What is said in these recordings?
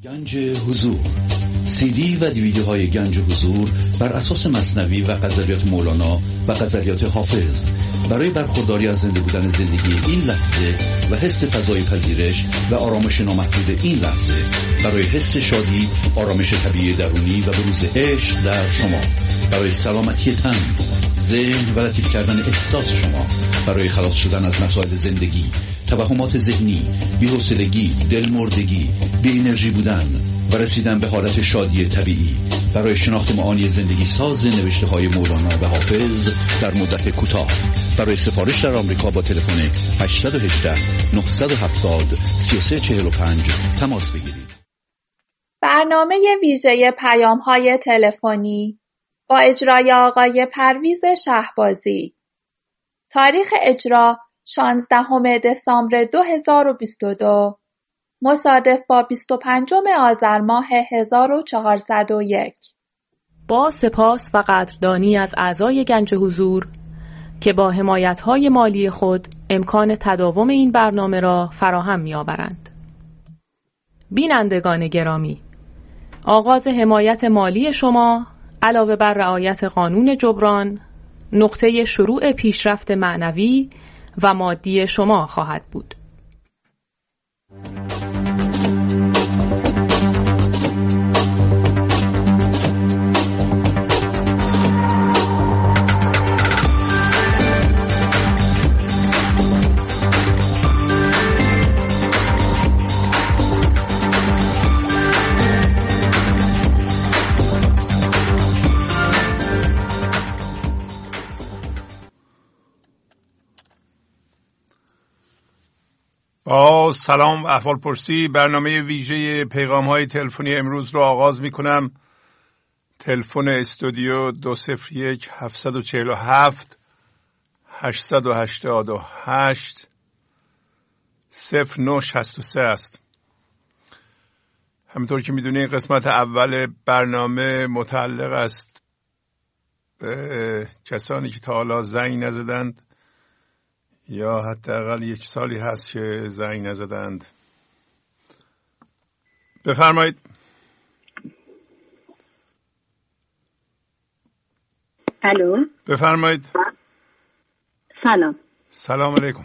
گنج حضور، سی دی و دیویدیوهای گنج حضور بر اساس مثنوی و غزلیات مولانا و غزلیات حافظ برای برخورداری از زنده بودن زندگی این لحظه و حس فضای پذیرش و آرامش نامحدود این لحظه، برای حس شادی، آرامش طبیعی درونی و بروز عشق در شما، برای سلامتی تن، ذهن و لطیف کردن احساس شما، برای خلاص شدن از مسائل زندگی، توهمات ذهنی، بی‌حوصلگی، دلمردگی، بی انرژی بودن و رسیدن به حالت شادی طبیعی، برای شناخت معانی زندگی ساز نوشته‌های مولانا و حافظ در مدت کوتاه. برای سفارش در آمریکا با تلفن 818 970 3345 تماس بگیرید. برنامه ویژه پیام‌های تلفنی با اجرای آقای پرویز شهبازی. تاریخ اجرا 16 دسامبر 2022 مصادف با 25 آذر ماه 1401. با سپاس و قدردانی از اعضای گنج حضور که با حمایت‌های مالی خود امکان تداوم این برنامه را فراهم می‌آورند. بینندگان گرامی، آغاز حمایت مالی شما علاوه بر رعایت قانون جبران نقطه شروع پیشرفت معنوی و مادی شما خواهد بود. سلام و احوال پرسی. برنامه ویژه پیغام های تلفنی امروز رو آغاز می کنم. تلفن استودیو 201 747 888 0963 است. همینطور که میدونید قسمت اول برنامه متعلق است به کسانی که تا حالا زنگ نزدند یا حداقل یک سالی هست که زنگ نزدند. بفرمایید. الو. بفرمایید. سلام. سلام علیکم.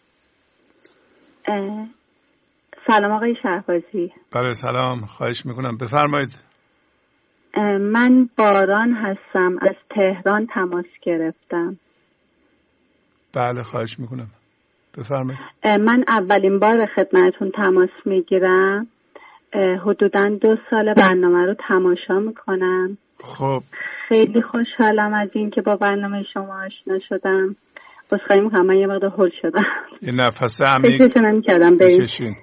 سلام آقای شهبازی. بله سلام، خواهش میکنم بفرمایید. من باران هستم، از تهران تماس گرفتم. بله خواهش میکنم بفرمایید. من اولین بار خدمتتون تماس میگیرم. حدوداً 2 سال برنامه رو تماشا میکنم. خب خیلی خوشحالم از این که با برنامه شما آشنا شدم. بسخواهی میکنم، من یه مقدار هول شدم. یه نفس عمیق بکشین.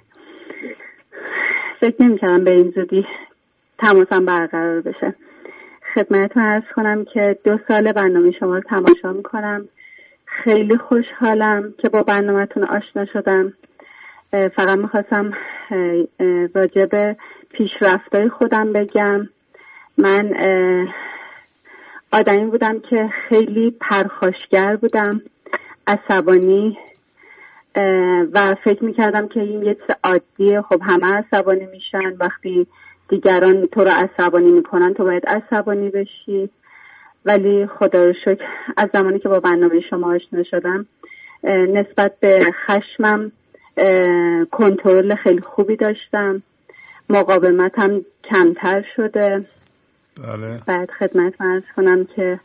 فکر نمی‌کردم به این زودی تماسم برقرار بشه. خدمتتون عرض کنم که 2 سال برنامه شما رو تماشا میکنم. خیلی خوشحالم که با برنامه‌تون آشنا شدم. فقط میخواستم راجع به پیشرفت‌های خودم بگم. من آدمی بودم که خیلی پرخاشگر بودم، عصبانی و فکر میکردم که این یه چیز عادیه. خب همه عصبانی میشن، وقتی دیگران تو رو عصبانی میکنن تو باید عصبانی بشی. ولی خدا رو شکر از زمانی که با برنامه شما آشنا شدم نسبت به خشمم کنترل خیلی خوبی داشتم، مقاومتم کمتر شده. بله. بعد خدمت عرض کنم که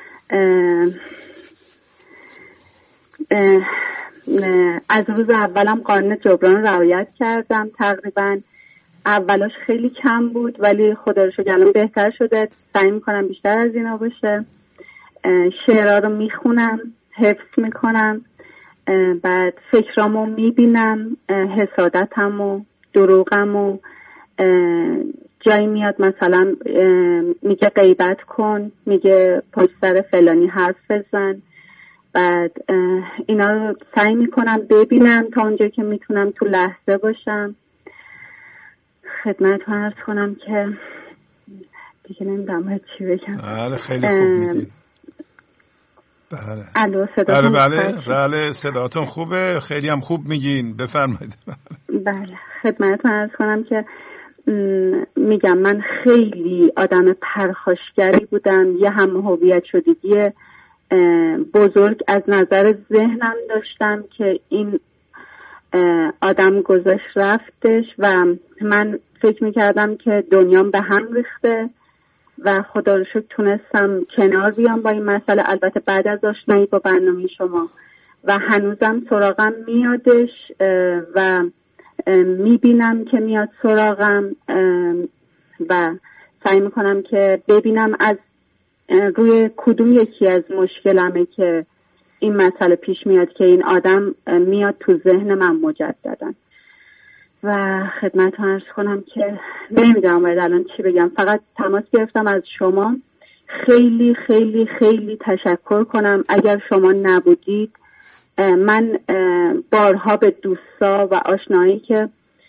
از روز اولم قانون جبران رعایت کردم. تقریبا اولاش خیلی کم بود ولی خدا رو شکر الان بهتر شده. سعی میکنم بیشتر از اینا باشه. شعرها رو میخونم، حفظ میکنم، بعد فکرامو میبینم، حسادتمو، دروغمو. جایی میاد مثلا میگه غیبت کن، میگه پشت سر فلانی حرف بزن. بعد اینا رو سعی میکنم ببینم تا اونجایی که میتونم تو لحظه باشم. خدمتتون عرض کنم که دیگه نمیدونم چی بگم. بله خیلی خوب میگید. بله. الو صداتون بله صداتون خوبه، خیلی هم خوب میگین. بفرمایید. بله خدمتتون عرض کنم که میگم من خیلی آدم پرخاشگری بودم، یه هم هویت شدگی بزرگ از نظر ذهنم داشتم که این آدم گذاشت رفتش و من فکر میکردم که دنیام به هم ریخته و خدا رو شکر تونستم کنار بیام با این مسئله. البته بعد از آشنایی با برنامه شما و هنوزم سراغم میادش و میبینم که میاد سراغم و سعی میکنم که ببینم از روی کدوم یکی از مشکلمه که این مسئله پیش میاد که این آدم میاد تو ذهن من مجدداً. و خدمتتون عرض کنم که نمیدونم باید الان چی بگم، فقط تماس گرفتم از شما. خیلی خیلی خیلی تشکر کنم. اگر شما نبودید من بارها به دوستا و آشنایی که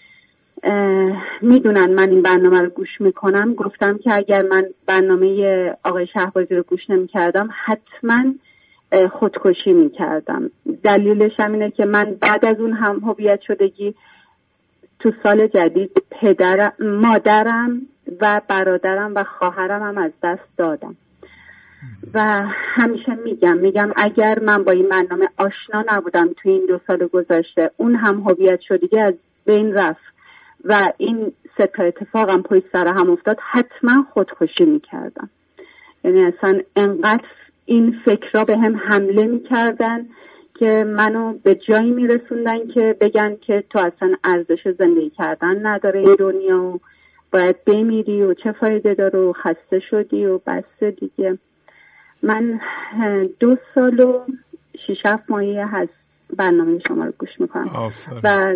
میدونن من این برنامه رو گوش میکنم گفتم که اگر من برنامه آقای شهبازی رو گوش نمیکردم حتما خودکشی میکردم. دلیلش هم اینه که من بعد از اون هم هویت شدگی تو سال جدید مادرم و برادرم و خواهرم هم از دست دادم و همیشه میگم اگر من با این برنامه آشنا نبودم تو این 2 سال گذشته، اون هم هویت شدگی از بین رفت و این 3 تا اتفاقم پشت سر هم افتاد، حتما خودکشی میکردم. یعنی اصلا انقدر این فکرها به هم حمله میکردن که منو به جایی میرسوندن که بگن که تو اصلا ارزش زندگی کردن نداره این دنیا و باید بمیری و چه فایده داره و خسته شدی و بس دیگه. من 2 سال و 6-7 ماهی هست برنامه شما رو گوش میکنم و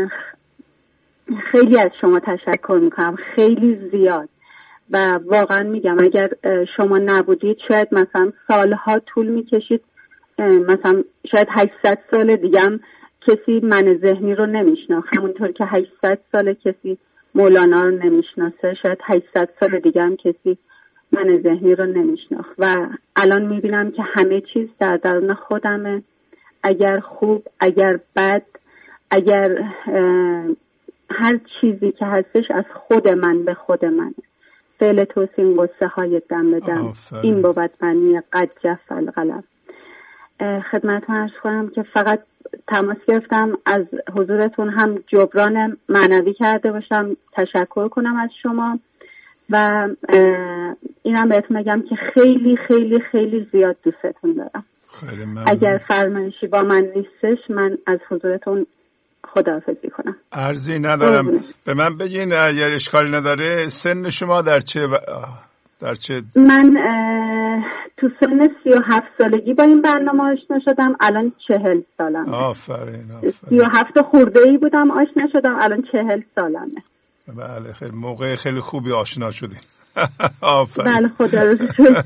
خیلی از شما تشکر میکنم، خیلی زیاد. و واقعا میگم اگر شما نبودید شاید مثلا سالها طول میکشید، مثلا شاید 800 سال دیگه هم کسی من ذهنی رو نمیشناخت، همونطور که 800 سال کسی مولانا رو نمیشناسه شاید 800 سال دیگه هم کسی من ذهنی رو نمیشناخت. و الان میبینم که همه چیز در درون خودمه، اگر خوب اگر بد اگر هر چیزی که هستش از خود من به خود منه. فعل توسین قصه های دم به دم این بابت منی قد جف القلم. خدمتتون عرض کنم که فقط تماس گرفتم از حضورتون هم جبران معنوی کرده باشم، تشکر کنم از شما و اینم بهتون بگم که خیلی خیلی خیلی زیاد دوستتون دارم. اگر فرمایشی با من نیستش من از حضورتون خداحافظی کنم. عرضی ندارم. به من بگین اگر اشکالی نداره سن شما در چه من تو سن 37 سالگی با این برنامه آشنا شدم، الان 40 سالمه. آفرین 37 خورده‌ای بودم آشنا شدم، الان 40 سالمه. بله خیلی موقع خیلی خوبی آشنا شدیم. آفرین. بله خدا رو شکر.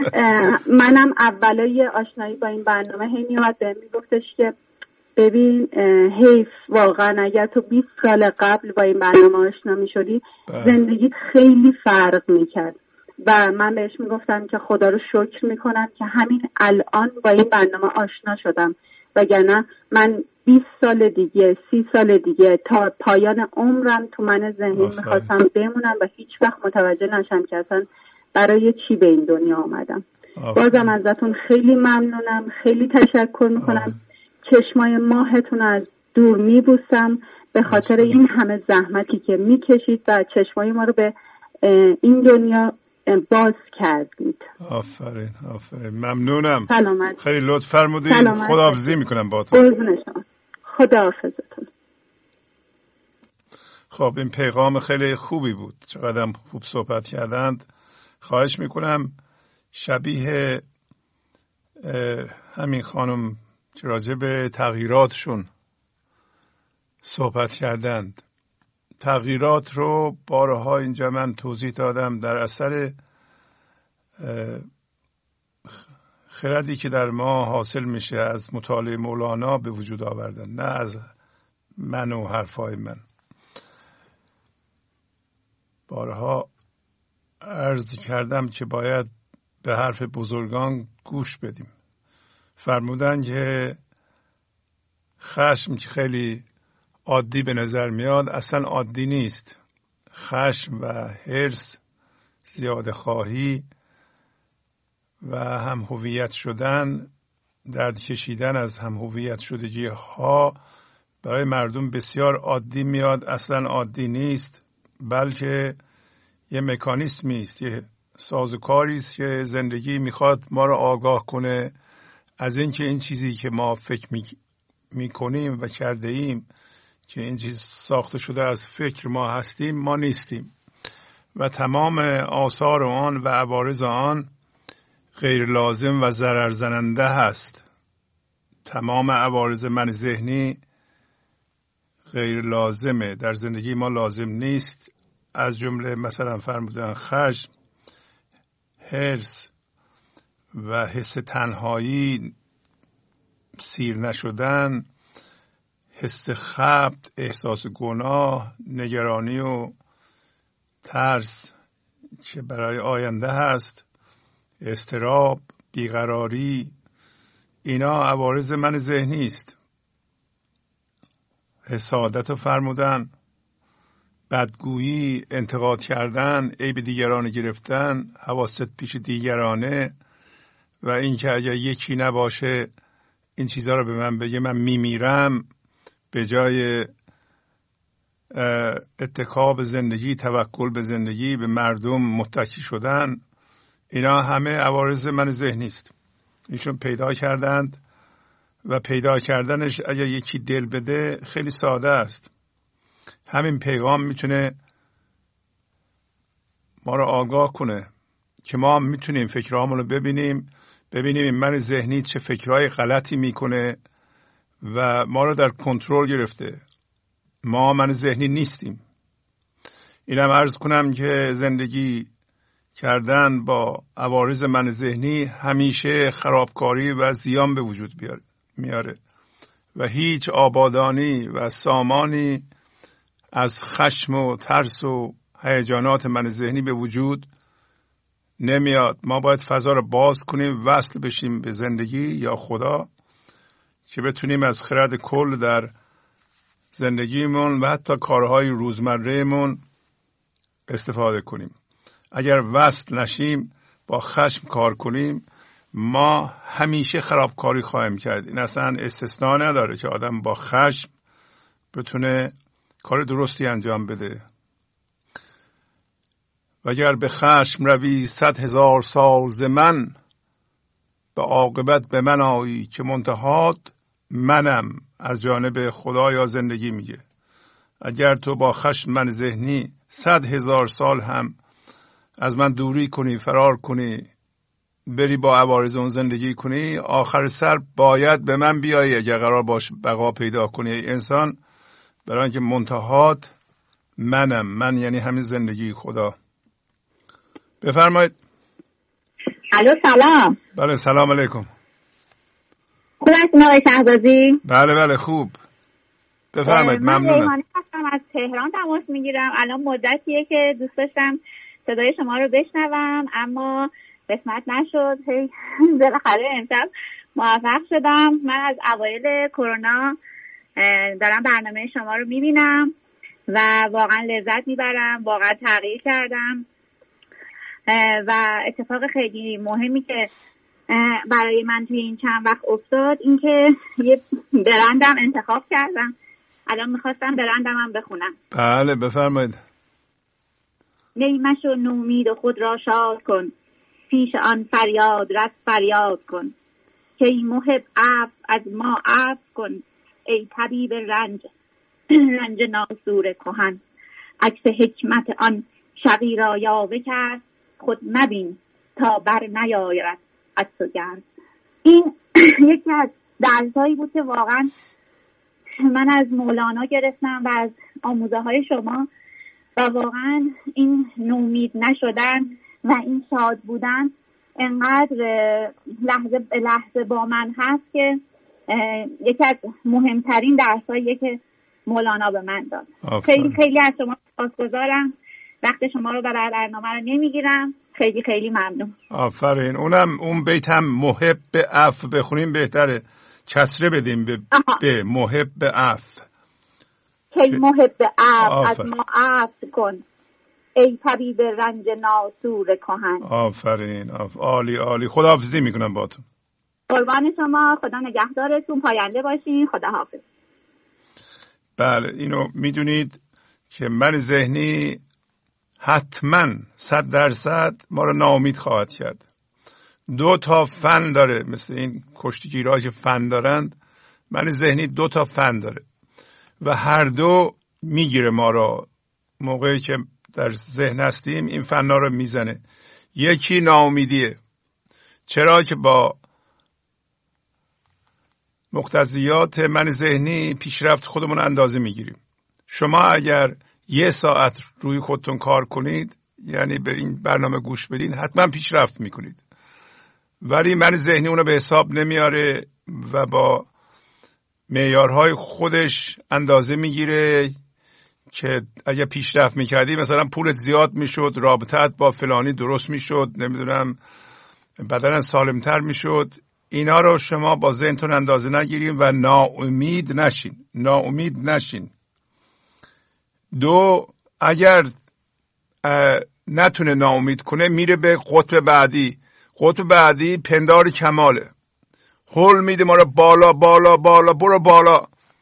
منم اولای آشنایی با این برنامه هی میومد بهم میگفتش که ببین حیف واقعا اگر تو 20 سال قبل با این برنامه آشنا میشدی زندگیت خیلی فرق میکرد. و من بهش میگفتم که خدا رو شکر میکنم که همین الان با این برنامه آشنا شدم، وگرنه من 20 سال دیگه 30 سال دیگه تا پایان عمرم تو من ذهنی میخواستم بمونم و هیچ وقت متوجه نشم که اصلا برای چی به این دنیا آمدم. بازم ازتون خیلی ممنونم، خیلی تشکر میکنم. چشمای ماهتون از دور میبوسم به خاطر این همه زحمتی که میکشید و چشمای ما رو به این دنیا باز کردید. آفرین ممنونم. سلامت. خیلی لطف فرمودید. خداحافظی میکنم باهاتون. قربون شما. خداحافظتون. خب این پیغام خیلی خوبی بود، چقدر خوب صحبت کردند. خواهش میکنم شبیه همین خانم که راجع به تغییراتشون صحبت کردند، تغییرات رو بارها اینجا من توضیح دادم، در اثر خردی که در ما حاصل میشه از مطالعه مولانا به وجود آوردن، نه از من و حرفای من. بارها عرض کردم که باید به حرف بزرگان گوش بدیم. فرمودن که خشم که خیلی عادی به نظر میاد اصلا عادی نیست. خشم و حرص، زیاده خواهی و هم هویت شدن، درد کشیدن از هم هویت شدگی ها برای مردم بسیار عادی میاد. اصلا عادی نیست، بلکه یه مکانیسمی است، یه سازوکاری است که زندگی میخواد ما رو آگاه کنه از اینکه این چیزی که ما فکر میکنیم و کرده ایم که این چیز ساخته شده از فکر ما هستیم، ما نیستیم و تمام آثار آن و عوارض آن غیر لازم و ضرر زننده هست. تمام عوارض من ذهنی غیر لازمه، در زندگی ما لازم نیست. از جمله مثلا فرمودن خشم، حرص و حس تنهایی، سیر نشدن، حس خبت، احساس گناه، نگرانی و ترس که برای آینده هست، اضطراب، بیقراری، اینا عوارض من ذهنی است. حسادت رو فرمودن، بدگویی، انتقاد کردن، عیب دیگران گرفتن، حواست پیش دیگرانه و اینکه اگر یکی نباشه این چیزها رو به من بگه من میمیرم، به جای اتکا به زندگی، توکل به زندگی، به مردم متکی شدن، اینا همه عوارض من ذهنی است. ایشون پیدا کردند و پیدا کردنش اگر یکی دل بده خیلی ساده است. همین پیغام میتونه ما رو آگاه کنه که ما میتونیم فکرهامون رو ببینیم این من ذهنی چه فکرهای غلطی میکنه و ما رو در کنترل گرفته. ما من ذهنی نیستیم. اینم عرض کنم که زندگی کردن با عوارض من ذهنی همیشه خرابکاری و زیان به وجود میاره و هیچ آبادانی و سامانی از خشم و ترس و هیجانات من ذهنی به وجود نمیاد. ما باید فضا رو باز کنیم، وصل بشیم به زندگی یا خدا که بتونیم از خرد کل در زندگیمون و حتی کارهای روزمرهمون استفاده کنیم. اگر وصل نشیم، با خشم کار کنیم، ما همیشه خرابکاری خواهیم کرد. این اصلا استثناء نداره که آدم با خشم بتونه کار درستی انجام بده. و اگر به خشم روی 100,000 سال ز من، به عاقبت به من آیی که منتهات منم. از جانب خدا یا زندگی میگه اگر تو با خشم من ذهنی 100,000 سال هم از من دوری کنی، فرار کنی، بری با عوارض اون زندگی کنی، آخر سر باید به من بیایی اگر قرار باش بقا پیدا کنی ای انسان. برای اینکه منتهات منم. من یعنی همین زندگی خدا. بفرمایید. الو سلام. بله سلام علیکم. خوب هستین آقای شهبازی؟ بله خوب. بفرمایید. ممنونم. من ریحانه هستم، از تهران تماس میگیرم. الان مدتیه که دوست داشتم صدای شما رو بشنوم اما قسمت نشد. بالاخره امشب موفق شدم. من از اوایل کرونا دارم برنامه شما رو میبینم و واقعا لذت میبرم. واقعا تغییر کردم و اتفاق خیلی مهمی که برای من توی این چند وقت افتاد این که یه برندم انتخاب کردم. الان میخواستم برندم هم بخونم. بله بفرمایید. نیمش و نومید و خود را شاد کن، پیش آن فریاد رس فریاد کن، که ای محب عفو از ما عفو کن، ای طبیب رنج ناسور کهن، عکس حکمت آن شقی را یاوه کرد، خود مبین تا بر نیاید از تو گرد. این یکی از درسایی بود که واقعا من از مولانا گرفتم و از آموزه های شما و واقعا این نومید نشدن و این شاد بودن انقدر لحظه به لحظه با من هست که یکی از مهمترین درساییه که مولانا به من داد. خیلی خیلی از شما سپاسگزارم. وقت شما رو برای برنامه رو نمیگیرم. خیلی خیلی ممنون. آفرین. اون بیت هم محب به عفو بخونیم بهتره. کسره بدیم به محب به عفو. که محب به عفو از ما عفو کن، ای طبیب رنج ناسور کهن. آفرین، عالی عالی. خداحافظی میکنم باهاتون. قربان شما، خدا نگهدارتون، پاینده باشین، خدا حافظ. بله، اینو میدونید که من ذهنی حتما 100% ما رو ناامید خواهد کرد. 2 تا فن داره، مثل این کشتیگیرها که فن دارند، من ذهنی 2 تا فن داره و هر دو میگیره ما رو. موقعی که در ذهن هستیم این فنا رو میزنه. یکی ناامیدیه، چرا که با مقتضیات من ذهنی پیشرفت خودمون اندازه میگیریم. شما اگر 1 ساعت روی خودتون کار کنید، یعنی به این برنامه گوش بدین، حتما پیشرفت میکنید. ولی من ذهنی اونو به حساب نمیاره و با معیارهای خودش اندازه میگیره که اگه پیشرفت میکردی مثلا پولت زیاد میشد، رابطت با فلانی درست میشد، نمیدونم بدن سالمتر میشد. اینا رو شما با ذهنتون اندازه نگیریم و ناامید نشین. 2، اگر نتونه ناامید کنه، میره به قطب بعدی. قطب بعدی پندار کماله، هول میده ما رو بالا بالا بالا، برو بالا.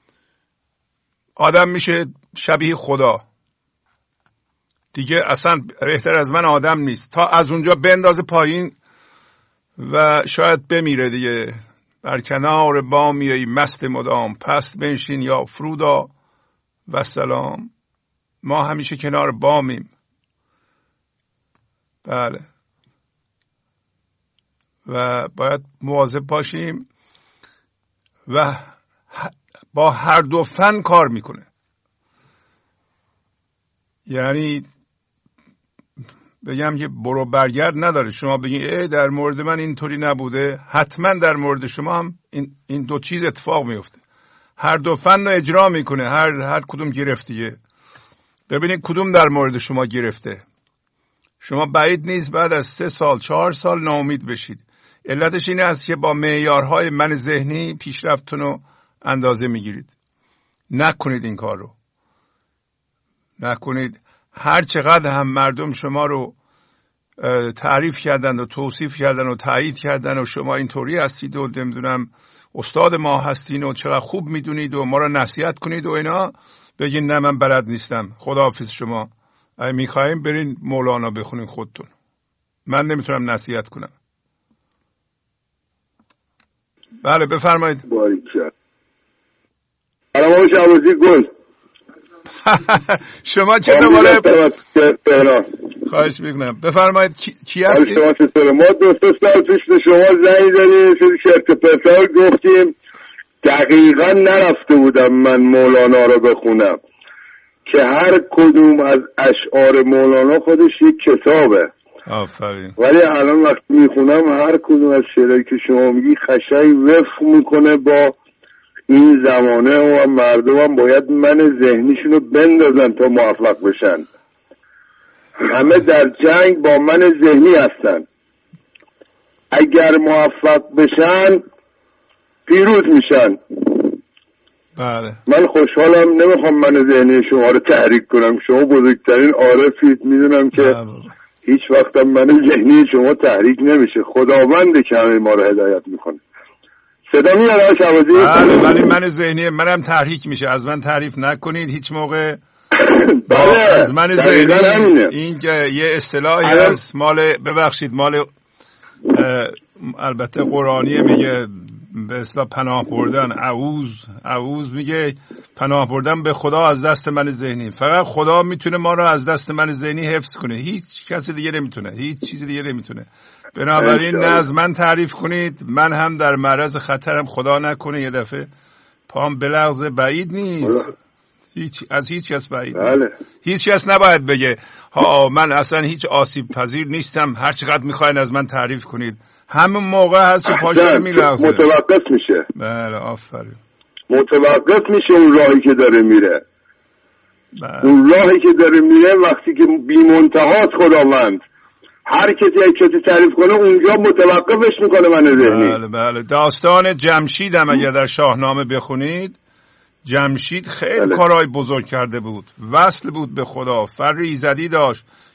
آدم میشه شبیه خدا دیگه، اصلا بهتر از من آدم نیست، تا از اونجا بندازه پایین و شاید بمیره دیگه. بر کنار بامی مست مدام، پست بنشین یا فرودا و سلام. ما همیشه کنار بامیم. بله، و باید مواظب باشیم و با هر دو فن کار میکنه. یعنی بگم که برو برگرد نداره. شما بگین در مورد من اینطوری نبوده، حتما در مورد شما هم این 2 چیز اتفاق میفته. هر دو فن رو اجرا میکنه، هر کدوم گرفتیه. ببینید کدوم در مورد شما گرفته. شما بعید نیست بعد از 3 سال 4 سال ناامید بشید. علتش این است که با معیارهای من ذهنی پیشرفتتون رو اندازه میگیرید. نکنید این کار رو، نکنید. هر چقدر هم مردم شما رو تعریف کردن و توصیف کردن و تایید کردن و شما اینطوری هستید و نمیدونم استاد ما هستین و چقدر خوب میدونید و ما رو نصیحت کنید و اینا، بگین نه من بلد نیستم، خداحافظ شما. اگه میخوایم برین مولانا بخونین خودتون، من نمیتونم نصیحت کنم. بله بفرمایید. باریکه علامه شعبازی گل. شما چه دوباره خواهش میکنم بفرمایید کی هستی؟ شما چطوره؟ ما 2 سال پیش به شما زنگ زدیم، سری شرط پرسال گفتیم، دقیقا نرفته بودم من مولانا رو بخونم که هر کدوم از اشعار مولانا خودش یک کتابه. آفرین. ولی الان وقتی میخونم هر کدوم از شعرهایی که شما میگی خشنگ وفق میکنه با این زمانه و مردم هم باید من ذهنیشونو بندازن تا موفق بشن. همه در جنگ با من ذهنی هستن، اگر موفق بشن پیروز میشن. بله. من خوشحالم، نمیخوام من ذهنی شما رو تحریک کنم، شما بزرگترین عارفید، میدونم که هیچ وقتم من ذهنی شما تحریک نمیشه، خداونده که همه ما رو هدایت میکنه. صدا میاد آقای شعبازی؟ بله، ولی من ذهنی منم تحریک میشه. از من تعریف نکنید هیچ موقع. بله، از من ذهنی این یه اصطلاحی هست، مال ببخشید مال البته قرآنیه، میگه به اصطلاح پناه بردن، اعوذ میگه پناه بردن به خدا از دست من ذهنی. فقط خدا میتونه ما رو از دست من ذهنی حفظ کنه، هیچ کسی دیگه نمیتونه، هیچ چیز دیگه نمیتونه. بنابراین نه از من تعریف کنید، من هم در معرض خطرم، خدا نکنه یه دفعه پام بلغزه. بعید نیست، از هیچ کس بعید نیست. هیچ کس نباید بگه ها من اصلا هیچ آسیب پذیر نیستم، هر چقدر میخواین از من تعریف کنید. همون موقع هست که پاشه میلغزه، متوقف میشه. بله آفرین، متوقف میشه اون راهی که داره میره. بله. اون راهی که داره میره وقتی که بی منتهاست خداوند، هر کسی تعریف کنه اونجا متوقفش میکنه من ذهنی. بله. داستان جمشید هم اگر در شاهنامه بخونید، جمشید خیلی کارهای بزرگ کرده بود، وصل بود به خدا، فر ایزدی داشت،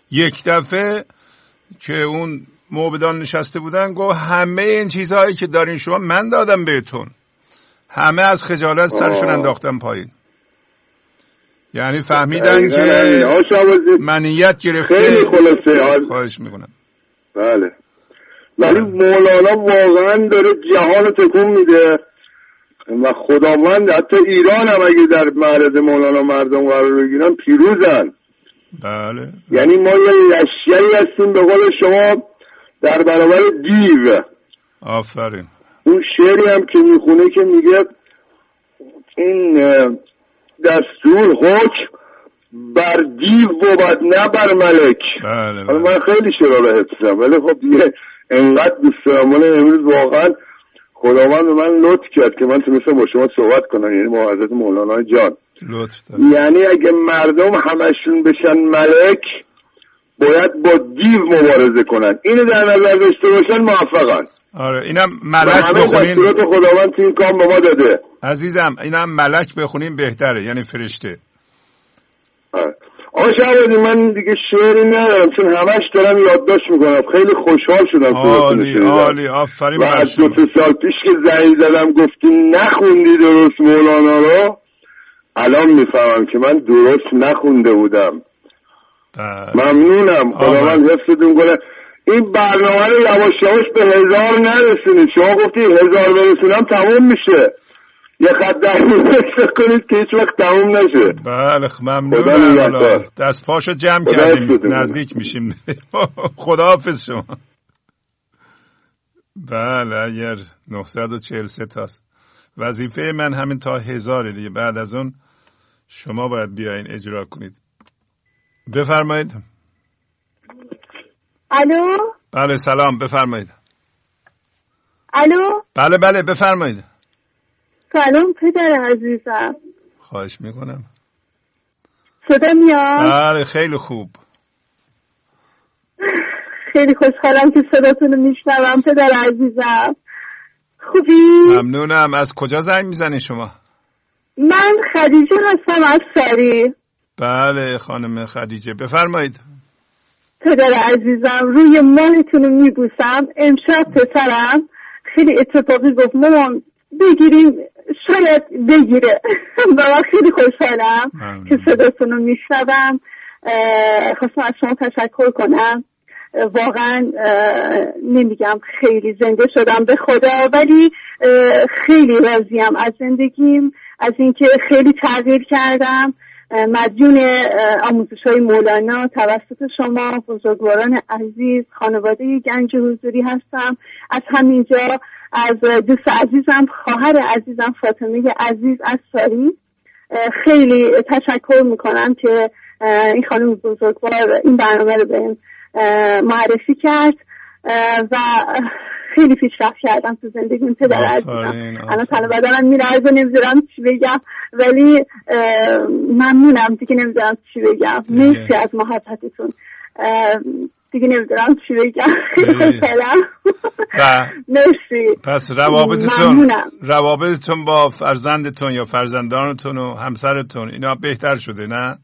یک دفعه که اون موبدان نشسته بودن گفت همه این چیزهایی که دارین شما من دادم بهتون. همه از خجالت سرشون انداختن پایین. یعنی فهمیدن که منیت گرفته. خیلی خلاصه. خواهش میکنم. بله. ولی مولانا واقعا داره جهان تکون میده و خداوند حتی ایران هم اگه در معرض مولانا مردم قرار بگیرن پیروزن. بله. یعنی ما یه لشکری هستیم به قول شما در برابر دیو. آفرین. اون شعری هم که میخونه که میگه این دستور حکم بر دیو بود نه بر ملک. بله. حالا من خیلی شعرها رو حفظم ولی خب دیگه انقدر دوست دارم. امروز واقعا خداوند به من لطف کرد که من تونستم با شما صحبت کنم. یعنی با حضرت مولانا جان لطف دارم. یعنی اگه مردم همشون بشن ملک باید با دیو مبارزه کنن. اینو در نظر داشته باشن موفقن. آره اینم ملک بخونین. دستورات خداوند این کام به ما داده. عزیزم اینم ملک بخونین بهتره، یعنی فرشته. آقا شعبازی من دیگه شعری ندارم چون همش دارم یادداشت میکنم. خیلی خوشحال شدم. عالی آفرین. و از 2 سال پیش که زنگ زدم گفتی نخوندی درست مولانا رو، الان میفهمم که من درست نخونده بودم. ممنونم. خداوند حفظتون کنه. این برنامه رو یواش یواش به 1000 نرسونید. شما گفتی 1000 برسونم تموم میشه. یه خط در کنید که هیچ وقت تموم نشه. بله ممنونم. دست پاشو جمع کردیم نزدیک میشیم. خداحافظ شما. بله اگر 943 تاست. وظیفه من همین تا 1000 دیگه. بعد از اون شما باید بیاین اجرا کنید. بفرمایید. الو. بله سلام بفرمایید. الو. بله بفرمایید. سلام پدر عزیزم. خواهش میکنم. صدا میاد؟ بله خیلی خوب. خیلی خوشحالم که صداتون رو میشنوم پدر عزیزم. خوبی؟ ممنونم. از کجا زنگ میزنی شما؟ من خدیجه هستم از ساری. بله خانم خدیجه بفرمایید. پدر عزیزم روی ماهتون رو میبوسم. امشب پسرم خیلی اتفاقی گفت مامان بگیریم، شاید بگیره. و من خیلی خوشحالم که صداتون رو میشنوم. خواستم از شما تشکر کنم. واقعا نمیگم خیلی زنده شدم به خدا، ولی خیلی راضیم از زندگیم، از اینکه خیلی تغییر کردم. مدیون آموزش‌های مولانا توسط شما بزرگواران عزیز، خانواده گنج حضوری هستم. از همینجا از دوست عزیزم، خواهر عزیزم فاطمه عزیز از ساری خیلی تشکر میکنم که این خانم بزرگوار این برنامه رو به معرفی کرد و خیلی پیشرفت کردم تو زندگیم پدر عزیزم. الان تنها بدنم میلرزه نمیدونم چی بگم، ولی ممنونم دیگه نمیدونم چی بگم. مرسی از محبتتون. دیگه نمیدونم چی بگم. خیلی خوشحالم. مرسی. پس روابطتون با فرزندتون یا فرزندانتون و همسرتون اینا بهتر شده نه؟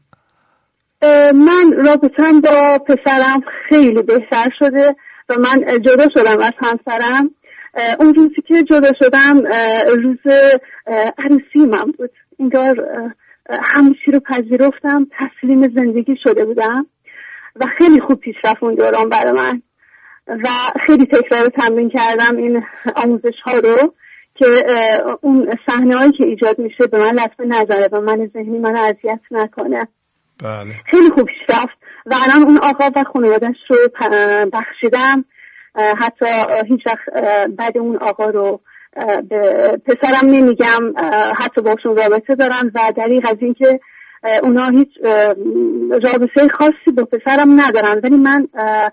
من رابطم با پسرم خیلی بهتر شده و من جدا شدم از همسرم. اون روزی که جدا شدم روز عروسی من بود. انگار همه چی رو پذیرفتم، تسلیم زندگی شده بودم و خیلی خوب پیش رفت اون دوران برای من و خیلی تکرار تمرین کردم این آموزش ها رو که اون صحنه هایی که ایجاد میشه به من لطفه نذاره و من ذهنی من اذیت نکنه. بله. خیلی خوب پیش رفت و الان اون آقا و خانواده‌اش رو بخشیدم. حتی هیچ وقت بعد اون آقا رو به پسرم نمیگم، حتی باشون رابطه دارم و دریغ از این که اونا هیچ رابطه خاصی با پسرم ندارن، ولی من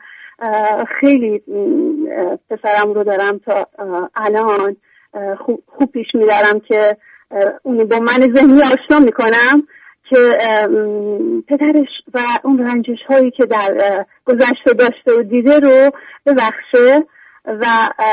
خیلی پسرم رو دارم تا الان خوب پیش میدارم که اونو با من ذهنی آشنا میکنم که پدرش و اون رنجش هایی که در گذشته داشته و دیده رو ببخشه و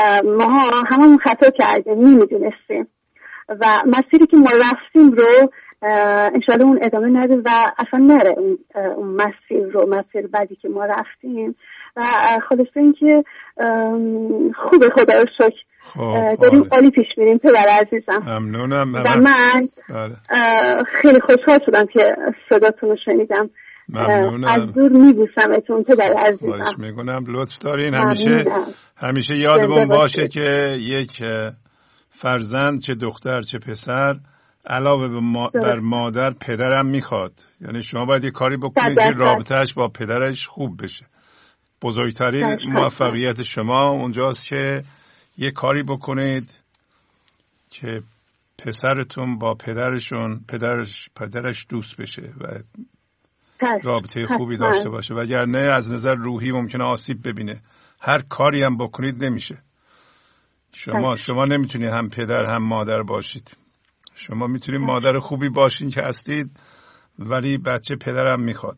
ما هممون خطا کردیم نمیدونستیم و مسیری که ما رفتیم رو انشالله اون ادامه نده و اصلا نره اون مسیر بعدی که ما رفتیم. و خلاصه این که خوبه، خدا رو شکر داریم عالی پیش میریم. پدر عزیزم ممنونم. و من خیلی خوشحال شدم که صداتون رو شنیدم. ممنونم. از دور میبوسمتون پدر عزیزم. خواهش میکنم، لطف دارین. همیشه یادمون باشه که یک فرزند چه دختر چه پسر علاوه بر مادر پدرم میخواد. یعنی شما باید یه کاری بکنید که رابطهش با پدرش خوب بشه. بزرگترین موفقیت شما اونجاست که یه کاری بکنید که پسرتون با پدرش دوست بشه و رابطه خوبی داشته باشه، وگرنه از نظر روحی ممکنه آسیب ببینه. هر کاری هم بکنید نمیشه. شما نمیتونید هم پدر هم مادر باشید. شما میتونید مادر خوبی باشین که هستید، ولی بچه پدرم میخواد.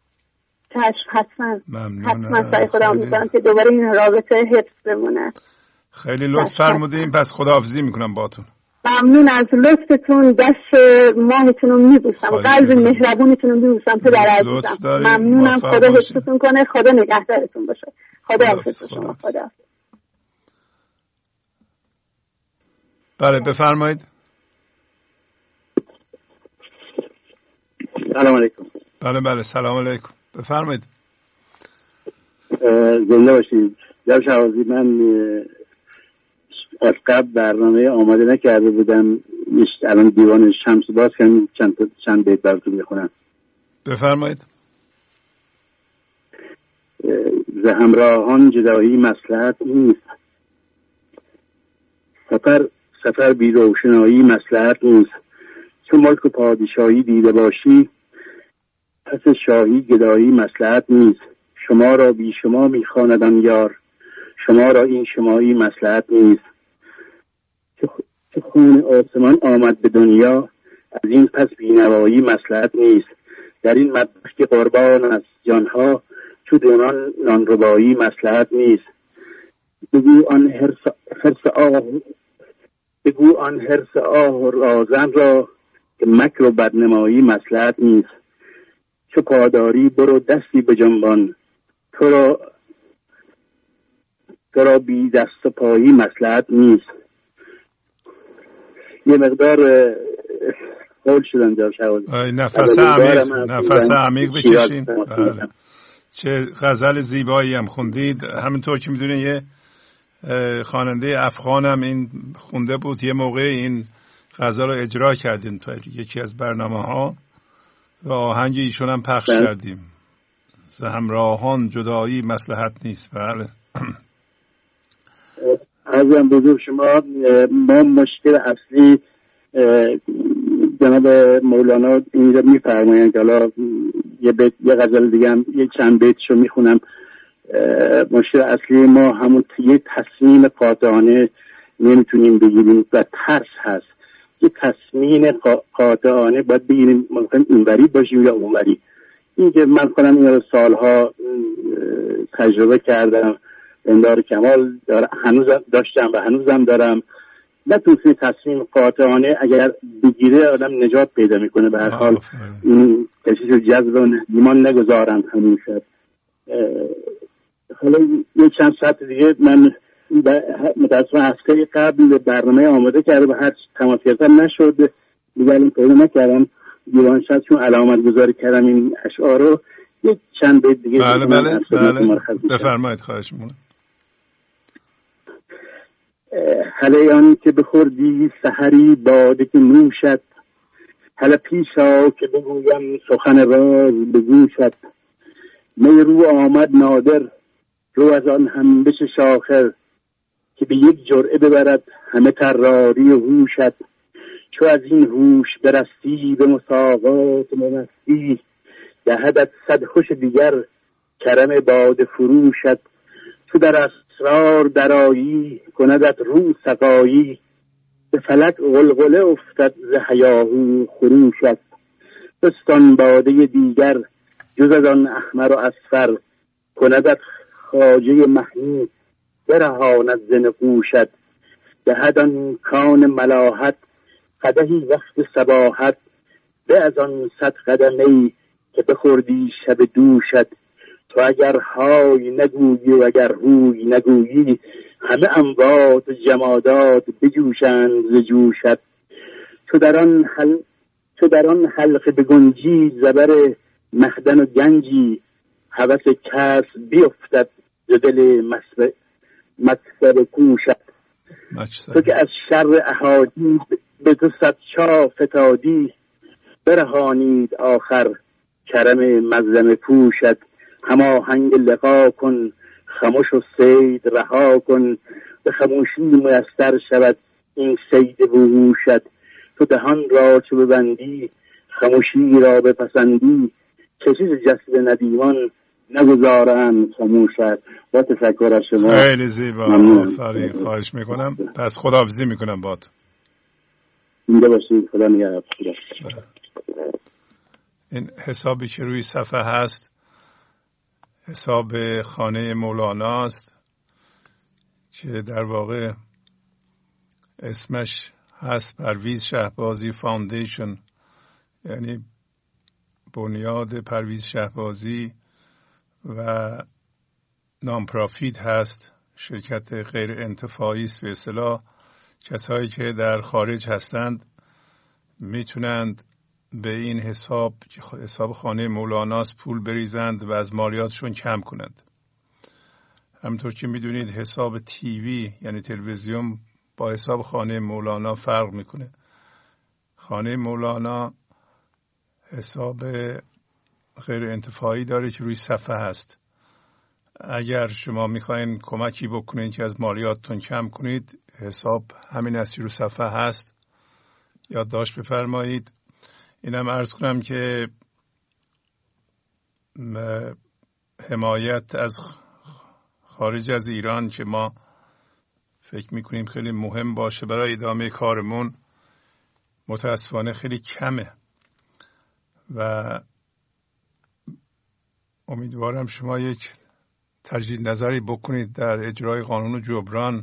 حتما. ممنونم. حتما سعی خودم میکنم که دوباره این رابطه حفظ بمونه. خیلی لطف فرمودین. پس خداحافظی میکنم باتون. ممنون از لطفتون. دست ماهتون رو میبوسم، قلب مهربونتون رو میبوسم پدر عزیزم. ممنونم. خدا حفظتون کنه، خدا نگهدارتون باشه. خدا حافظ شما. خدا. بله بفرمایید. سلام علیکم. بله سلام علیکم. بفرمایید. زنده باشید. جناب شهبازی، من از قبل برنامه آماده نکرده بودم. الان دیوان شمس باز کردم، چند بیت براتون میخونم. بفرمایید. ز همراهان جدایی مصلحت نیست، سفر بی روشنایی مصلحت نیست. چون ملک و پادشاهی دیده باشی، پس شاهی گدایی مصلحت نیست. شما را بی شما میخواندم یار، شما را این شمایی مصلحت نیست. چه خون آسمان آمد به دنیا، از این پس بینوایی مصلحت نیست. در این مدرش که قربان از جانها، چو دونان نانربایی مصلحت نیست. بگو آن حرص آه رازن را، که مکر و بدنمایی مصلحت نیست. چو پاداری برو دستی به جنبان، تو را بی دست و پایی مصلحت نیست. یه مقدار قول شدن جناب شهبازی. نفس عمیق بکشین. چه غزل زیبایی هم خوندید. همینطور که میدونید یه خواننده افغان هم این خونده بود، یه موقع این غزل رو اجرا کردیم تو یکی از برنامه‌ها و آهنگ ایشون هم پخش کردیم. ز همراهان جدایی مصلحت نیست. بله. عزیزم بزرگ شما، ما مشکل اصلی جناب مولانا اینجا میفرمایند که حالا یه غزل دیگه هم یه چند بیتشو میخونم. مشکل اصلی ما همون یه تصمیم قاطعانه نمیتونیم بگیریم و ترس هست. یه تصمیم قاطعانه باید بگیریم، ممکن اینوری باشیم یا اونوری. این که من خودم این رو سالها تجربه کردم، اندار کمال هنوز داشتم و هنوزم دارم. نتونستیم تصمیم قاطعانه اگر بگیره آدم نجات پیدا میکنه. به هر حال این کشیش جذب و ایمان نگذارم همین شد. حالا یک چند ساعت دیگه من متاسفانه هفته قبل برنامه آماده کرده و هر تماس گرفتم نشد دیگه، الان پیدا نکردم دیوان شد چون علامت گذاری کردم این اشعار رو. یک چند بیت دیگه. بله بفرمایید. خواهش میکنم. هله آن که بخوردی سحری باده که نوشد، هله پیشا که بگویم سخن راز به گوشت. می رو آمد نادر رو از آن هم بچش آخر، که به یک جرعه ببرد همه طراری هوشت. چو از این هوش برستی به مساقات ممستی، دهدت صد خوش دیگر کرم باد فروشت. تو در اسرار درایی کندت رو سقایی، به فلک غلغله افتد ز هیاهو خروشت. بستان باده دیگر جز از آن احمر و اصفر، کندت خواجه محمود برهاند ز نقوشت. دهد آن کان ملاحت قدحی وقت صباحت، به از آن 100 قدمی که بخوردی شب دوشت. تو اگر های نگویی و اگر هوی نگویی، همه اموات جمادات بجوشند ز جوشت. تو در آن حلقه بگنجی، زبر مخدن و گنجی، هوس کس بیفتد ز دل مکسب کوشت. تو که از شر احادی به تو 100 چاه فتادی، برهانید آخر کرم مظلم پوشت. هماهنگ لقا کن خموش و صید رها کن، به خموشی میسر شود این صید وحوشت. تو دهان را چو ببندی خموشی را بپسندی، کشش جسد ندیمان نگذارند خاموشت. با تشکر از شما. خیلی زیبا، آفرین. خواهش میکنم. پس خداحافظی میکنم بات. اینجا باشید. خدا نگهدار. این حسابی که روی صفحه هست حساب خانه مولانا است که در واقع اسمش هست پرویز شهبازی فاندیشن، یعنی بنیاد پرویز شهبازی، و نانپرافیت هست، شرکت غیر انتفاعی است. به اصطلاح کسایی که در خارج هستند میتونند به این حساب خانه مولاناست پول بریزند و از مالیاتشون کم کنند. همونطور که میدونید حساب تیوی یعنی تلویزیون با حساب خانه مولانا فرق میکنه. خانه مولانا حساب غیر انتفاعی داره که روی صفحه هست. اگر شما میخواین کمکی بکنید که از مالیاتتون کم کنید، حساب همین است رو صفحه هست، یادداشت بفرمایید. اینم عرض کنم که حمایت از خارج از ایران که ما فکر میکنیم خیلی مهم باشه برای ادامه کارمون، متاسفانه خیلی کمه و امیدوارم شما یک تجدید نظری بکنید در اجرای قانون جبران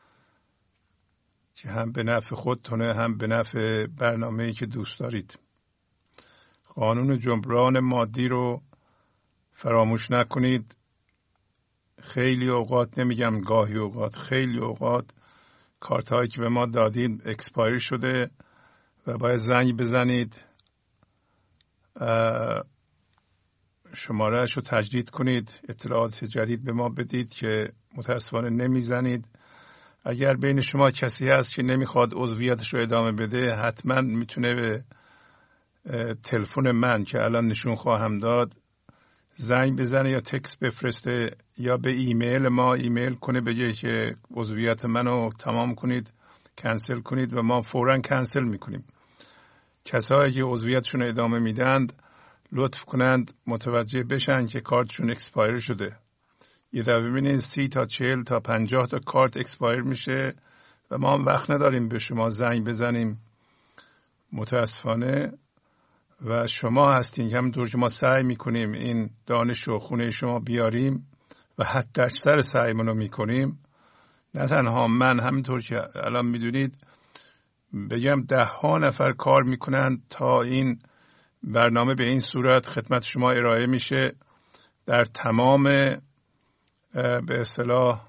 که هم به نفع خودتونه هم به نفع برنامه‌ای که دوست دارید. قانون جبران مادی رو فراموش نکنید. خیلی اوقات، نمیگم گاهی اوقات، خیلی اوقات کارت هایی که به ما دادید اکسپایر شده و باید زنگ بزنید شماره‌اش رو تجدید کنید، اطلاعات جدید به ما بدید که متاسفانه نمیزنید. اگر بین شما کسی هست که نمیخواد عضویتش رو ادامه بده، حتما میتونه به تلفن من که الان نشون خواهم داد زنگ بزنه یا تکست بفرسته یا به ایمیل ما ایمیل کنه بگه که عضویت منو تمام کنید، کنسل کنید و ما فوراً کنسل میکنیم. کسایی که عضویتشون ادامه میدند لطف کنند متوجه بشن که کارتشون اکسپایر شده. یه دفعه ببینید 30 تا 40 تا 50 تا کارت اکسپایر میشه و ما هم وقت نداریم به شما زنگ بزنیم متاسفانه. و شما هستین که همونطور که ما سعی میکنیم این دانش و خونه شما بیاریم و حتی اکثر سعیمون رو میکنیم، نه تنها من، همونطور که الان میدونید بگم 10 نفر کار میکنن تا این برنامه به این صورت خدمت شما ارائه میشه در تمام به اصطلاح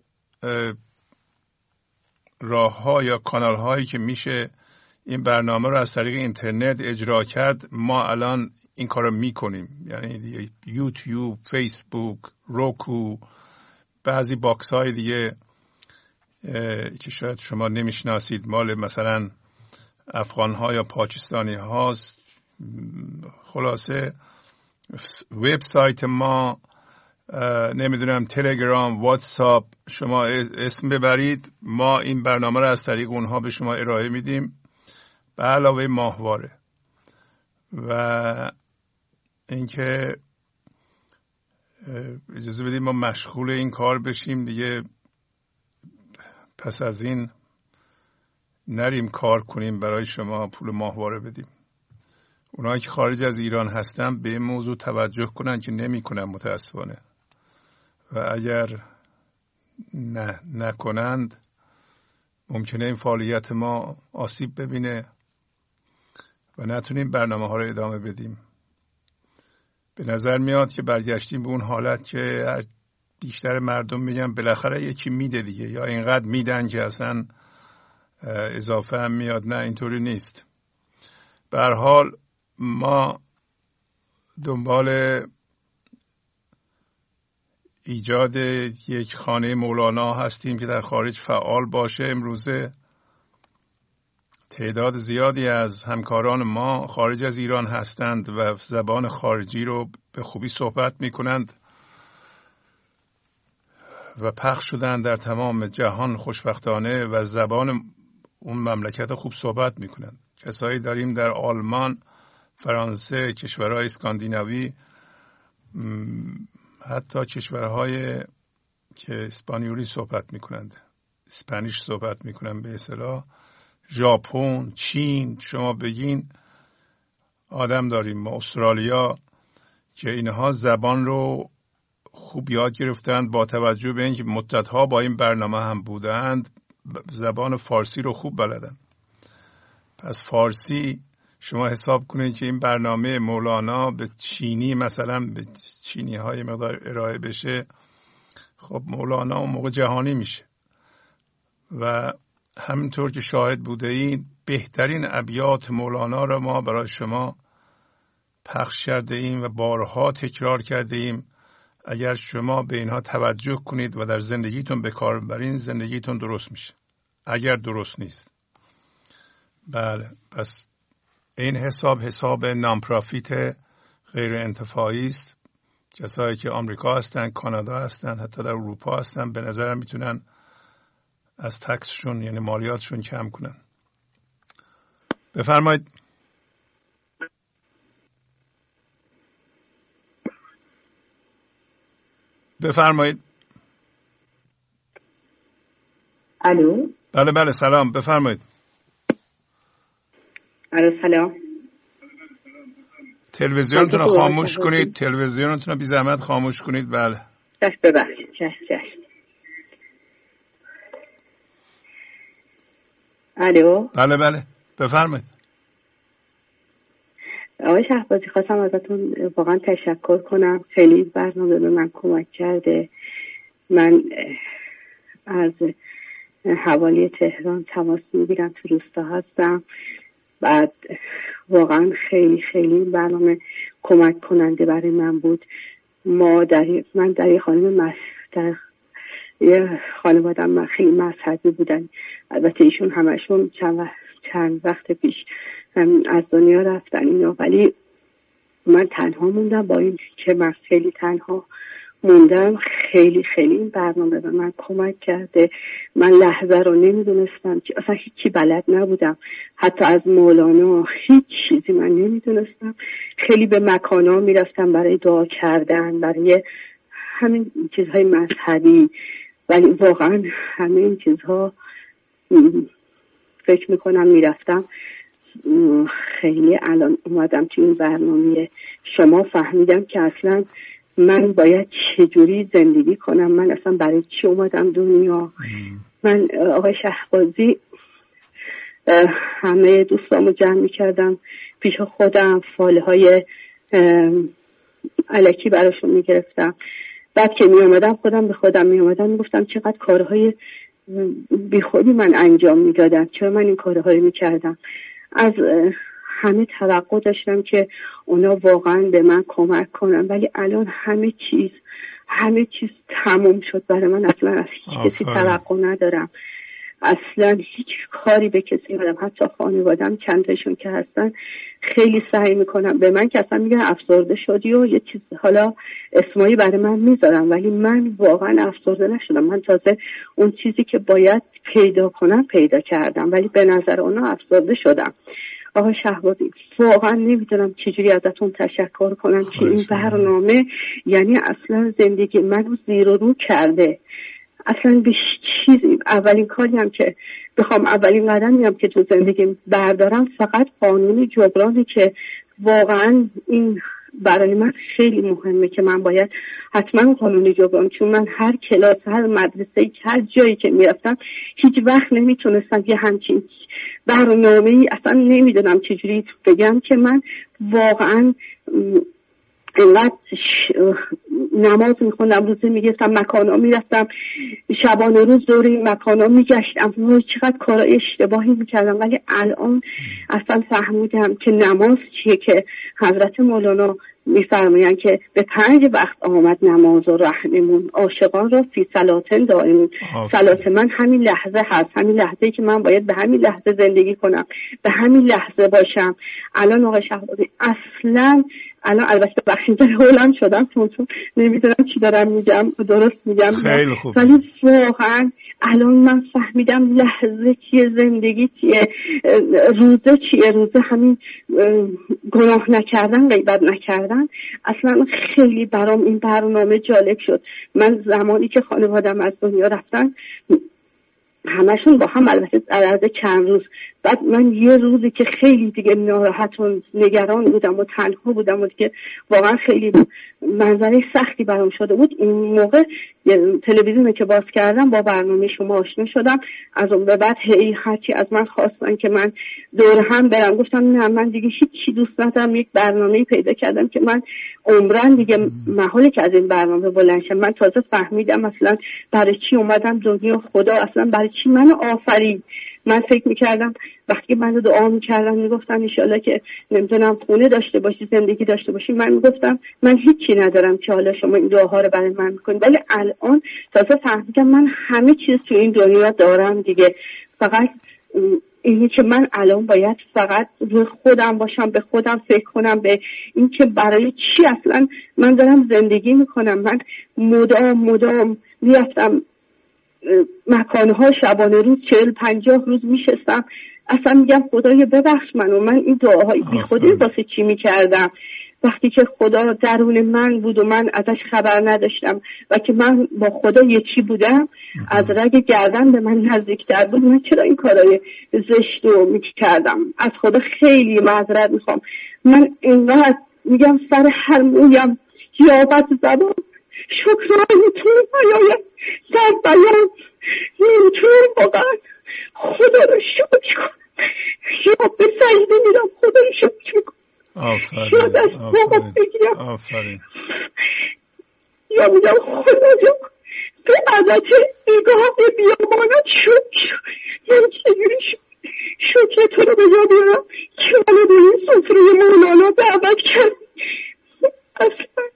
راه ها یا کانال هایی که میشه این برنامه رو از طریق اینترنت اجرا کرد. ما الان این کار رو میکنیم، یعنی یوتیوب، فیسبوک، روکو، بعضی باکس های دیگه که شاید شما نمیشناسید مال مثلا افغان ها یا پاکستانی هاست. خلاصه وبسایت ما، نمیدونم تلگرام، واتساپ، شما اسم ببرید، ما این برنامه رو از طریق اونها به شما ارائه میدیم به علاوه ماهواره. و اینکه اجازه بدید ما مشغول این کار بشیم دیگه، پس از این نریم کار کنیم برای شما پول ماهواره بدیم. اونایی که خارج از ایران هستن به این موضوع توجه کنن که نمی کنن متاسفانه، و اگر نکنند ممکنه این فعالیت ما آسیب ببینه و نتونیم برنامه ها رو ادامه بدیم. به نظر میاد که برگشتیم به اون حالت که بیشتر مردم میگن بالاخره یکی میده دیگه، یا اینقدر میدن که اصلا اضافه هم میاد. نه، اینطوری نیست. به هر حال ما دنبال ایجاد یک خانه مولانا هستیم که در خارج فعال باشه. امروزه تعداد زیادی از همکاران ما خارج از ایران هستند و زبان خارجی رو به خوبی صحبت می کنند و پخش شدن در تمام جهان خوشبختانه و زبان اون مملکت خوب صحبت می کنند. کسایی داریم در آلمان، فرانسه، کشورهای اسکاندیناوی، حتی کشورهای که اسپانیولی صحبت می کنند، اسپانیش صحبت می کنند به اصطلاح، ژاپن، چین، شما بگین آدم داریم. ما استرالیا که اینها زبان رو خوب یاد گرفتند با توجه به اینکه مدتها با این برنامه هم بودند، زبان فارسی رو خوب بلدن. پس فارسی شما حساب کنید که این برنامه مولانا به چینی، مثلا به چینی های مقدار ارائه بشه، خب مولانا اون موقع جهانی میشه. و همینطور که شاهد بوده اید بهترین ابیات مولانا را ما برای شما پخش کرده ایم و بارها تکرار کرده ایم. اگر شما به اینها توجه کنید و در زندگیتون به کار ببرین، زندگیتون درست میشه. اگر درست نیست، بله، پس این حساب نانپرافیت غیر انتفاعی است. کسایی که آمریکا هستن، کانادا هستن، حتی در اروپا هستن، به نظرم میتونن از تکسشون یعنی مالیاتشون کم کنن. بفرمایید. بفرمایید. الو. بله سلام، بفرمایید. الو سلام. تلویزیونتون رو خاموش کنید. تلویزیونتون رو بی زحمت خاموش کنید. بله. چشم، ببخشید. چشم. الو. بله بفرمایید. آقای شهبازی، خواستم ازتون واقعا تشکر کنم. خیلی برنامه به من کمک کرده. من از حوالی تهران تماس میگیرم، تو روستا هستم. بعد واقعا خیلی خیلی برنامه کمک کننده برای من بود. من در یه خانوادم من خیلی مذهبی بودن. البته ایشون همشون چند وقت پیش از دنیا رفتن اینا، ولی من تنها موندم. با این که من خیلی تنها موندم، خیلی خیلی این برنامه به من کمک کرده. من لحظه رو نمیدونستم که اصلا هیچی بلد نبودم، حتی از مولانا هیچ چیزی من نمیدونستم. خیلی به مکانا میرفتم برای دعا کردن، برای همین چیزهای مذهبی، ولی واقعا همه این چیزها فکر میکنم میرفتم. خیلی الان اومدم توی این برنامه شما فهمیدم که اصلا من باید چجوری زندگی کنم، من اصلا برای چی اومدم دنیا. من آقای شهبازی همه دوستامو جمع میکردم پیش خودم، فاله های الکی براشون میگرفتم. بعد که میامدم خودم به خودم میامدم میگفتم چقدر کارهای بی خودی من انجام میدادم، چرا من این کارها رو میکردم. از همه توقع داشتم که اونا واقعا به من کمک کنن، ولی الان همه چیز تموم شد برای من. اصلا از کسی توقع ندارم، اصلا هیچ کاری به کسی ندارم. حتی خانوادم چندشون که هستن خیلی سعی میکنم به من که اصلا میگن افسرده شدی و یه چیز حالا اسمایی برای من میذارم، ولی من واقعا افسرده نشدم. من تازه اون چیزی که باید پیدا کنم پیدا کردم، ولی به نظر اونا افسرده شدم. آقای شهبازی واقعا نمیدونم چجوری ازتون تشکر کنم که این برنامه یعنی اصلا زندگی منو زیر و رو کرده. اصلا به چیزی، اولین کاری هم که بخوام، اولین قدمی هم که تو زندگی بردارم فقط قانون جبرانی که واقعا این برای من خیلی مهمه که من باید حتما قانون جبران، چون من هر کلاس، هر مدرسه، هر جایی که میرفتم هیچ وقت نمیتونستم یه همچین برنامه‌ای، اصلا نمیدونم چجوری بگم که من واقعا اینقدر نماز میخوندم، روزه میگفتم، مکانا میرفتم، شبانه روز دور این مکانا میگشتم، چقدر کارای اشتباهی میکردم. ولی الان اصلا فهمیدم که نماز چیه که حضرت مولانا میفرمایند که به 5 وقت آمد نماز و رحممون، عاشقان را فی صلاتن دائمون. صلات من همین لحظه هست، همین لحظه‌ای که من باید به همین لحظه زندگی کنم، به همین لحظه باشم. الان آقای شهبازی اصلا الان البته بخشید هولم شدم چون نمیدونم چی دارم میگم، درست میگم، خیلی خوب. ولی واقعا الان من فهمیدم لحظه چیه، زندگی چیه، روزه چیه. روزه همین گناه نکردن، غیبت نکردن. اصلا خیلی برام این برنامه جالب شد. من زمانی که خانوادم از دنیا رفتن همشون با هم، البته عرض چند روز بعد، من یه روزی که خیلی دیگه ناراحت و نگران بودم و تنها بودم و دیگه واقعا خیلی منظره سختی برام شده بود، این موقع تلویزیونی که باز کردم با برنامه شما آشنا شدم. از اون به بعد هرچی از من خواستن که من دور هم برم، گفتم نه، من دیگه هیچی دوست ندارم. یک برنامه پیدا کردم که من عمرن دیگه محاله که از این برنامه بلند شم. من تازه فهمیدم اصلا برای چی اومدم دنیا، خدا اصلا برای چی منو آفرید. من فکر میکردم وقتی من دعا میکردم میگفتم انشالله که نمیدونم خونه داشته باشی، زندگی داشته باشی، من میگفتم من هیچی ندارم که حالا شما این دعاها رو برای من میکنید. ولی الان تازه فهمیدم من همه چیز تو این دنیا دارم دیگه. فقط اینی که من الان باید فقط روی خودم باشم، به خودم فکر کنم، به این که برای چی اصلا من دارم زندگی میکنم. من مدام میرفتم مکانها، شبانه روز 40-50 روز میشستم، اصلا میگم خدایا ببخش منو، من این دعاهای بی خودی واسه چی میکردم، وقتی که خدا درون من بود و من ازش خبر نداشتم و که من با خدا یکی بودم، از رگ گردن به من نزدیکتر بود. من چرا این کارای زشت رو میکردم؟ از خدا خیلی معذرت میخوام. من اینقدر میگم سر هر مویم یابت زبان شکرانتون بیایم در بیان، نمیتونم واقعا خدا رو شکر کنم، یا به سجده میرم خدا رو شکر کنم، یا دست بابا بگیرم، یا میگم خدا رو به عدد نگاه به بیامانت شکر. من چجوری شکر تو رو به جا بیارم که منو به این سفره مولانا دعوت کرد؟ اصلا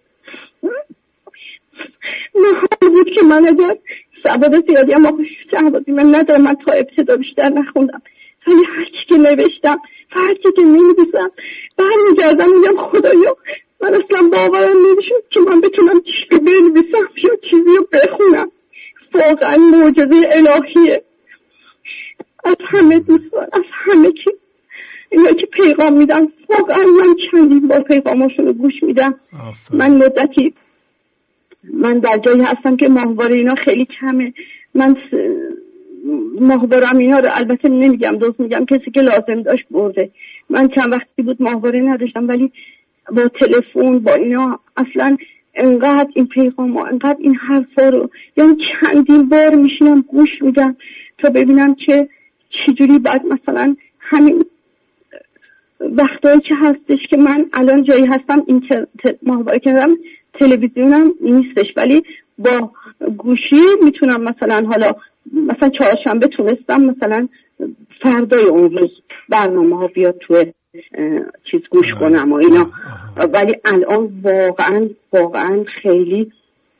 محال بود که من اگر سواد زیادی هم آقای شهبازی من ندارم، من تا ابتدا بیشتر نخوندم، ولی هرچی که نوشتم و هرچی که نمی‌نویسم برمیگردم میگم خدایا من اصلا باورم نمیشد که من بتونم چیزی بنویسم یا چیزی رو بخونم. واقعا معجزه الهیه. از همه دوستان، از همه که اینا که پیغام میدن، واقعا من چندین بار پیغاماشون رو گوش میدم. من مدتی من در جایی هستم که ماهواره اینا خیلی کمه. من ماهوارم اینا رو البته نمیگم، دوست میگم کسی که لازم داشت برده. من چند وقتی بود ماهواره نداشتم، ولی با تلفن با اینا اصلا انقدر این پیغام و انقدر این حرفا رو یعنی چندین بار میشینم گوش میدم تا ببینم که چجوری بعد مثلا همین وقتایی که هستش که من الان جایی هستم این ماهواره کردم، تلویزیونم نیستش، ولی با گوشی میتونم مثلا حالا مثلا چهارشنبه تونستم مثلا فردای اون روز برنامه ها بیاد توی چیز گوش کنم و اینا، ولی الان واقعا خیلی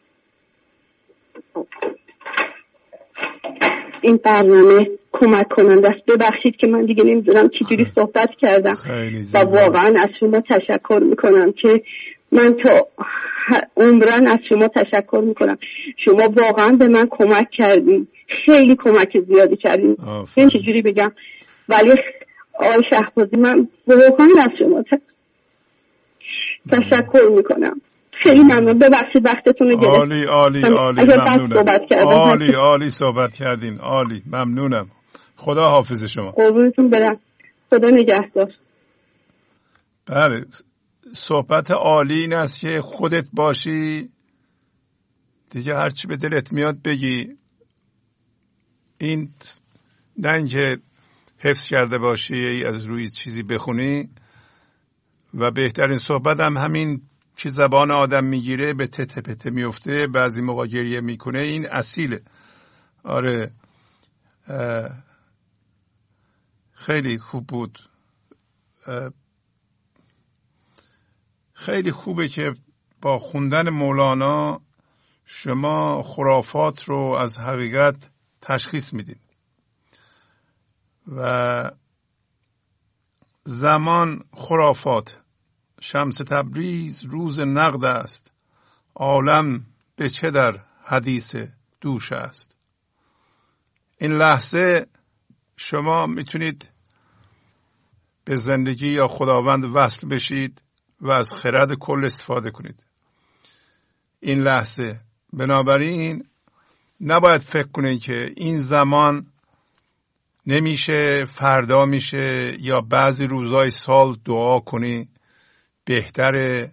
این برنامه کمک کننده است. ببخشید که من دیگه نمیدونم چجوری صحبت کردم و واقعا از شما تشکر میکنم که من تا عمرن از شما تشکر میکنم. شما واقعا به من کمک کردین، خیلی کمک زیادی کردین، این چجوری بگم، ولی آقای شهبازی من واقعا از شما تشکر میکنم. خیلی ممنون، ببخشید وقتتون رو گرفتم. عالی ممنونم. عالی صحبت کردین، عالی ممنونم. خدا حافظ شما. قربونتون برم، خدا نگهدار. بله صحبت عالی این است که خودت باشی، دیگه هرچی به دلت میاد بگی. این نه اینکه حفظ کرده باشی از روی چیزی بخونی. و بهترین صحبت هم همین که زبان آدم میگیره به تته پته میفته، بعضی موقع گریه میکنه، این اصیله. آره خیلی خوب بود. خیلی خوبه که با خوندن مولانا شما خرافات رو از حقیقت تشخیص میدین. و زمان خرافات، شمس تبریز روز نقد است، عالم به چه در حدیث دوش است. این لحظه شما میتونید به زندگی یا خداوند وصل بشید و از خرد کل استفاده کنید. این لحظه، بنابراین نباید فکر کنید که این زمان نمیشه، فردا میشه، یا بعضی روزهای سال دعا کنی بهتره.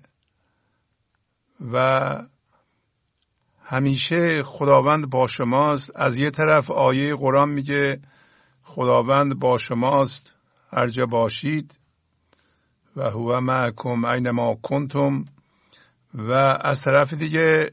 و همیشه خداوند با شماست. از یه طرف آیه قرآن میگه خداوند با شماست هر جا باشید و هو معکم اینما کنتم. و از طرف دیگه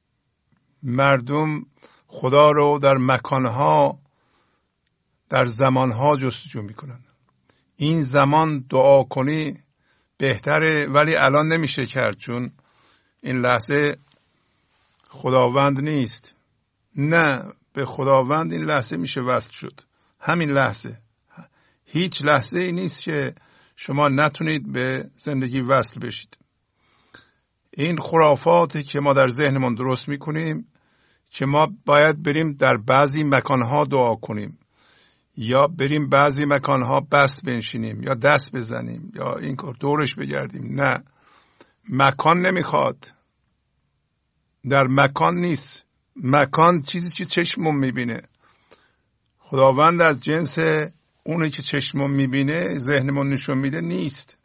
مردم خدا رو در مکانها، در زمانها جستجو میکنن. این زمان دعا کنی بهتره، ولی الان نمیشه کرد چون این لحظه خداوند نیست. نه، به خداوند این لحظه میشه وصل شد. همین لحظه، هیچ لحظه ای نیست که شما نتونید به زندگی وصل بشید. این خرافاتی که ما در ذهنمون درست میکنیم که ما باید بریم در بعضی مکانها دعا کنیم، یا بریم بعضی مکانها بست بنشینیم، یا دست بزنیم، یا این کار دورش بگردیم. نه، مکان نمیخواد، در مکان نیست. مکان چیزی که چشممون میبینه. خداوند از جنس اونی که چشممون میبینه، ذهنمون نشون میده نیست.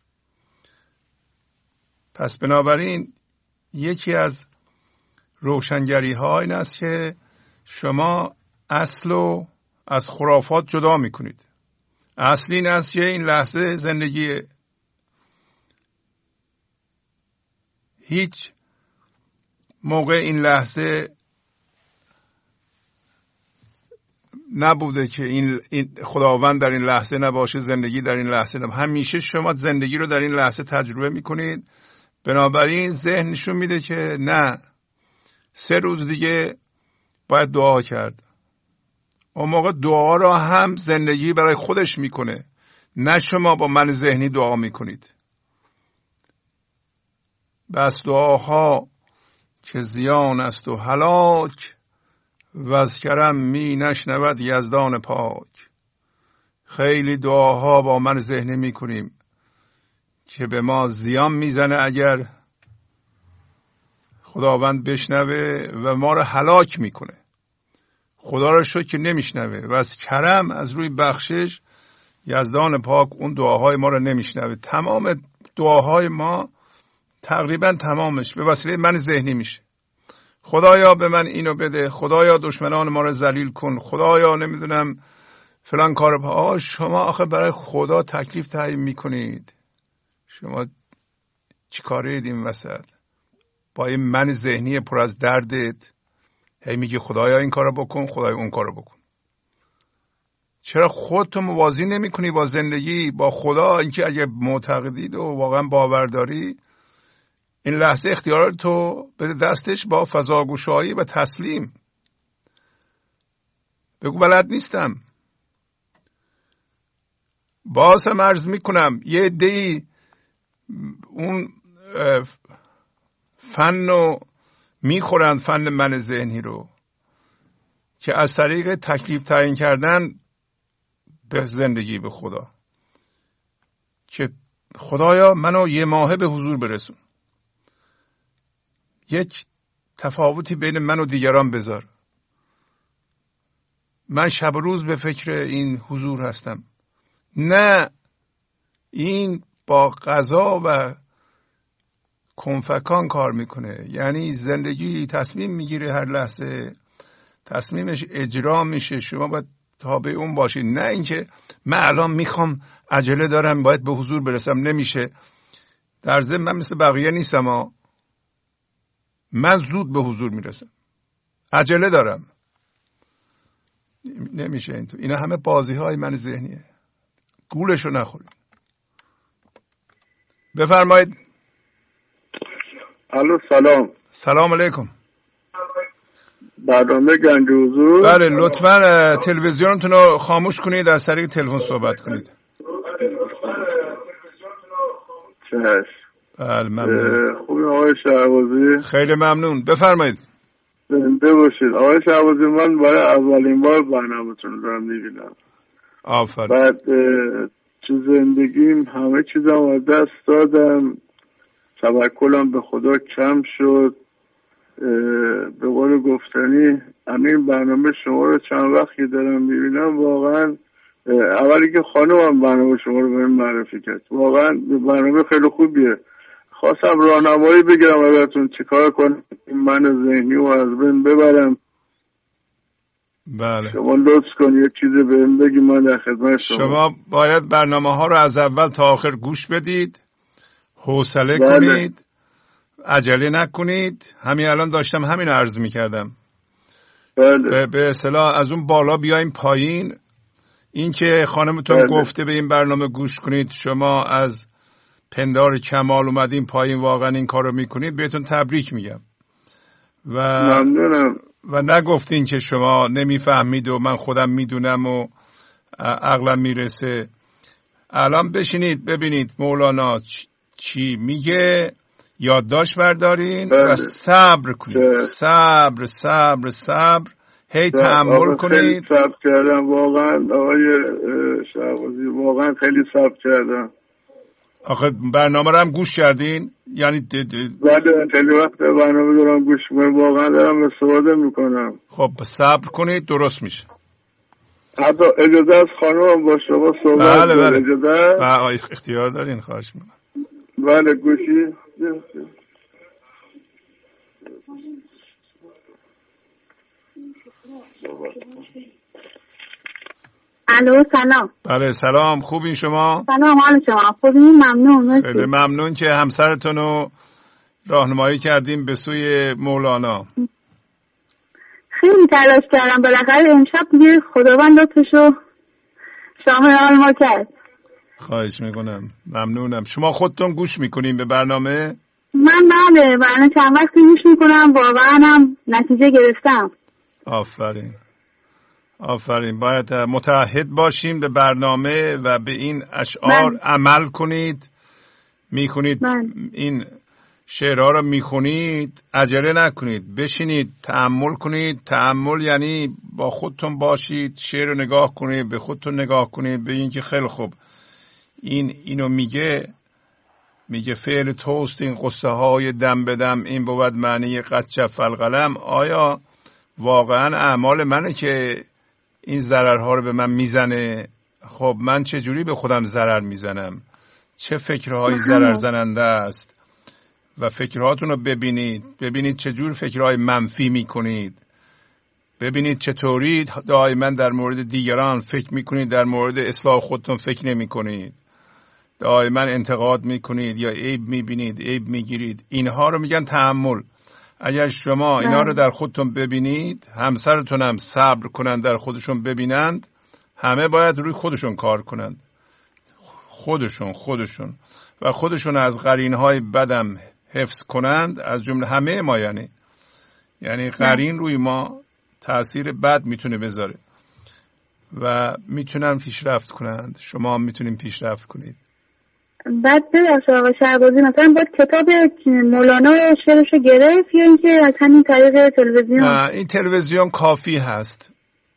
پس بنابراین یکی از روشنگری ها این است که شما اصل رو از خرافات جدا میکنید. اصل این است که این لحظه زندگی، هیچ موقع این لحظه نبوده که این خداوند در این لحظه نباشه، زندگی در این لحظه نباشه. همیشه شما زندگی رو در این لحظه تجربه میکنید. بنابراین ذهن نشون میده که نه، 3 روز دیگه باید دعا کرد. اون موقع دعا را هم زندگی برای خودش میکنه، نه شما با من ذهنی دعا میکنید. بس دعاها که زیان است و هلاک، و از کرم می نشنود یزدان پاک. خیلی دعاها با من ذهنی میکنیم که به ما زیان میزنه اگر خداوند بشنوه و ما رو هلاک میکنه. خدا رو شکر که نمیشنوه و از کرم، از روی بخشش، یزدان پاک اون دعاهای ما رو نمیشنوه. تمام دعاهای ما تقریبا تمامش به وسیله من ذهنی میشه. خدایا به من اینو بده، خدایا دشمنان ما رو ذلیل کن، خدایا نمیدونم فلان کار. شما آخه برای خدا تکلیف تعیین میکنید. شما چی کارید این وسط با این من ذهنی پر از دردت؟ هی میگی خدایا این کارو بکن، خدایا اون کارو بکن. چرا خودتو موازی نمی کنی با زندگی، با خدا؟ اینکه اگه معتقدید و واقعا باور داری، این لحظه اختیاراتو بده دستش با فضاگوشایی و تسلیم. بگو بلد نیستم. باز هم عرض میکنم یه عده‌ای اون فن رو میخورند، فن من ذهنی رو، که از طریق تکلیف تعیین کردن به زندگی به خدا، که خدایا منو 1 ماه به حضور برسون، یک تفاوتی بین من و دیگران بذار، من شب و روز به فکر این حضور هستم. نه، این با قضا و کنفکان کار میکنه. یعنی زندگی تصمیم میگیره هر لحظه، تصمیمش اجرا میشه، شما باید تابع اون باشید. نه اینکه من الان میخوام عجله دارم باید به حضور برسم، نمیشه. در ضمن من مثل بقیه نیستم من زود به حضور میرسم، عجله دارم، نمیشه اینطور. اینا همه بازی های من ذهنیه، گولشو نخورید. بفرمایید. الو سلام. سلام علیکم. برنامه گنج حضور. بله لطفاً تلویزیونتون رو خاموش کنید، از طریق تلفن صحبت کنید. چشم. بله ممنون. خوبی آقای شهبازی؟ خیلی ممنون، بفرمایید. زنده باشید آقای شهبازی. من برای اولین بار برنامه‌تون رو دارم میبینم. آفرین. بعد تو زندگیم همه چیزم از دست دادم، توکلم به خدا کم شد. به قول گفتنی همین برنامه شما رو چند وقتی دارم میبینم، واقعا اولی که خانومم برنامه شما رو به من معرفی کرد، واقعا برنامه خیلی خوبیه. خواستم راهنمایی بگیرم ازتون چیکار کنم من ذهنی رو از بین ببرم. بله. شما لطف کنید یه چیزی بهم بگید، من در خدمت شما باید برنامه ها رو از اول تا آخر گوش بدید، حوصله کنید، عجله نکنید. همین الان داشتم همین عرض میکردم. بله. به اصطلاح از اون بالا بیایم پایین. این که خانمتون گفته به این برنامه گوش کنید، شما از پندار کمال اومدین پایین، واقعا این کار رو میکنید، بهتون تبریک میگم. و ممنونم. و نگفتین که شما نمیفهمید و من خودم میدونم و عقلم میرسه. الان بشینید ببینید مولانا چی میگه، یادداشت بردارین و صبر کنید. صبر صبر صبر، هی تأمل کنید. خیلی صبر کردم واقعا آقای شهبازی، واقعا خیلی صبر کردم. آخه برنامه رو هم گوش کردین؟ یعنی بله خیلی وقت برنامه دارم گوش میکنم، واقعا دارم استفاده میکنم. خب صبر کنید درست میشه. حتی اجازه از خانوم با شما صحبت. بله اجازه اختیار دارین، خواهش میکنم. بله گوشی. الو سلام. بله سلام، خوبین شما؟ سلام، حال شما خوبین؟ ممنون. خیلی ممنون که همسرتون رو راهنمایی کردیم به سوی مولانا. خیلی تلاش کردم، بالاخره امشب دیگه خداوند لطفشو شامل حال ما کرد. خواهش میکنم، ممنونم. شما خودتون گوش میکنین به برنامه؟ من بله برنامه چند وقتی گوش میکنم، واقعا هم نتیجه گرفتم. آفرین آفرین. باید متعهد باشیم به برنامه و به این اشعار عمل کنید. میخونید این شعرها رو میخونید، عجله نکنید، بشینید تأمل کنید. تأمل یعنی با خودتون باشید، شعر رو نگاه کنید، به خودتون نگاه کنید، ببینید که خیلی خوب اینو میگه فعل توست این قصه های دم بدم، این بود معنی قد جف القلم. آیا واقعا اعمال منه که این ضررها رو به من میزنه؟ خب من چه جوری به خودم ضرر میزنم؟ چه فکرهایی ضرر زننده است؟ و فکرهاتون رو ببینید چه جور فکرهای منفی میکنید. ببینید چطوری دائما در مورد دیگران فکر میکنید، در مورد اصلاح خودتون فکر نمیکنید. دائما انتقاد میکنید یا عیب میبینید، عیب میگیرید. اینها رو میگن تأمل. اگر شما اینا رو در خودتون ببینید، همسرتون هم صبر کنند در خودشون ببینند. همه باید روی خودشون کار کنند، خودشون و خودشون از قرینهای بدم حفظ کنند، از جمله همه ما. یعنی قرین روی ما تأثیر بد میتونه بذاره و میتونن پیشرفت کنند. شما هم میتونین پیشرفت کنید. بعد ببخشید آقا شهبازی، مثلا باید کتاب مولانا شعرشو گرفت یا اینکه از همین طریق تلویزیون؟ نه، این تلویزیون کافی هست.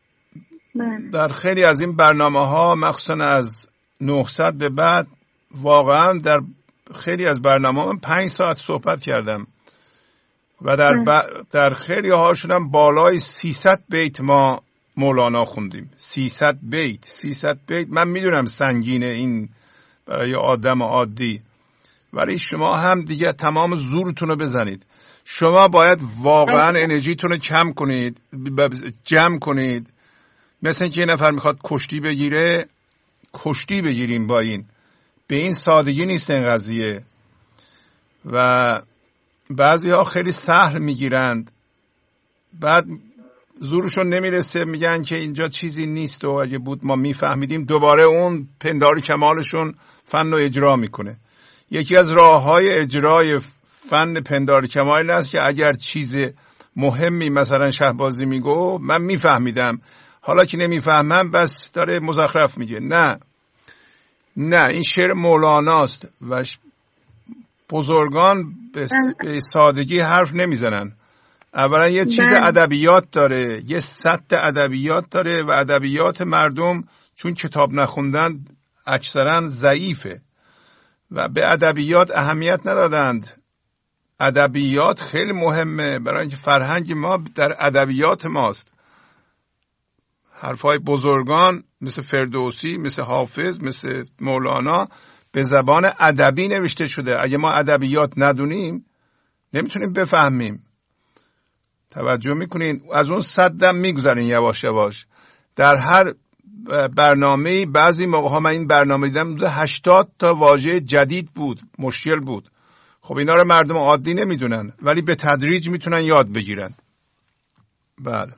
در خیلی از این برنامه‌ها مخصوصا از 900 به بعد، واقعا در خیلی از برنامه‌ها 5 ساعت صحبت کردم و در خیلی هاشون هم بالای 300 بیت ما مولانا خوندیم. 300 بیت. من میدونم سنگینه این برای آدم عادی، ولی شما هم دیگه تمام زورتون رو بزنید. شما باید واقعا انرژیتون رو کم کنید، جمع کنید. مثل اینکه یه نفر میخواد کشتی بگیره، کشتی بگیریم با این. به این سادگی نیست این قضیه. و بعضی ها خیلی سهل میگیرند، بعد زورشون نمیرسه، میگن که اینجا چیزی نیست و اگه بود ما میفهمیدیم. دوباره اون پندار کمالشون فن و اجرا میکنه. یکی از راه های اجرای فن پندار کمال این است که اگر چیز مهمی مثلا شهبازی میگو من میفهمیدم، حالا که نمیفهمم بس داره مزخرف میگه. نه این شعر مولاناست و بزرگان به سادگی حرف نمیزنن. اولا یه چیز ادبیات داره، یه سطح ادبیات داره و ادبیات مردم چون کتاب نخوندن اکثرا ضعیفه و به ادبیات اهمیت ندادند. ادبیات خیلی مهمه برای اینکه فرهنگ ما در ادبیات ماست. حرفای بزرگان مثل فردوسی، مثل حافظ، مثل مولانا به زبان ادبی نوشته شده. اگه ما ادبیات ندونیم نمیتونیم بفهمیم. توجه میکنین؟ از اون صدم میگذارین یواش یواش. در هر برنامه بعضی موقع ها من این برنامه دیدم 80 تا واژه جدید بود، مشکل بود. خب اینا رو مردم عادی نمیدونن ولی به تدریج میتونن یاد بگیرن. بله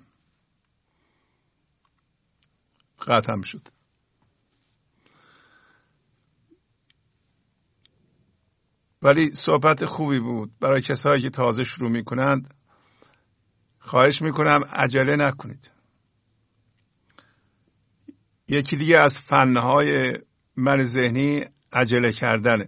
قطعا شد. ولی صحبت خوبی بود برای کسایی که تازه شروع میکنند. خواهش میکنم عجله نکنید. یکی دیگه از فنهای من ذهنی عجله کردنه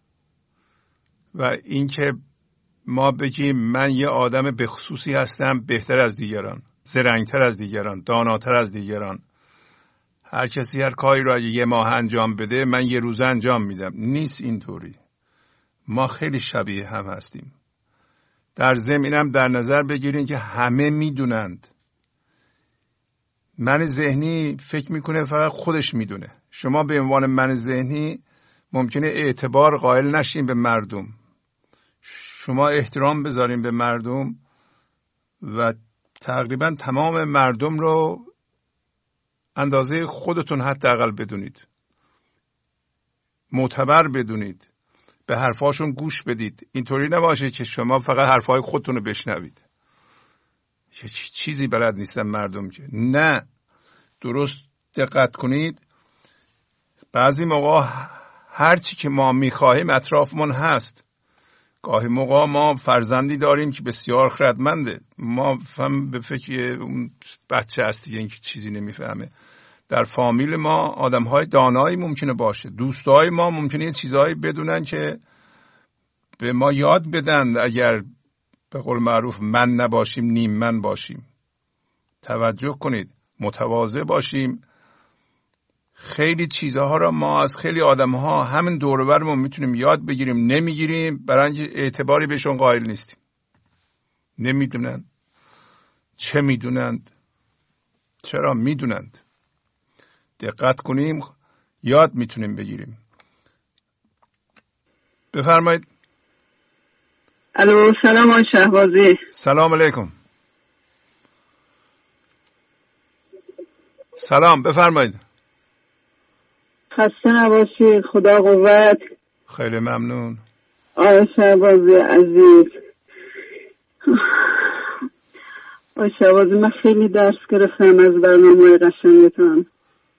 و اینکه ما بگیم من یه آدم به خصوصی هستم بهتر از دیگران، زرنگتر از دیگران، داناتر از دیگران. هر کسی هر کاری رو اگه یه ماه انجام بده من یه روز انجام میدم. نیست اینطوری. ما خیلی شبیه هم هستیم. در ضمنم در نظر بگیرین که همه میدونند. من ذهنی فکر میکنه فقط خودش میدونه. شما به عنوان من ذهنی ممکنه اعتبار قائل نشین به مردم. شما احترام بذارین به مردم و تقریبا تمام مردم رو اندازه خودتون حداقل بدونید. معتبر بدونید. به حرفاشون گوش بدید. اینطوری نباشه که شما فقط حرفای خودتون رو بشنوید. چیزی بلد نیستن مردم که. نه. درست دقت کنید. بعضی موقع هر چی که ما میخواهیم اطرافمون هست. گاهی موقع ما فرزندی داریم که بسیار خردمنده. ما فهم به فکر اون بچه هست دیگه این که چیزی نمیفهمه. در فامیل ما آدم‌های دانایی ممکنه باشه. دوستای ما ممکنه یه چیزایی بدونن که به ما یاد بدن اگر به قول معروف من نباشیم نیم من باشیم. توجه کنید. متواضع باشیم. خیلی چیزها را ما از خیلی آدم‌ها همین دور و برمون میتونیم یاد بگیریم، نمیگیریم برای اینکه اعتباری بهشون قائل نیستیم. نمیدونن. چه میدونند؟ چرا میدونند؟ دقت کنیم یاد میتونیم بگیریم. بفرمایید. الو سلام آقای شهبازی. سلام علیکم. سلام بفرمایید. خسته نباشی. خدا قوت. خیلی ممنون. آقای شهبازی عزیز. آقای شهبازی من خیلی درس گرفتم از برنامه قشنگتان.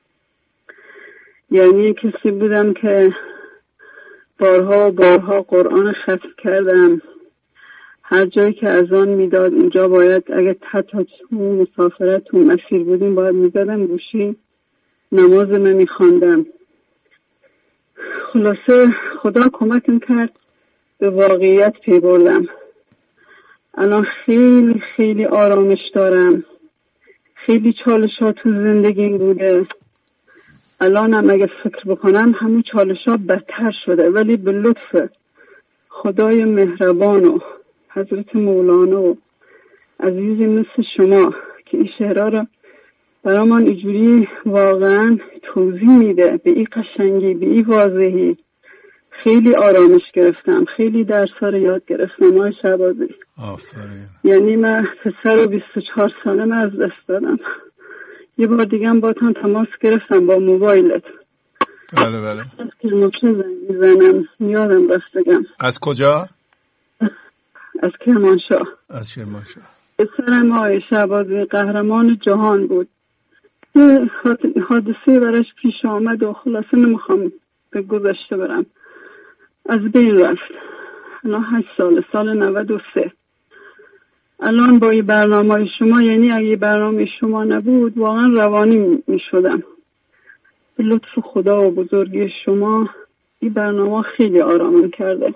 یعنی کسی بودم که بارها و بارها قرآن ختم کردم. هر جایی که اذان میداد اونجا باید اگه حتی مسافرت تو مسیر بودیم باید میدادم گوشی نماز من میخواندم. خلاصه خدا کمکم کرد به واقعیت پی بردم. الان خیلی خیلی آرامش دارم. خیلی چالشات تو زندگیم بوده. الانم اگه فکر بکنم همون چالشات بدتر شده ولی به لطف خدای مهربان و حضرت مولانا و عزیزی مثل شما که این شعرها رو برای من اینجوری واقعا توضیح میده به این قشنگی به این واضحی. خیلی آرامش گرفتم، خیلی درس‌ها رو یاد گرفتم آقای شهبازی. آفرین. یعنی من پسر 24 سالم از دست دادم. یه بار دیگه هم با تماس گرفتم با موبایلت. بله بله. از کرمانشاه زنگ میزنم، یادم رفت بگم. از کجا؟ از کرمانشاه. از کرمانشاه. پسرم آقای شهبازی قهرمان جهان بود. یه حادثه براش پیش آمد و خلاصه نمیخوام به گذشته برم. از بین رفت. الان 8 سال 93. الان با این برنامه شما، یعنی اگه برنامه شما نبود واقعا روانی می شدم. به لطف خدا و بزرگی شما این برنامه خیلی آرامم کرده.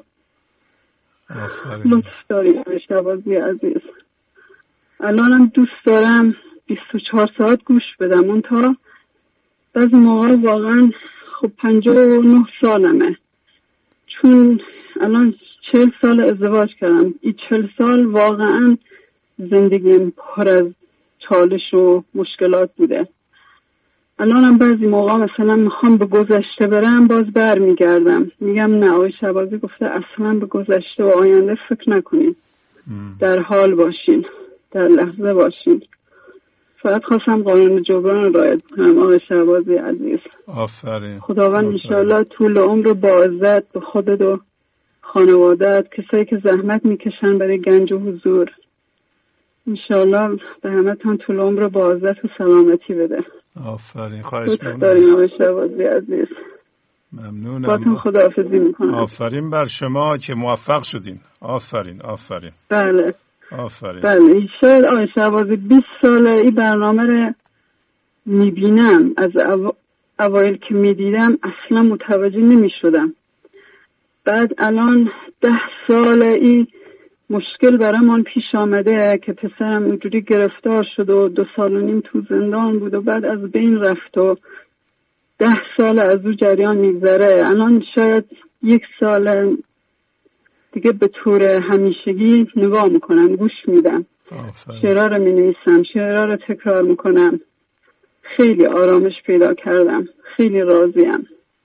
لطف داری شهبازی عزیز. الانم دوست دارم 24 ساعت گوش بدم. اون تا بعضی موقع واقعا خب 59 سالمه، چون الان 40 سال ازدواج کردم. این 40 سال واقعا زندگیم پر از چالش و مشکلات بوده. الانم بعضی موقع مثلا میخوام به گذشته برم، باز بر میگردم میگم نه، آقای شهبازی گفته اصلا به گذشته و آینده فکر نکنین، در حال باشین، در لحظه باشین. فقط خواستم قانون جبران رو رعایت کنم آقای شهبازی عزیز. آفرین. خداوند انشاءالله طول عمر با عزت به خودت و خانوادت، کسایی که زحمت میکشن برای گنج و حضور، انشاءالله به همتون طول عمر با عزت و سلامتی بده. آفرین. خواهش می‌کنم. دارین آقای شهبازی عزیز. ممنونم. باتون خداحافظی میکنم. آفرین بر شما که موفق شدین. آفرین. آفرین. بله. آفرین. بله. شاید آقای شهبازی 20 ساله این برنامه رو میبینم. از اوایل که میدیدم اصلا متوجه نمیشدم. بعد الان 10 سال این مشکل برام پیش آمده که پسرم اونجوری گرفتار شد و 2 سال و نیم تو زندان بود و بعد از بین رفت و 10 سال از او جریان میگذره. الان شاید 1 سال دیگه به طور همیشگی نگاه میکنم، گوش میدم، شعرها رو مینویسم، شعرها رو تکرار میکنم. خیلی آرامش پیدا کردم، خیلی راضیم.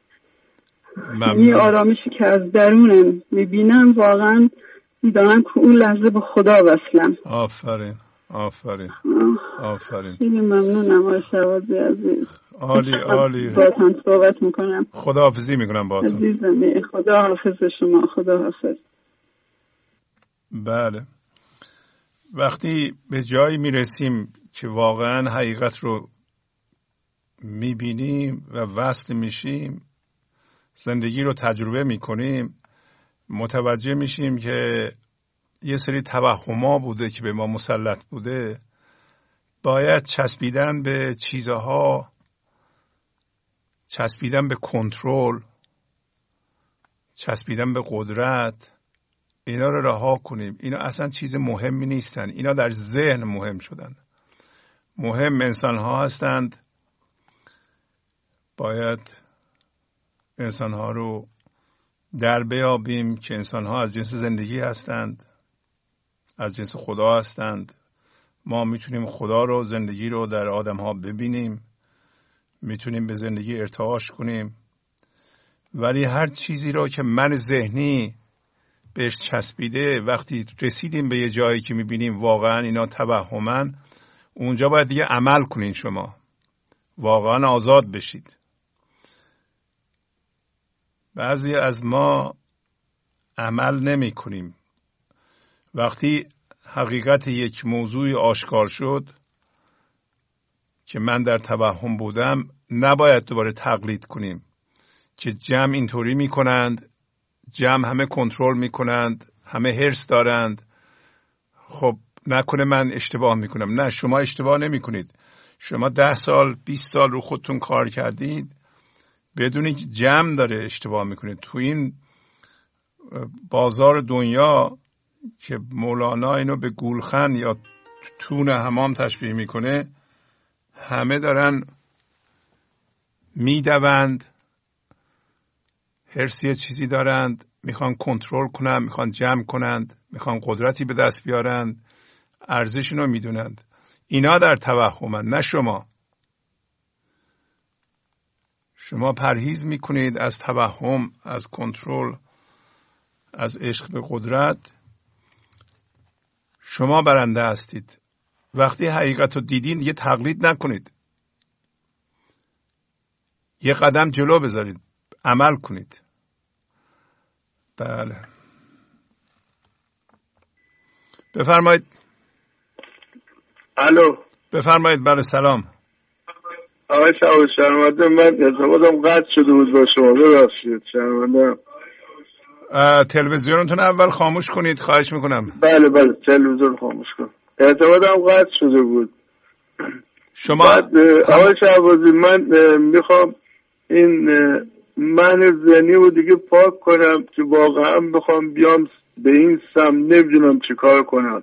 این آرامشی که از درونم میبینم واقعا میدانم که اون لحظه به خدا وصلم. آفرین. آفرین. آفرین. خیلی ممنونم آقای شهبازی عزیز. عالی. باهاتون صحبت میکنم. خداحافظی میکنم باهاتون. عزیزم خدا حافظ شما. خدا حافظ. بله. وقتی به جایی میرسیم که واقعا حقیقت رو میبینیم و وصل میشیم، زندگی رو تجربه میکنیم، متوجه میشیم که یه سری توهم‌ها بوده که به ما مسلط بوده. باید چسبیدن به چیزها، چسبیدن به کنترل، چسبیدن به قدرت، اینا رو رها کنیم. اینا اصلا چیز مهمی نیستن. اینا در ذهن مهم شدن. مهم انسان‌ها هستند. باید انسان‌ها رو در بیابیم که انسان‌ها از جنس زندگی هستند، از جنس خدا هستند. ما میتونیم خدا رو، زندگی رو در آدم‌ها ببینیم، میتونیم به زندگی ارتعاش کنیم، ولی هر چیزی رو که من ذهنی بهش چسبیده، وقتی رسیدیم به یه جایی که میبینیم واقعا اینا توهمن، اونجا باید دیگه عمل کنین. شما واقعا آزاد بشید. بعضی از ما عمل نمی کنیم. وقتی حقیقت یک موضوع آشکار شد که من در توهم بودم، نباید دوباره تقلید کنیم که جمع اینطوری می کنند، جمع همه کنترل می کنند، همه حرص دارند، خب نکنه من اشتباه می کنم. نه، شما اشتباه نمی کنید. شما 10 سال 20 سال رو خودتون کار کردید بدون اینکه جمع داره اشتباه میکنید. تو این بازار دنیا که مولانا اینو به گولخن یا تون حمام تشبیه میکنه، همه دارن میدوند، حرصی چیزی دارند، میخوان کنترل کنند، میخوان جمع کنند، میخوان قدرتی به دست بیارند، ارزششون میدونند. اینا در توهمند، نه شما. شما پرهیز میکنید از توهم، از کنترل، از عشق به قدرت. شما برنده هستید. وقتی حقیقت رو دیدین دیگه تقلید نکنید، یه قدم جلو بذارید، عمل کنید. بله بفرمایید. الو بفرمایید. بله سلام. آقای شهاب شرمنده، من ارتباطم قطع شده بود با شما، ببخشید شرمنده. تلویزیونتون اول خاموش کنید خواهش میکنم. بله تلویزیون خاموش کن. ارتباطم قطع شده بود. شما آقای شهبازی، من میخوام این من ذهنی رو دیگه پاک کنم که واقعا میخوام بیام به این سم، نمیدونم چی کار کنم.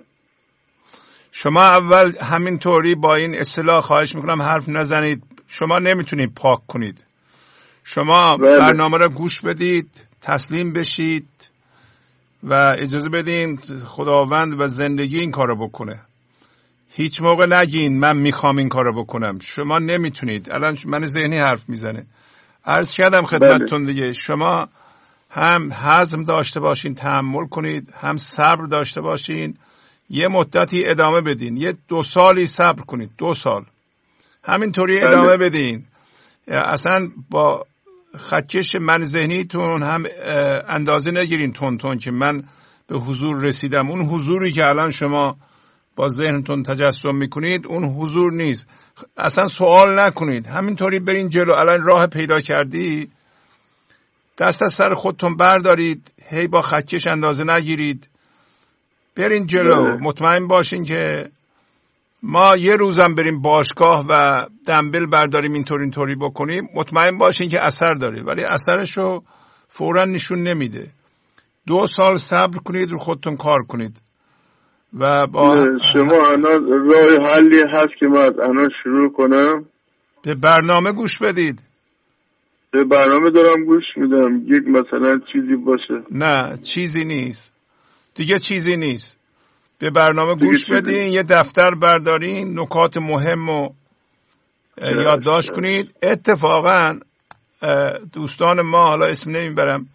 شما اول همینطوری با این اصطلاح خواهش میکنم حرف نزنید. شما نمیتونید پاک کنید. شما برنامه رو گوش بدید، تسلیم بشید و اجازه بدین خداوند و زندگی این کارو بکنه. هیچ موقع نگین من میخوام این کارو بکنم. شما نمیتونید. الان من ذهنی حرف میزنه. عرض کردم خدمتتون دیگه، شما هم حزم داشته باشین، تحمل کنید، هم صبر داشته باشین، یه مدتی ادامه بدین، یه 2 سالی صبر کنید، 2 سال همینطوری ادامه بدین. اصلا با خدکش من ذهنیتون هم اندازه نگیرین تون که من به حضور رسیدم. اون حضوری که الان شما با ذهنتون تجسم میکنید اون حضور نیست. اصلا سوال نکنید، همینطوری برین جلو. الان راه پیدا کردی، دست از سر خودتون بردارید، هی با خدکش اندازه نگیرید، برین جلو. مطمئن باشین که ما یه روزم بریم باشگاه و دنبل برداریم اینطوری بکنیم، مطمئن باشین که اثر داره، ولی اثرشو فوراً نشون نمیده. 2 سال صبر کنید، رو خودتون کار کنید. و با شما الان راه حلی هست که من الان شروع کنم؟ به برنامه گوش بدید. به برنامه دارم گوش میدم. یک مثلا چیزی باشه؟ نه چیزی نیست دیگه، چیزی نیست. به برنامه گوش بدین، یه دفتر بردارین، نکات مهم رو یادداشت کنید. اتفاقا دوستان ما، حالا اسم نمیبرم،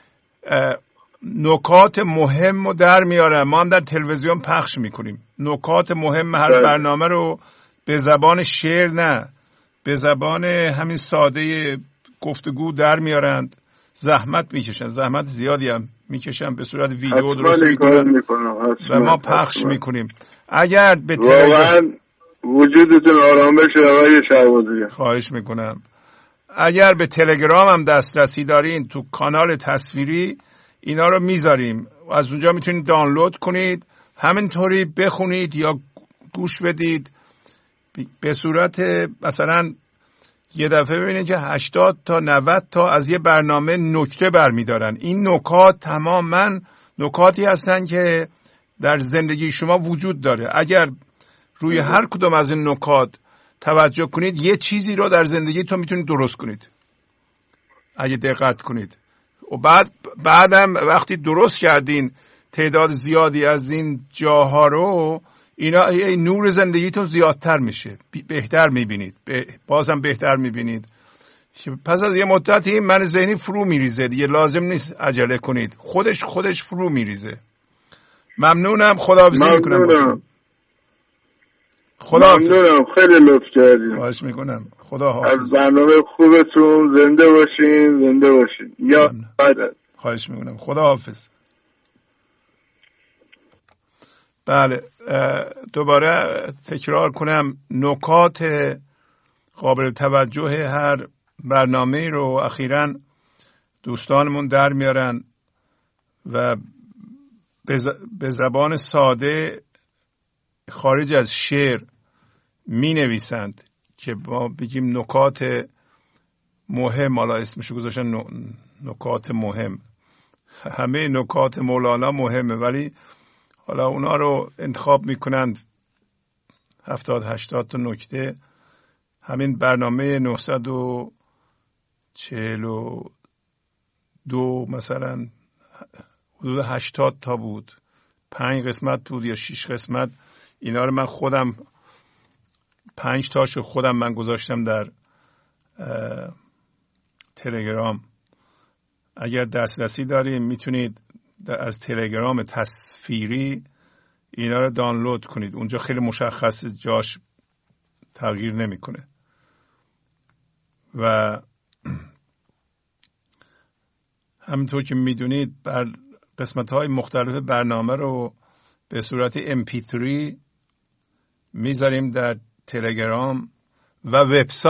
نکات مهم رو در میارن، ما هم در تلویزیون پخش میکنیم. نکات مهم هر برنامه رو به زبان شعر، نه به زبان همین ساده گفتگو در میارند. زحمت میکشن، زحمت زیادی هم میکشن، به صورت ویدیو درست میکنن و ما پخش میکنیم. اگر به واقعا وجودتون آرامش آقای شهبازی، خواهش میکنم. اگر به تلگرام هم دسترسی دارین، تو کانال تصویری اینا رو میذاریم، از اونجا میتونید دانلود کنید، همینطوری بخونید یا گوش بدید. به صورت مثلا یه دفعه ببینید که 80 تا 90 تا از یه برنامه نکته برمیدارن. این نکات تماما نکاتی هستن که در زندگی شما وجود داره. اگر روی هر کدوم از این نکات توجه کنید، یه چیزی رو در زندگی تو میتونید درست کنید اگه دقت کنید. و بعدم وقتی درست کردین تعداد زیادی از این جاها رو، اینا نور زندگیتون زیادتر میشه، بهتر میبینید، بازم بهتر میبینید. پس از یه مدتی من ذهنی فرو میریزه دیگه، لازم نیست عجله کنید، خودش فرو میریزه. ممنونم، خداحافظی میکنم. ممنونم، خیلی لطف کردید. خواهش میکنم. خداحافظ. از برنامه خوبتون زنده باشین. یا بعد. خواهش میکنم. خداحافظ. بله، دوباره تکرار کنم، نکات قابل توجه هر برنامه رو اخیراً دوستانمون در میارن و به زبان ساده خارج از شعر می نویسند که ما بگیم نکات مهم. حالا اسمشو گذاشتن نکات مهم. همه نکات مولانا مهمه، ولی حالا اونا رو انتخاب میکنند 70-80 تا نکته. همین برنامه 942 مثلا حدود 80 تا بود، 5 قسمت بود یا 6 قسمت. اینا رو من خودم 5 تاشو خودم من گذاشتم در تلگرام. اگر دسترسی داریم میتونید از تلگرام تصویری اینا رو دانلود کنید. اونجا خیلی مشخص، جاش تغییر نمیکنه. و همینطور که میدونید بر قسمت‌های مختلف برنامه رو به صورت MP3 میذاریم در تلگرام و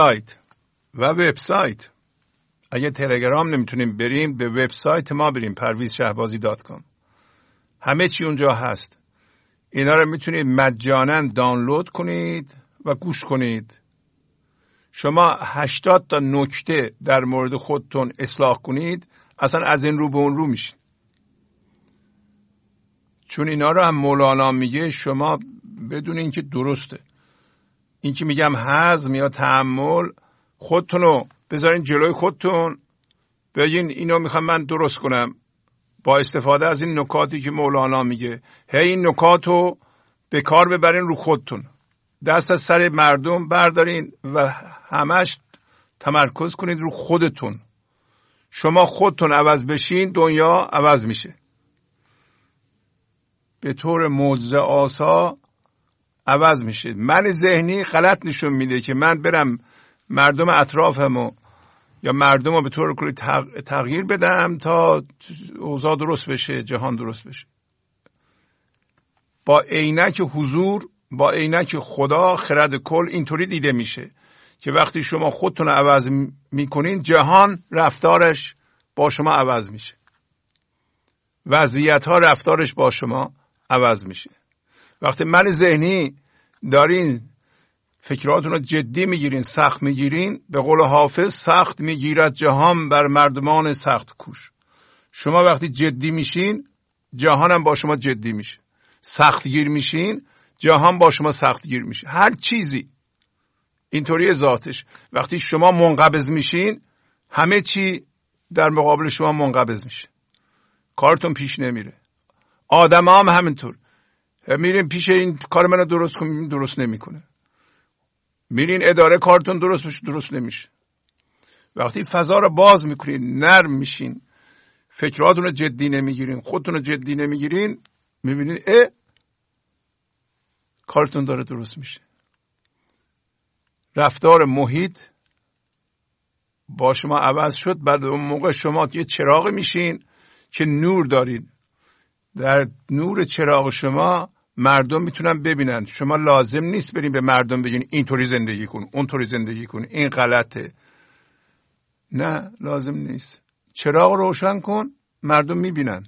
وبسایت. اگه تلگرام نمیتونیم بریم، به وبسایت ما بریم، parvizshahbazi.com. همه چی اونجا هست. اینا رو میتونید مجانا دانلود کنید و گوش کنید. شما 80 تا نکته در مورد خودتون اصلاح کنید، اصلا از این رو به اون رو میشین. چون اینا رو هم مولانا میگه شما بدون اینکه درسته. این که میگم هضم یا تأمل، خودتون رو بذارین جلوی خودتون، بگین اینو میخوام من درست کنم با استفاده از این نکاتی که مولانا میگه. این نکات رو به کار ببرین رو خودتون. دست از سر مردم بردارین و همش تمرکز کنید رو خودتون. شما خودتون عوض بشین، دنیا عوض میشه. به طور معجزه آسا عوض میشه. من ذهنی غلط نشون میده که من برم مردم اطرافمو یا مردم رو به طور کلی تغییر بدم تا اوضاع درست بشه، جهان درست بشه. با عینک حضور، با عینک خدا، خرد کل اینطوری دیده میشه که وقتی شما خودتون عوض میکنین، جهان رفتارش با شما عوض میشه. وضعیت ها رفتارش با شما عوض میشه. وقتی من ذهنی دارین فکراتون رو جدی میگیرین، سخت میگیرین، به قول حافظ سخت میگیرد جهان بر مردمان سخت کوش. شما وقتی جدی میشین، جهان هم با شما جدی میشه. سخت گیر میشین، جهان با شما سخت گیر میشه. هر چیزی اینطوری ذاتش. وقتی شما منقبض میشین، همه چی در مقابل شما منقبض میشه. کارتون پیش نمیره. آدم هم همینطور. میرین پیش این کار منو درست کنیم، درست نمیکنه. میرین اداره کارتون درست بشه، درست نمیشه. وقتی فضا رو باز میکنین، نرم میشین، فکراتون رو جدی نمیگیرین، خودتون رو جدی نمیگیرین، میبینین کارتون داره درست میشه. رفتار محیط با شما عوض شد. بعد اون موقع شما یه چراغ میشین که نور دارین. در نور چراغ شما مردم میتونن ببینن. شما لازم نیست برین به مردم بگین اینطوری زندگی کن، اونطوری زندگی کن، این غلطه. نه، لازم نیست. چراغ روشن کن، مردم میبینن.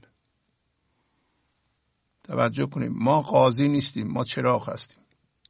توجه کنیم، ما قاضی نیستیم، ما چراغ هستیم.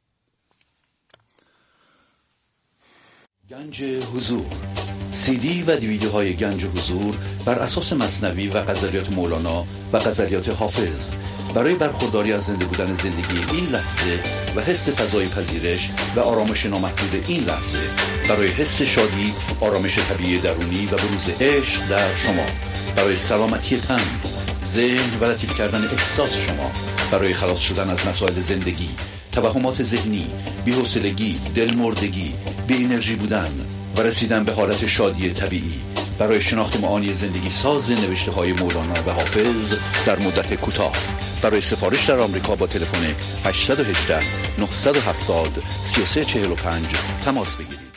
گنج حضور، CD و دیویدیوهای گنج حضور بر اساس مثنوی و غزلیات مولانا و غزلیات حافظ برای برخورداری از زنده بودن زندگی این لحظه و حس فضای پذیرش و آرامش نامحدود این لحظه، برای حس شادی، آرامش طبیعی درونی و بروز عشق در شما، برای سلامتی تن، ذهن و لطیف کردن احساس شما، برای خلاص شدن از مسائل زندگی، توهمات ذهنی، بی‌حوصلگی، دلمردگی، بی انرژی بودن و رسیدن به حالت شادی طبیعی، برای شناخت معانی زندگی ساز نوشته های مولانا و حافظ در مدت کوتاه. برای سفارش در آمریکا با تلفن 818 970 3345 تماس بگیرید.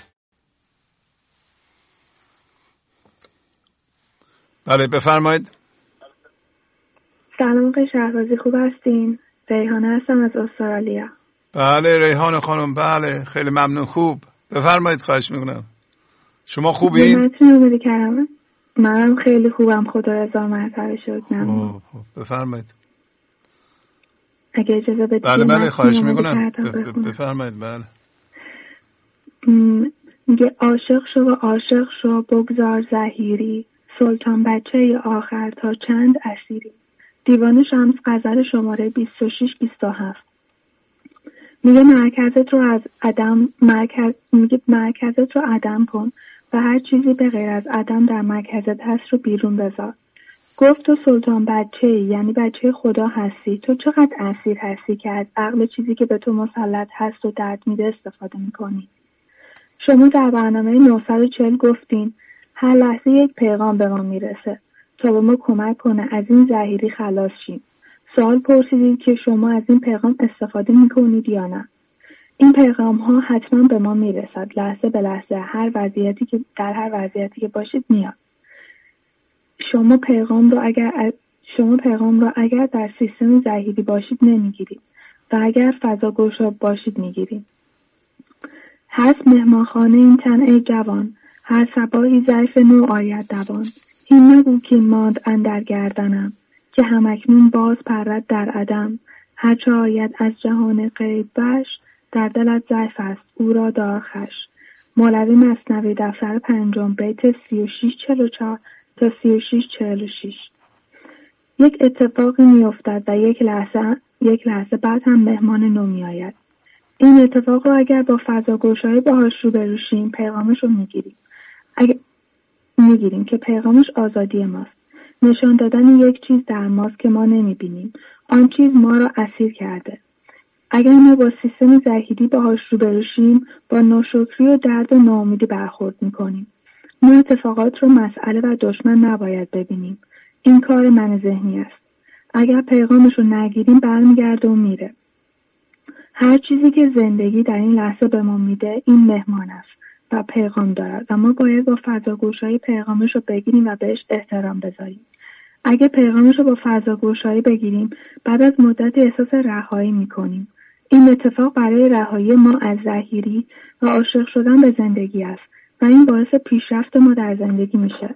بله، بفرمایید. سلام آقای شهبازی، خوب هستین؟ ریحانه هستم از استرالیا. بله ریحانه خانم، بله خیلی ممنون. خوب بفرمایید، خواهش میکنم. شما خوبین؟ منم خیلی خوبم، خدا رضا مرتبه شد. خوب بفرمایید. اگه اجازه بدید. بله خواهش میکنم، بفرمایید. بله. میگه عاشق شو و عاشق شو بگذار زحیری، سلطان بچه آخر تا چند اسیری. دیوان شمس غزل شماره 26-27. میگه مرکزت رو عدم کن و هر چیزی به غیر از عدم در مرکزت هست رو بیرون بذار. گفت تو سلطان بچه‌ای، یعنی بچه خدا هستی. تو چقدر اسیر هستی که از عقل چیزی که به تو مسلط هست و درد میده استفاده میکنی. شما در برنامه 940 گفتین هر لحظه یک پیغام به ما میرسه تا به ما کمک کنه از این ظاهری خلاص شیم. سوال پرسیدید که شما از این پیغام استفاده میکنید یا نه. این پیغام ها حتما به ما میرسد، لحظه به لحظه، در هر وضعیتی که باشید میاد. شما پیغام رو اگر در سیستم ظاهری باشید نمیگیرید و اگر فضاگوشا باشید میگیرید. هست مهمانخانه این تن ای جوان، هر صباحی ظرف نو آید دوان. این نگو که ماند اندر گردنم، که همکنون باز پرد در عدم. هر چه آید از جهان غیب بش، در دلت ظرف است او را دار خوش. مولوی مثنوی دفتر 5 بیت 3644 تا 3646. یک اتفاقی میافتد و یک لحظه بعد هم مهمان نو میآید. این اتفاق رو اگر با فضاگوشایی باهاش روبرو شیم پیغامش رو میگیریم که پیغامش آزادی ماست. نشان دادن یک چیز در ماست که ما نمیبینیم. آن چیز ما را اسیر کرده. اگر ما با سیستم ظاهری باهاش روبرو شیم با ناشکری و درد و ناامیدی برخورد میکنیم. ما اتفاقات رو مسئله و دشمن نباید ببینیم. این کار من ذهنی است. اگر پیغامش رو نگیریم برمیگرده و میره. هر چیزی که زندگی در این لحظه به ما میده این مهمان است و پیغام دارد و ما باید با فضاگوشایی پیغامش رو بگیریم و بهش احترام بذاریم. اگه پیغامش رو با فضاگوشایی بگیریم بعد از مدت احساس رهایی میکنیم. این اتفاق برای رهایی ما از ظاهری و عاشق شدن به زندگی است و این باعث پیشرفت ما در زندگی میشه.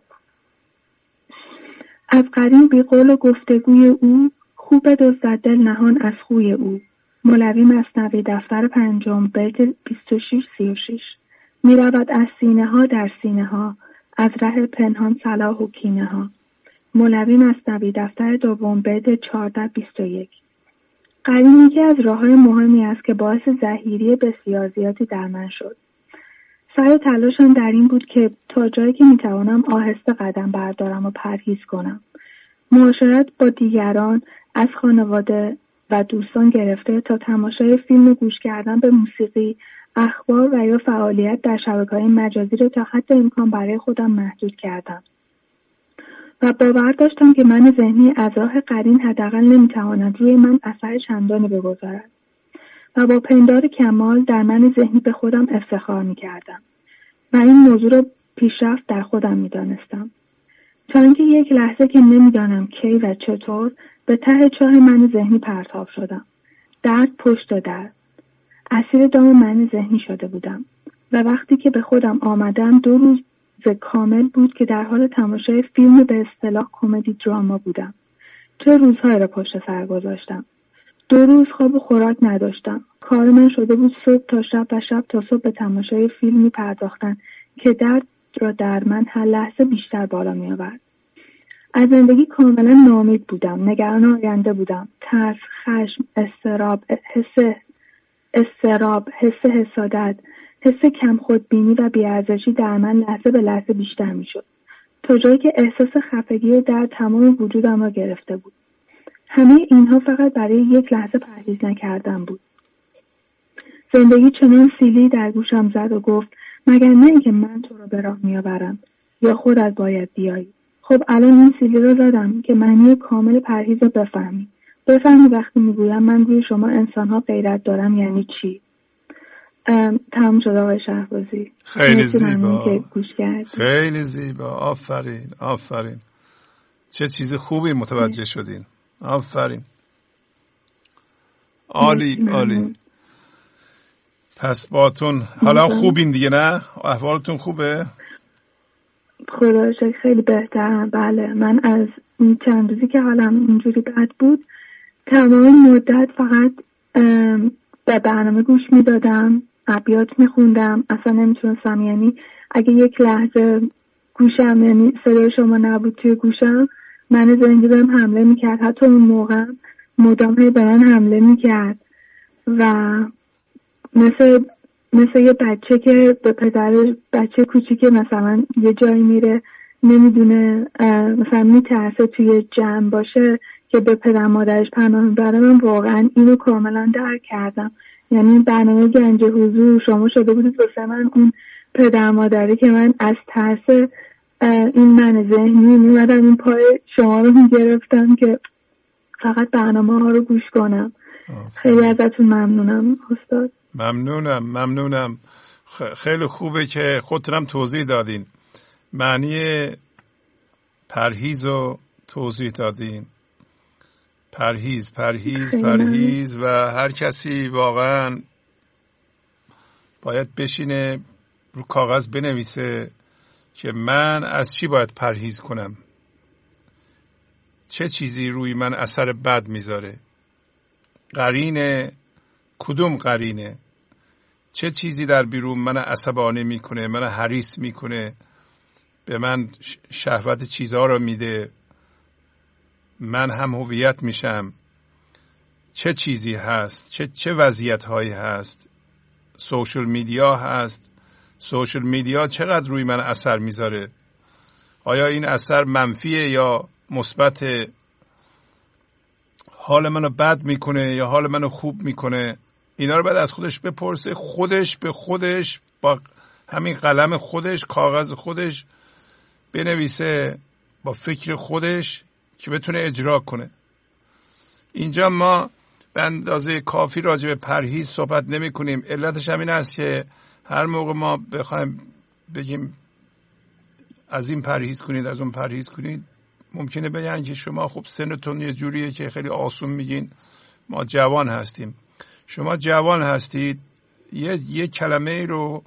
از قدیم بی قول و گفتگوی او، خوب دزدد دل نهان از خوی او. مولوی مثنوی دفتر 5 بیت 2636. می رود از سینه ها در سینه ها، از ره پنهان صلاح و کینه ها. مولوی مثنوی دفتر 2 بیت 1421. قدیم یکی از راه‌های مهمی است که باعث ظاهری بسیار زیادی در من شد. سعی تلاشم در این بود که تا جایی که میتوانم آهسته قدم بردارم و پرهیز کنم. معاشرت با دیگران از خانواده و دوستان گرفته تا تماشای فیلم و گوش کردن به موسیقی، اخبار و یا فعالیت در شبکه‌های مجازی را تا حد امکان برای خودم محدود کردم. و باور داشتم که من ذهنی از راه قرین حداقل نمیتواند روی من اثر چندانی بگذارد. و با پندار کمال در من ذهنی به خودم افتخار میکردم و این موضوع را پیشرفت در خودم میدانستم. تا اینکه یک لحظه که نمیدانم کی و چطور به ته چاه من ذهنی پرتاب شدم. درد پشت درد. اسیر دام من ذهنی شده بودم و وقتی که به خودم آمدم 2 روز کامل بود که در حال تماشای فیلم به اصطلاح کمدی دراما بودم. چه روزهای را پشت سر گذاشتم. 2 روز خواب و خوراک نداشتم. کار من شده بود صبح تا شب و شب تا صبح به تماشای فیلمی پرداختن که درد را در من هر لحظه بیشتر بالا می آورد. از زندگی کاملا ناامید بودم. نگران آینده بودم. ترس، خشم، استراب، حس حسادت، حس کم خودبینی و بی‌ارزشی در من لحظه به لحظه بیشتر می شد. تا جایی که احساس خفگی و درد تمام وجودم را گرفته بود. همه اینها فقط برای یک لحظه پرهیز نکردن بود. زندگی چنان سیلی در گوشم زد و گفت مگر نه اینکه من تو رو به راه میآورم یا خودت باید بیایی. خب الان این سیلی رو زدم که معنی کامل پرهیز رو بفهمی وقتی میگویم من روی شما انسان‌ها غیرت دارم یعنی چی. تمام شد آقای شهبازی. خیلی زیبا، خیلی زیبا. آفرین. چه چیز خوبی متوجه شدین. آفرین. عالی. پس باتون حالا خوبین دیگه نه؟ احوالتون خوبه؟ خدا شکر خیلی بهترم. بله من از این چند روزی که حالم اینجوری بد بود تمام مدت فقط به برنامه گوش میدادم، ابیات میخوندم، اصلا نمیتونستم، یعنی اگه یک لحظه گوشم یعنی صدای شما نبود توی گوشم من ذهنی بهم حمله میکرد. حتی اون موقع مدام به من حمله میکرد و مثل یه بچه که به پدرش، بچه کوچیک مثلا یه جایی میره نمیدونه مثلا میترسه توی جمع باشه که به پدر مادرش پناه میبره. من واقعا اینو کاملا درک کردم. یعنی برنامه گنج حضور شما شده بودید واسه من اون پدر مادری که من از ترس این من ذهنی میمدم این پای شما رو میگرفتم که فقط برنامه ها رو گوش کنم. خیلی ازتون ممنونم استاد. ممنونم. خیلی خوبه که خودتونم توضیح دادین، معنی پرهیز رو توضیح دادین. پرهیز و هر کسی واقعا باید بشینه رو کاغذ بنویسه که من از چی باید پرهیز کنم، چه چیزی روی من اثر بد میذاره، قرینه کدوم قرینه، چه چیزی در بیرون من عصبانی میکنه، من حریص میکنه، به من شهوت چیزها رو میده، من هم هویت میشم، چه چیزی هست، چه وضعیت هایی هست. سوشل میدیا هست، سوشل میدیا چقدر روی من اثر میذاره، آیا این اثر منفیه یا مثبت، حال منو بد میکنه یا حال منو خوب میکنه. اینا رو باید از خودش بپرسه، خودش به خودش با همین قلم خودش، کاغذ خودش بنویسه، با فکر خودش که بتونه اجرا کنه. اینجا ما به اندازه کافی راجع به پرهیز صحبت نمی کنیم. علتش همین است که هر موقع ما بخوایم بگیم از این پرهیز کنید از اون پرهیز کنید، ممکنه بگن که شما خب سنتون یه جوریه که خیلی آسون میگین، ما جوان هستیم. شما جوان هستید، یه کلمه رو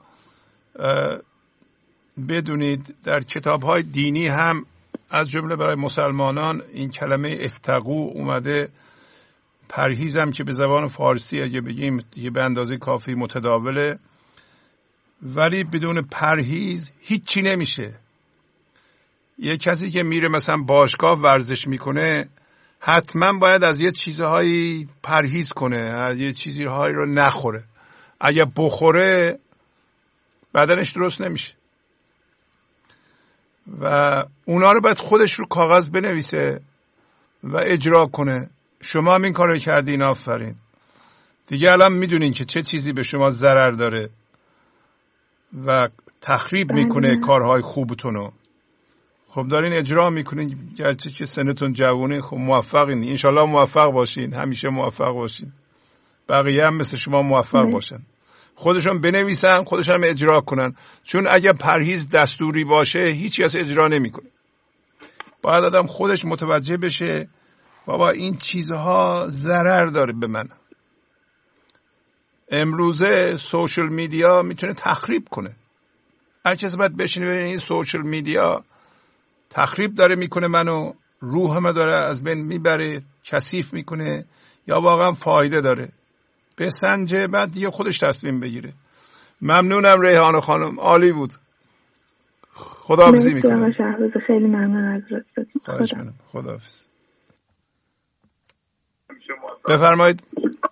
بدونید در کتاب‌های دینی هم از جمله برای مسلمانان این کلمه اتقوا اومده. پرهیزم که به زبان فارسی اگه بگیم دیگه به اندازه کافی متداوله، ولی بدون پرهیز هیچی نمیشه. یه کسی که میره مثلا باشگاه ورزش میکنه حتما باید از یه چیزهایی پرهیز کنه، از یه چیزهایی رو نخوره. اگه بخوره بدنش درست نمیشه و اونا رو باید خودش رو کاغذ بنویسه و اجرا کنه. شما هم این کار رو کردین، آفرین. دیگه الان میدونین که چه چیزی به شما ضرر داره و تخریب میکنه کارهای خوبتونو. خب دارین اجرا میکنین، گرچه که سنتون جوونه، خب موفقین. انشالله موفق باشین، همیشه موفق باشین. بقیه هم مثل شما موفق باشن، خودشون بنویسن، خودشون هم اجرا کنن. چون اگه پرهیز دستوری باشه هیچ کس اجرا نمیکنه. باید آدم خودش متوجه بشه بابا این چیزها ضرر داره به من. امروزه سوشل میدیا میتونه تخریب کنه. هر کسی باید بشینه ببینه این سوشل میدیا تخریب داره میکنه، منو روحم داره از بین میبره، کثیف میکنه، یا واقعا فایده داره. بسنجه بعد دیگه خودش تصمیم بگیره. ممنونم ریحانه خانم، عالی بود. خداحافظی میکنم. خیلی ممنون از رفتون. خداحافظ. بفرمایید.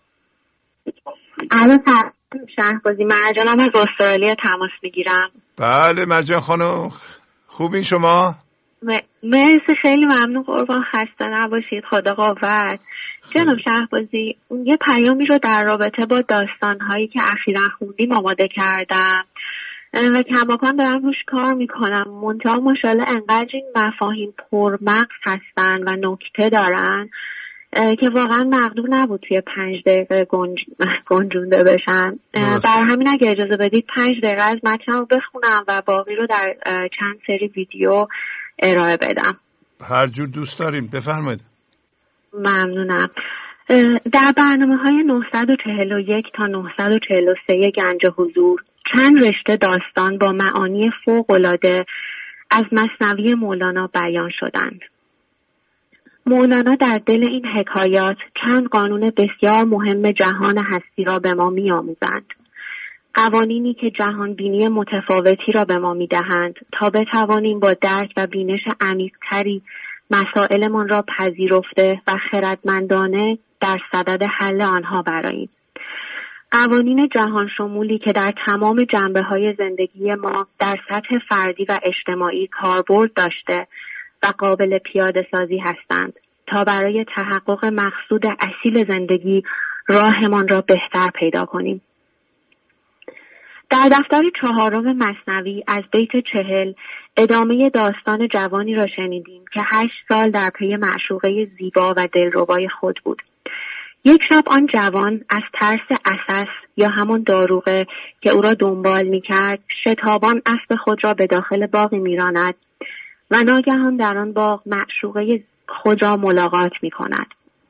الان شهبازی مرجانم از استرالیا تماس میگیرم. بله مرجان خانم، خوبین شما؟ مرسی، خیلی ممنون قربان، خسته نباشید، خدا قوت. جناب شهبازی، یه پیامی رو در رابطه با داستان‌هایی که اخیراً خوندیم آماده کردم و کماکان دارم روش کار میکنم. منتها ماشاءالله انقدر این مفاهیم پرمغز هستن و نکته دارن که واقعا مقدور نبود توی 5 دقیقه گنجونده بشن. بر همین اگه اجازه بدید 5 دقیقه از متن رو بخونم و باقی رو در چند سری ویدیو ارائه بدم. هر جور دوست داریم، بفرمایید. ممنونم. در برنامه‌های 941 تا 943 گنج حضور چند رشته داستان با معانی فوق‌العاده از مثنوی مولانا بیان شدند. مولانا در دل این حکایات چند قانون بسیار مهم جهان هستی را به ما می‌آموزند. قوانینی که جهان بینی متفاوتی را به ما می‌دهند تا بتوانیم با درک و بینش عمیق‌تری مسائلمان را پذیرفته و خردمندانه در صدد حل آنها برآییم. قوانین جهان شمولی که در تمام جنبه‌های زندگی ما در سطح فردی و اجتماعی کاربرد داشته و قابل پیاده سازی هستند تا برای تحقق مقصود اصیل زندگی راهمان را بهتر پیدا کنیم. در دفتر 4 مثنوی از بیت 40 ادامه داستان جوانی را شنیدیم که 8 سال در پی معشوقه زیبا و دلربای خود بود. یک شب آن جوان از ترس عسس یا همان داروغه که او را دنبال می‌کرد، شتابان اسب خود را به داخل باغی می‌راند و ناگهان در آن باغ معشوقه خود را ملاقات می‌کند.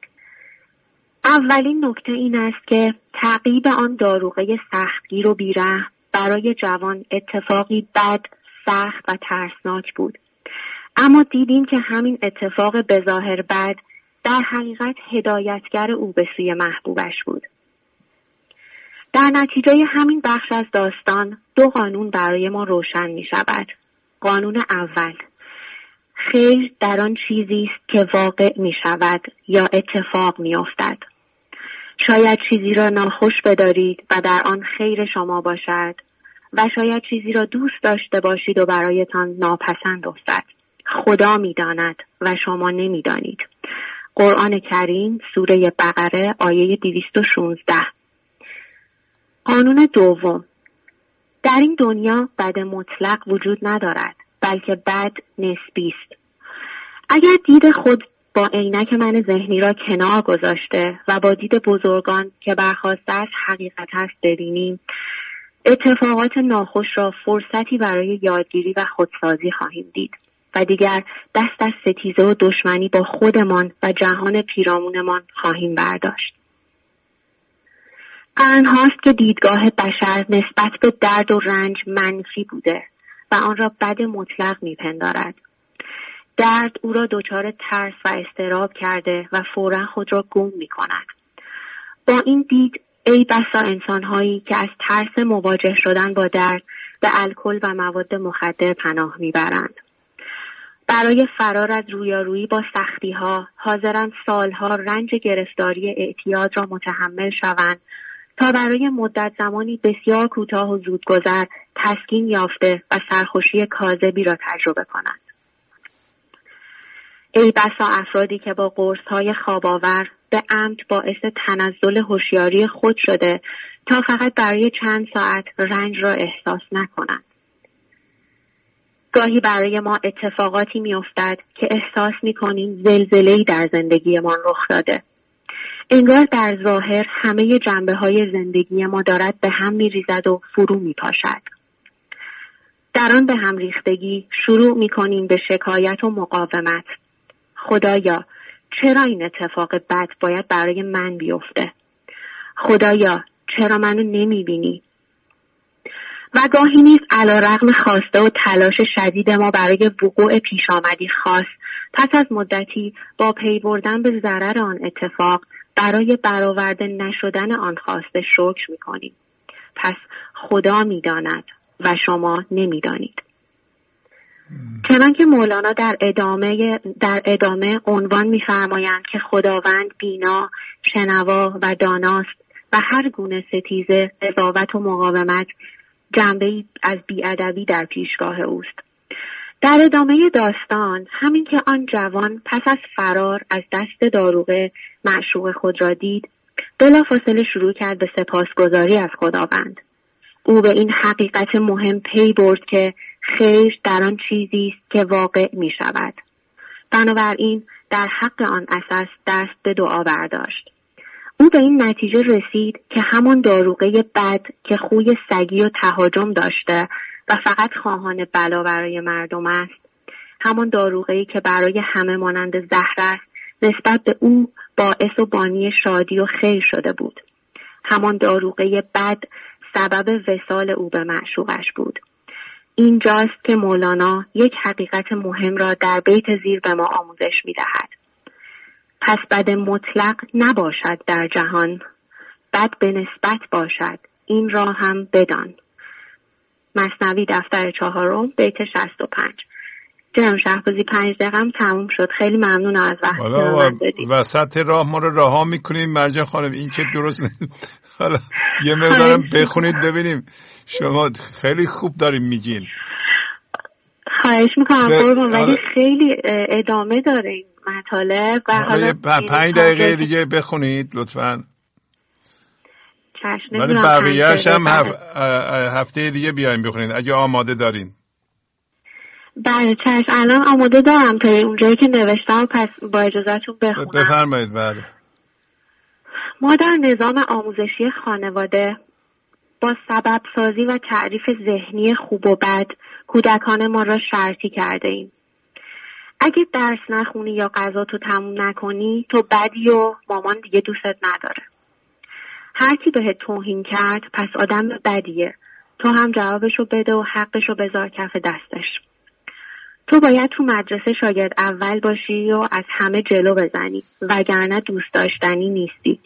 اولین نکته این است که تعقیب آن داروغه سختگیر و بیرحم برای جوان اتفاقی بد، سخت و ترسناک بود. اما دیدیم که همین اتفاق بظاهر بد در حقیقت هدایتگر او به سوی محبوبش بود. در نتیجه همین بخش از داستان 2 قانون برای ما روشن می شود. قانون اول: خیر در آن چیزی است که واقع می شود یا اتفاق می افتد. شاید چیزی را ناخوش بدارید و در آن خیر شما باشد و شاید چیزی را دوست داشته باشید و برایتان ناپسند افتد. خدا می داند و شما نمی دانید. قرآن کریم سوره بقره آیه 216. قانون دوم: در این دنیا بد مطلق وجود ندارد، بلکه بد نسبی است. اگر دید خود با عینک من ذهنی را کنار گذاشته و با دید بزرگان که برخواسته از حقیقت است ببینیم، اتفاقات ناخوش را فرصتی برای یادگیری و خودسازی خواهیم دید و دیگر دست از ستیزه و دشمنی با خودمان و جهان پیرامونمان خواهیم برداشت. قرن‌هاست که دیدگاه بشر نسبت به درد و رنج منفی بوده و آن را بد مطلق میپندارد. درد او را دچار ترس و اضطراب کرده و فوراً خود را گم میکند. با این دید ای بسا انسان‌هایی که از ترس مواجه شدن با درد به الکل و مواد مخدر پناه میبرند. برای فرار از رویارویی با سختی‌ها حاضرند سالها رنج گرفتاری اعتیاد را متحمل شوند تا برای مدت زمانی بسیار کوتاه و زودگذر تسکین یافته و سرخوشی کاذبی را تجربه کنند. ای بسا افرادی که با قرص‌های خواب‌آور به عمد باعث تنزل هوشیاری خود شده تا فقط برای چند ساعت رنج را احساس نکنند. گاهی برای ما اتفاقاتی می‌افتد که احساس می‌کنیم زلزله‌ای در زندگیمان رخ داده. انگار در ظاهر همه جنبه‌های زندگی ما دارد به هم می‌ریزد و فرو می‌پاشد. در آن به هم ریختگی شروع می‌کنیم به شکایت و مقاومت. خدایا چرا این اتفاق بد باید برای من بیفته؟ خدایا چرا منو نمی‌بینی؟ و گاهی نیز علیرغم خواسته و تلاش شدید ما برای وقوع پیش آمدی خاص، پس از مدتی با پی بردن به ضرر آن اتفاق برای برآورده نشدن آن خواسته شکر می‌کنیم. پس خدا می‌داند و شما نمی‌دانید. چنانکه مولانا در ادامه عنوان می‌فرمایند که خداوند بینا، شنوا و داناست و هر گونه ستیزه، قضاوت و مقاومت جنبه‌ای از بی‌ادبی در پیشگاه اوست. در ادامه داستان همین که آن جوان پس از فرار از دست داروغه معشوق خود را دید، بلافاصله شروع کرد به سپاسگزاری از خداوند. او به این حقیقت مهم پی برد که خیر در آن چیزی است که واقع می شود. بنابراین در حق آن اساس دست به دعا برداشت. او به این نتیجه رسید که همان داروغه بد که خوی سگی و تهاجم داشته و فقط خواهان بلا برای مردم است، همان داروغه‌ای که برای همه مانند زهر است، نسبت به او باعث و بانی شادی و خیر شده بود. همان داروغه بد سبب وصال او به معشوقش بود. اینجاست که مولانا یک حقیقت مهم را در بیت زیر به ما آموزش می‌دهد. پس بد مطلق نباشد در جهان، بد به نسبت باشد، این را هم بدان. مثنوی دفتر 4 بیت 65. جناب شهبازی 5 دقیقم تموم شد. خیلی ممنونم از وقتی من دادید. وسط راه ما رو رها میکنیم مرجان خانم، این که درست حالا یه مقدارم بخونید ببینیم. شما خیلی خوب داریم میگین. خواهش میکنم قربان، ولی خیلی ادامه داره این مطالب و حالا 5 دقیقه دیگه بخونید لطفاً. چشم. ولی بقیه‌اش هم هفته دیگه بیایم بخونید اگه آماده دارین. بله چشم، الان آماده دارم تا اونجایی که نوشتم، پس با اجازهتون بخونم. بفرمایید. بله. ما در نظام آموزشی خانواده با سبب سازی و تعریف ذهنی خوب و بد کودکان ما را شرطی کرده ایم. اگه درس نخونی یا غذا تو تموم نکنی تو بدی و مامان دیگه دوستت نداره. هر کی بهت توهین کرد پس آدم بدیه، تو هم جوابشو بده و حقشو بذار کف دستش. تو باید تو مدرسه شاگرد اول باشی و از همه جلو بزنی وگرنه دوست داشتنی نیستی.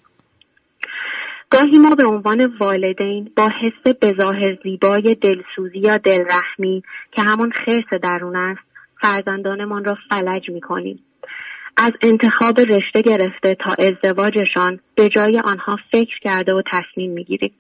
گاهی ما به عنوان والدین با حس بظاهر زیبای دلسوزی یا دلرحمی که همون خرس درون است فرزندانمان را فلج می‌کنیم. از انتخاب رشته گرفته تا ازدواجشان به جای آنها فکر کرده و تصمیم می‌گیریم.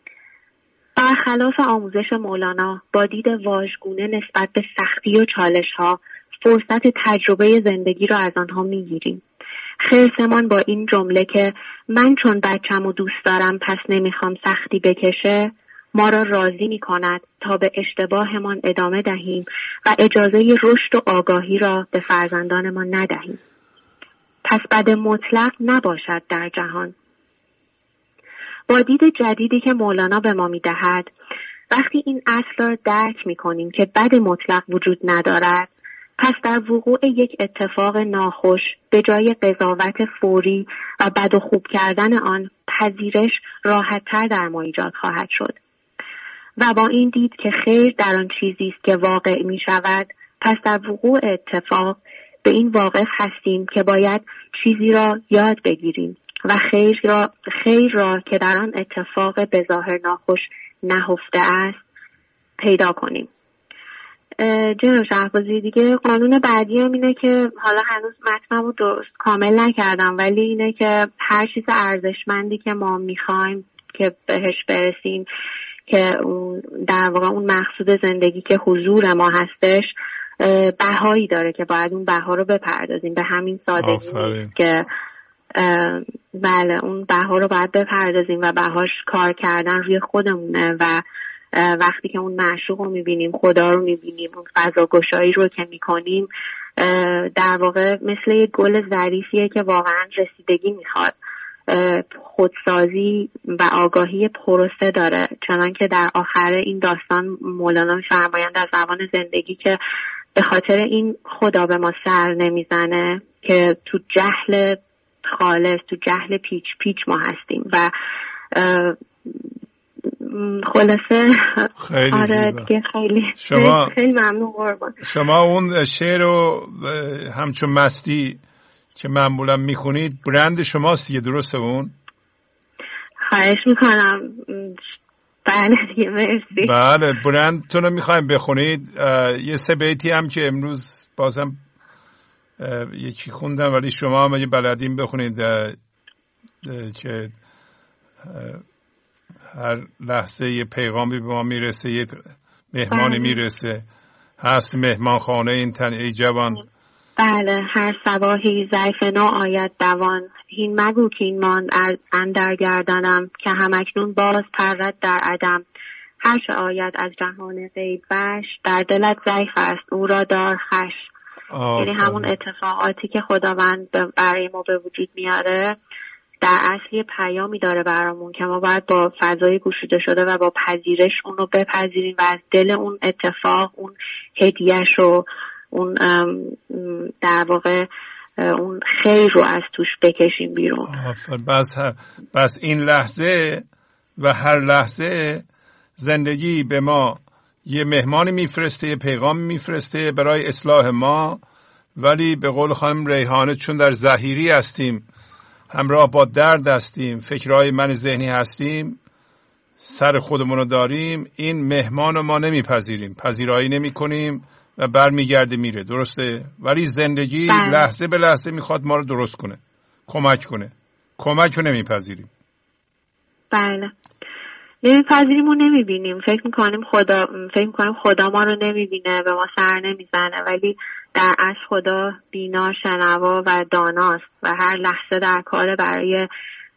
برخلاف آموزش مولانا با دید واژگونه نسبت به سختی و چالش‌ها فرصت تجربه زندگی را از آنها می‌گیریم. خرسمان با این جمله که من چون بچه‌مو دوست دارم پس نمیخوام سختی بکشه ما را راضی می‌کند تا به اشتباهمان ادامه دهیم و اجازه رشد و آگاهی را به فرزندانمان ندهیم. پس بد مطلق نباشد در جهان. با دید جدیدی که مولانا به ما می‌دهد وقتی این اصل را درک می‌کنیم که بد مطلق وجود ندارد، پس در وقوع یک اتفاق ناخوش به جای قضاوت فوری و بد و خوب کردن آن پذیرش راحت‌تر در ما ایجاد خواهد شد. و با این دید که خیر در آن چیزی است که واقع می شود، پس در وقوع اتفاق به این واقف هستیم که باید چیزی را یاد بگیریم و خیر را که در آن اتفاق به ظاهر ناخوش نهفته است پیدا کنیم. جناب شهبازی دیگه قانون بعدی هم اینه که حالا هنوز متنمو درست کامل نکردم، ولی اینه که هر چیز ارزشمندی که ما میخوایم که بهش برسیم که در واقع اون مقصود زندگی که حضور ما هستش بهایی داره که باید اون بها رو بپردازیم. به همین سادگی که بله اون بها رو باید بپردازیم و بهاش کار کردن روی خودمونه و وقتی که اون معشوق رو میبینیم، خدا رو میبینیم، اون فضاگشایی رو که میکنیم در واقع مثل یک گل ظریفیه که واقعا رسیدگی میخواد، خودسازی و آگاهی پروسه داره. چنان که در آخر این داستان مولانا می‌فرمایند در زبان زندگی که به خاطر این خدا به ما سر نمیزنه که تو جهل خالص، تو جهل پیچ پیچ ما هستیم و خلاصه خیلی آره دیگه خیلی ممنون قربان. شما اون شعر رو همچون مستی که معمولا میخونید برند شماست دیگه، درسته اون؟ خواهش میکنم. بله دیگه مرسی. بله برندتون رو میخوایم بخونید. یه سه بیتی هم که امروز بازم یکی خوندم ولی شما هم اگه بلدین بخونید که هر لحظه یه پیغامی به ما میرسه، یک مهمانی میرسه، هست مهمان خانه این تن ای جوان. بله هر صباحی ضیف نو آید دوان، هین مگو که این ماند اندر گردنم، که همکنون باز پرد در عدم. هر چه آید از جهان غیب وش، در دلت ضیف است او را دار خوش. یعنی همون اتفاقاتی که خداوند برای ما به وجود میاره در اصل یه پیامی داره برامون که ما باید با فضای گشوده شده و با پذیرش اون رو بپذیریم و از دل اون اتفاق اون هدیه‌ش و اون در واقع اون خیر رو از توش بکشیم بیرون. بس این لحظه و هر لحظه زندگی به ما یه مهمانی میفرسته، یه پیغام میفرسته برای اصلاح ما، ولی به قول خانم ریحانه چون در ظهیری هستیم، همراه با درد هستیم، فکرهای من ذهنی هستیم، سر خودمون رو داریم، این مهمان رو ما نمیپذیریم، پذیرایی نمی کنیم و برمیگرده میره. درسته؟ ولی زندگی لحظه به لحظه میخواد ما رو درست کنه، کمک کنه. کمک رو نمیپذیریم. بله نمیپذیریم و نمیبینیم. فکر میکنیم خدا ما رو نمیبینه، به ما سر نمیزنه، ولی در اصل خدا بینا، شنوا و داناست و هر لحظه در کار برای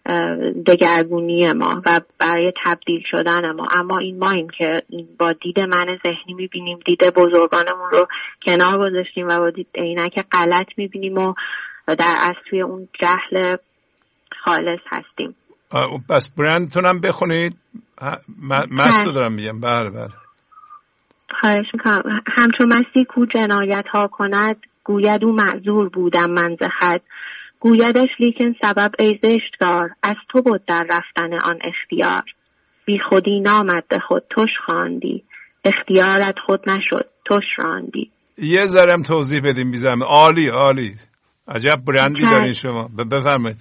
دگرگونی ما و برای تبدیل شدن ما. اما این ماییم که با دید من ذهنی میبینیم، دید بزرگانمون رو کنار گذاشتیم و با دید عینک غلط میبینیم و در اصل توی اون جهل خالص هستیم. بس برندتونم بخونید. مست دارم میگم. بله. خواهش میکنم. همچون مستی کو جنایت ها کند، گوید او معذور بودم من ز خود. گویدش لیکن سبب ای زشتگار، از تو بود در رفتن آن اختیار. بی خودی نامد به خود توش خواندی، اختیارت خود نشد توش راندی. یه ذرم توضیح بدیم بیزم. عالی عجب برندی دارین شما. بفرمایید.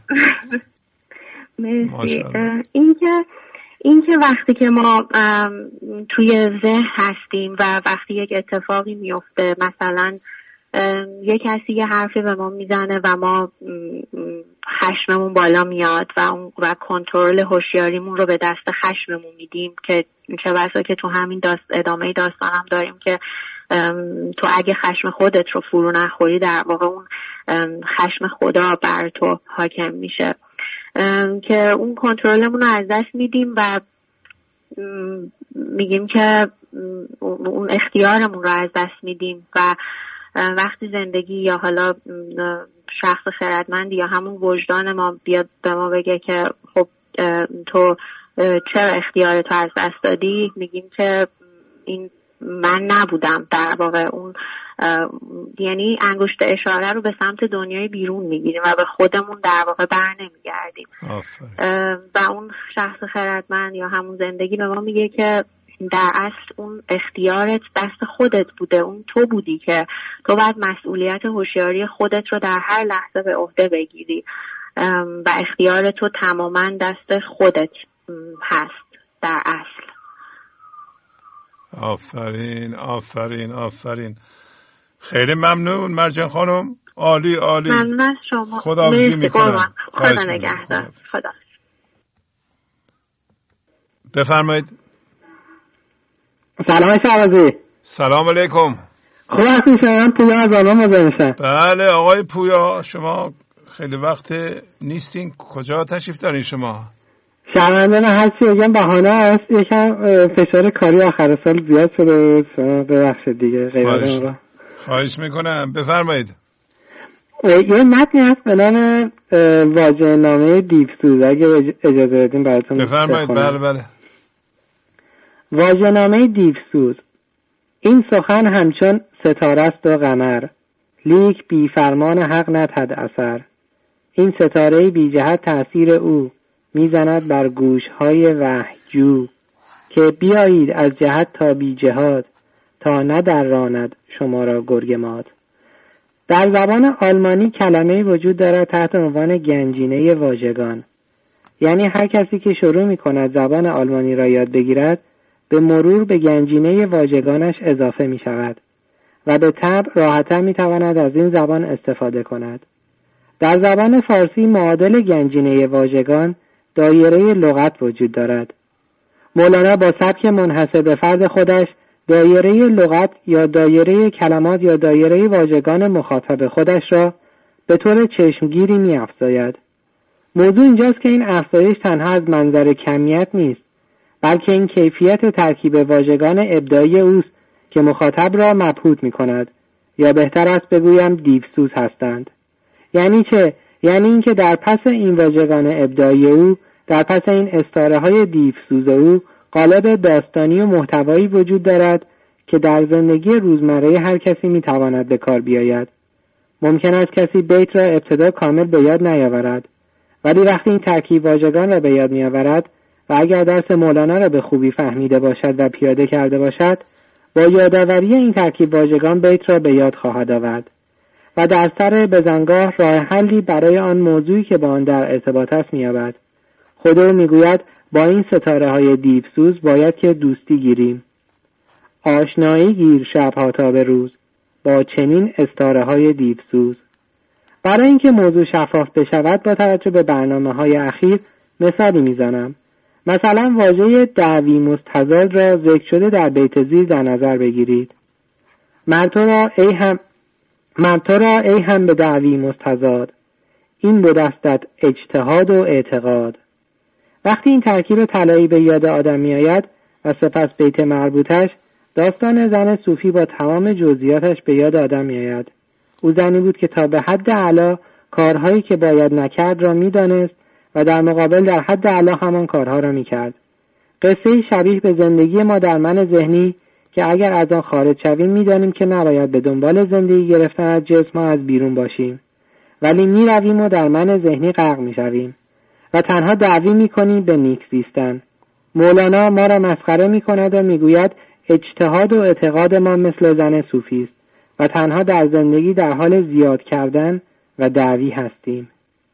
مرسی. اینکه وقتی که ما توی ذهن هستیم و وقتی یک اتفاقی میفته، مثلا یک کسی یه حرفی به ما میزنه و ما خشممون بالا میاد و کنترل هوشیاریمون رو به دست خشممون میدیم که چه بسا که تو همین ادامه داستانم داریم که تو اگه خشم خودت رو فرو نخوری، در واقع اون خشم خدا بر تو حاکم میشه، که اون کنترلمون رو از دست میدیم و میگیم که اون اختیارمون رو از دست میدیم. و وقتی زندگی یا حالا شخص خردمندی یا همون وجدان ما بیاد به ما بگه که خب تو چرا اختیارتو از دست دادی، میگیم که این من نبودم. در واقع اون یعنی انگشت اشاره رو به سمت دنیای بیرون میگیریم و به خودمون در واقع بر نمیگردیم. و اون شخص خردمند یا همون زندگی به ما میگه که در اصل اون اختیارت دست خودت بوده، اون تو بودی که تو باید مسئولیت هوشیاری خودت رو در هر لحظه به عهده بگیری و اختیار تو تماما دست خودت هست در اصل. آفرین. خیلی ممنون مرجان خانم. عالی. ممنون از شما. خداحافظی میکنم. خدا نگهدار. خدا. بفرمایید. سلام شهبازی. سلام علیکم. خوب هستین شما؟ پویا از آلمان مزاحم میشم. بله آقای پویا، شما خیلی وقت نیستین. کجا تشریف دارین شما؟ شرمنده من هرچی بگم بهانه است. یکم فشار کاری آخر سال زیاد شده. ببخشید دیگه. خواهش میکنم. بفرمایید. یه متنی هست به نام واژه نامه دیوسوز، اگه اجازه بدین براتون بفرمایید. بله. واژه نامه دیوسوز. این سخن همچون ستاره است و قمر، لیک بی فرمان حق ندهد اثر. این ستاره بی جهت تأثیر او، میزند بر گوشهای وحیجو. که بیایید از جهت تا بی جهات، تا ندراند شما را گرگ ماد. در زبان آلمانی کلمه وجود دارد تحت عنوان گنجینه واژگان. یعنی هر کسی که شروع می کند زبان آلمانی را یاد بگیرد، به مرور به گنجینه واژگانش اضافه می شود و به طبع راحتاً می تواند از این زبان استفاده کند. در زبان فارسی معادل گنجینه واژگان دایره لغت وجود دارد. مولانا با سبک منحصر به فرد خودش دایره لغت یا دایره کلمات یا دایره واژگان مخاطب خودش را به طور چشمگیری می افزاید. موضوع اینجاست که این افزایش تنها از منظر کمیت نیست، بلکه این کیفیت ترکیب واژگان ابداعی اوست که مخاطب را مبهوت می کند، یا بهتر است بگویم دیوسوز هستند. یعنی چه؟ یعنی اینکه در پس این واژگان ابداعی او، در پس این استاره های دیوسوز او، قالب داستانی و محتوایی وجود دارد که در زندگی روزمره هر کسی می تواند به کار بیاید. ممکن است کسی بیت را ابتدا کامل به یاد نیاورد، ولی وقتی این ترکیب واژگان را به یاد می آورد و اگر درس مولانا را به خوبی فهمیده باشد و پیاده کرده باشد، با یادآوری این ترکیب واژگان بیت را به یاد خواهد آورد و در سر بزنگاه راه حلی برای آن موضوعی که با آن در ارتباط است می‌یابد. خدا میگوید با این ستاره های دیوسوز باید که دوستی گیریم. آشنایی گیر شبها تا به روز با چنین استاره های دیوسوز. برای اینکه موضوع شفاف بشود با توجه به برنامه‌های اخیر مثالی میزنم. مثلا واژه دعوی مستضاد را ذکر شده در بیت زیر در نظر بگیرید. مرد تو را ای هم به دعوی مستضاد، این بودستت اجتهاد و اعتقاد. وقتی این ترکیب طلایی به یاد آدم می آید و سپس بیت مربوطش، داستان زن صوفی با تمام جزئیاتش به یاد آدم می آید. او زنی بود که تا به حد اعلی کارهایی که باید نکرد را می دانست و در مقابل در حد اعلی همان کارها را می کرد. قصه شبیه به زندگی ما در من ذهنی که اگر از آن خارج شویم می دانیم که نباید به دنبال زندگی گرفتن از جسم ها از بیرون باشیم، ولی می رویم و در من ذهنی غرق می شویم و تنها دعوی می کنیم به نیک زیستن. مولانا ما را مسخره می کند و می گوید اجتهاد و اعتقاد ما مثل زن صوفی است و تنها در زندگی در حال زیاد کردن و دعوی هستیم.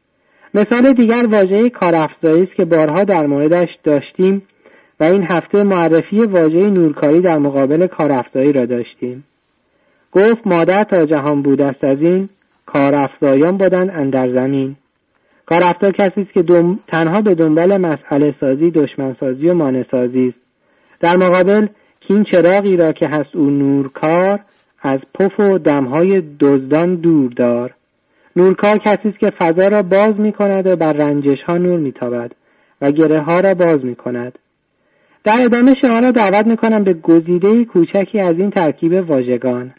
مثال دیگر واژه کارافزایی است که بارها در موردش داشتیم و این هفته معرفی واژه نورکاری در مقابل کارافزایی را داشتیم. گفت مادر تا جهان بود است از این، کارافزایان بودند اندر زمین. کارافزا کسی است که تنها به دنبال مسئله سازی، دشمن سازی و مانع سازی است. در مقابل کین چراغی را که هست او نورکار، از پف و دمهای دزدان دور دار. نورکار کسی است که فضا را باز می کند و بر رنجش ها نور می تابد و گره ها را باز می کند. در ادامه شما را دعوت می کنم به گزیده کوچکی از این ترکیب واژگان.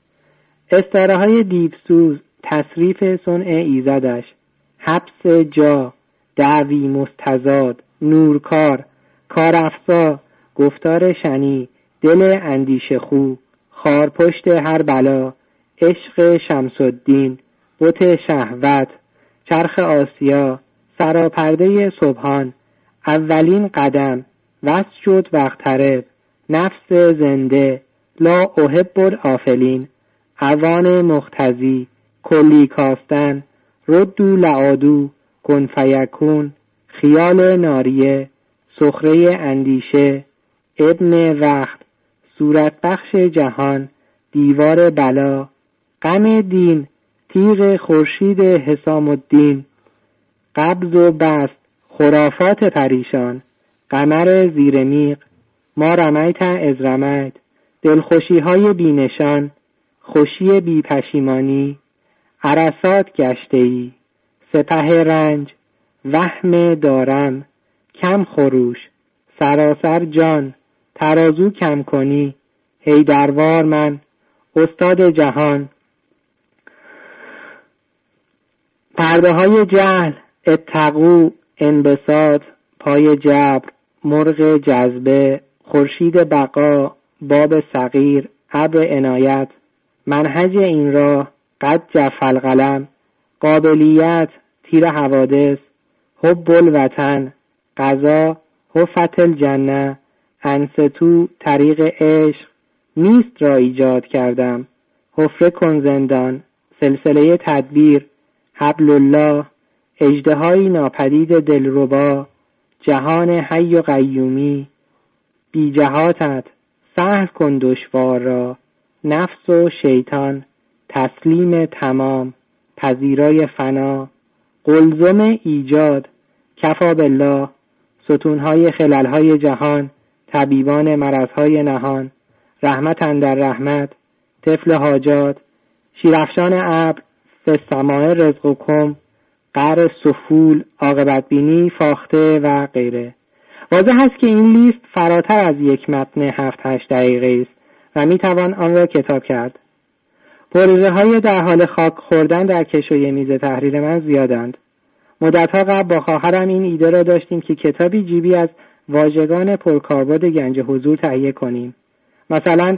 استعاره های دیوسوز، تصریف صنع ایزدش، حبس جا، دعوی مستزاد، نورکار، کارافزا، گفتار شنی، دل اندیشه خو، خارپشت هر بلا، عشق شمس الدین، بت شهوت، چرخ آسیا، سراپرده سبحان، اولین قدم، وصل شد وقترب، نفس زنده، لا احب الآفلین، اوان مختزی، کلی کاستن، ردو لعادو، کن فیکون، خیال ناریه، سخره اندیشه، ابن وقت، صورت بخش جهان، دیوار بلا، غم دین، تیغ خورشید حسام الدین، قبض و بست، خرافات پریشان، قمر زیر میغ، ما رمیت از رمیت، دلخوشی های بینشان، خوشی بی پشیمانی، عرصات گشته‌ای، سپه رنج، وهم دارم، کم خروش، سراسر جان، ترازو کم کنی، هیدروار من، استاد جهان، پرده های جهل، اتقو، انبساط، پای جبر، مرغ جذبه، خورشید بقا، باب صغیر، ابر عنایت، منهج این راه، قد جف القلم، قابلیت، تیر حوادث، حب الوطن، قضا، حفت الجنه، انستو، طریق عشق، نیست را ایجاد کردم، حفره کن زندان، سلسله تدبیر، حبل الله، اژدهای ناپدید دلربا، جهان حی و قیومی، بی جهاتت، سهل کن دشوار را، نفس و شیطان، تسلیم تمام، پذیرای فنا، قلزم ایجاد، کفا بالله، ستونهای خللهای جهان، طبیبان مرضهای نهان، رحمت اندر رحمت، طفل حاجات، شیرافشان ابر، سماع رزقکم، قعر سفول، عاقبت بینی، فاخته و غیره. واضح است که این لیست فراتر از یک متن 7-8 دقیقه است و میتوان آن را کتاب کرد. پروژه های در حال خاک خوردن در کشوی میز تحریر من زیادند. مدتها قبل با خواهرم این ایده را داشتیم که کتابی جیبی از واژگان پرکاربرد گنج حضور تهیه کنیم. مثلا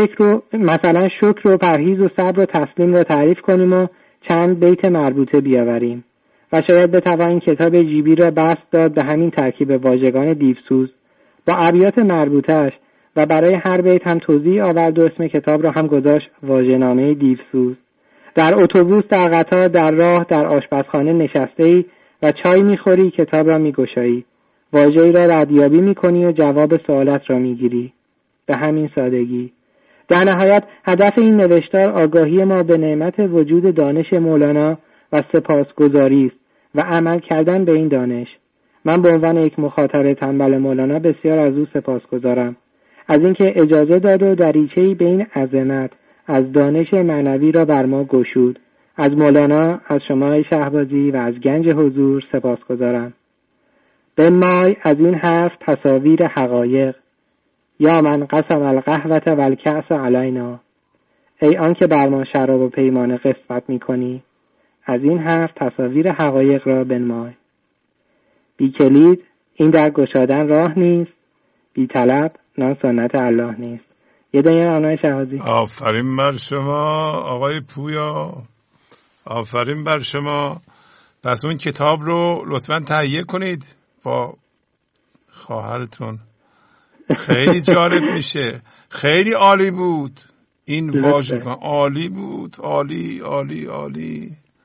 شکر و پرهیز و صبر و تسلیم را تعریف کنیم و چند بیت مربوطه بیاوریم و شاید بتوانیم کتاب جیبی را بسط داد به همین ترکیب واژگان دیوسوز با ابیات مربوطه‌اش و برای هر بیت هم توضیح آورد و اسم کتاب را هم گذاشت واژه‌نامه دیوسوز. در اتوبوس، در قطار، در راه، در آشپزخانه نشسته‌ای و چای می‌خوری، کتاب را می‌گشایی، واژه‌ای را ردیابی می‌کنی و جواب سوالات را می‌گیری. به همین سادگی. در نهایت هدف این نوشتار آگاهی ما به نعمت وجود دانش مولانا و سپاسگزاری است و عمل کردن به این دانش. من به عنوان یک مخاطب تنبل مولانا بسیار از او سپاسگزارم، از اینکه اجازه داد و دریچه‌ای به این عظمت از دانش معنوی را بر ما گشود، از مولانا، از شما آقای شهبازی و از گنج حضور سپاسگزارم. بنمای از این حرف تصاویر حقایق، یا من قسم القهوة و الکأس علینا. ای آن که بر ما شراب و پیمانه قسمت میکنی، از این حرف تصاویر حقایق را بنمای. بی کلید این در گشادن راه نیست، بی طلب نان سنت الله نیست. یه دنیا آنهای شهازی. آفرین بر شما آقای پویا، آفرین بر شما. پس اون کتاب رو لطفاً تهیه کنید با خواهرتون، خیلی جالب میشه. خیلی عالی بود این واژگان، عالی بود، عالی عالی عالی.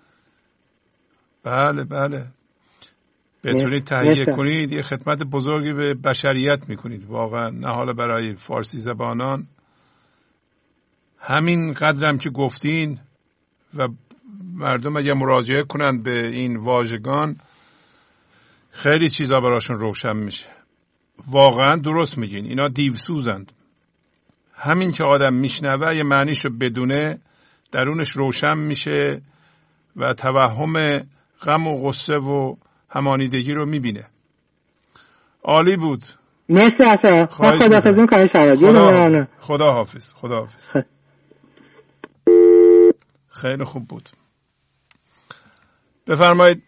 بله بله، بتونید تهیه کنید یه خدمت بزرگی به بشریت میکنید واقعا، نه حالا برای فارسی زبانان. همین قدرم که گفتین و مردم اگه مراجعه کنند به این واژگان خیلی چیزا براشون روشن میشه. واقعا درست میگین، اینا دیوسوزند. همین که آدم میشنوه یه معنیشو بدونه درونش روشن میشه و توهم غم و غصه و همانیدگی رو میبینه. عالی بود. مرسی اصلا. خداحافظ کنید شهبازی. خدا حافظ. خدا حافظ. خیلی خوب بود. بفرمایید.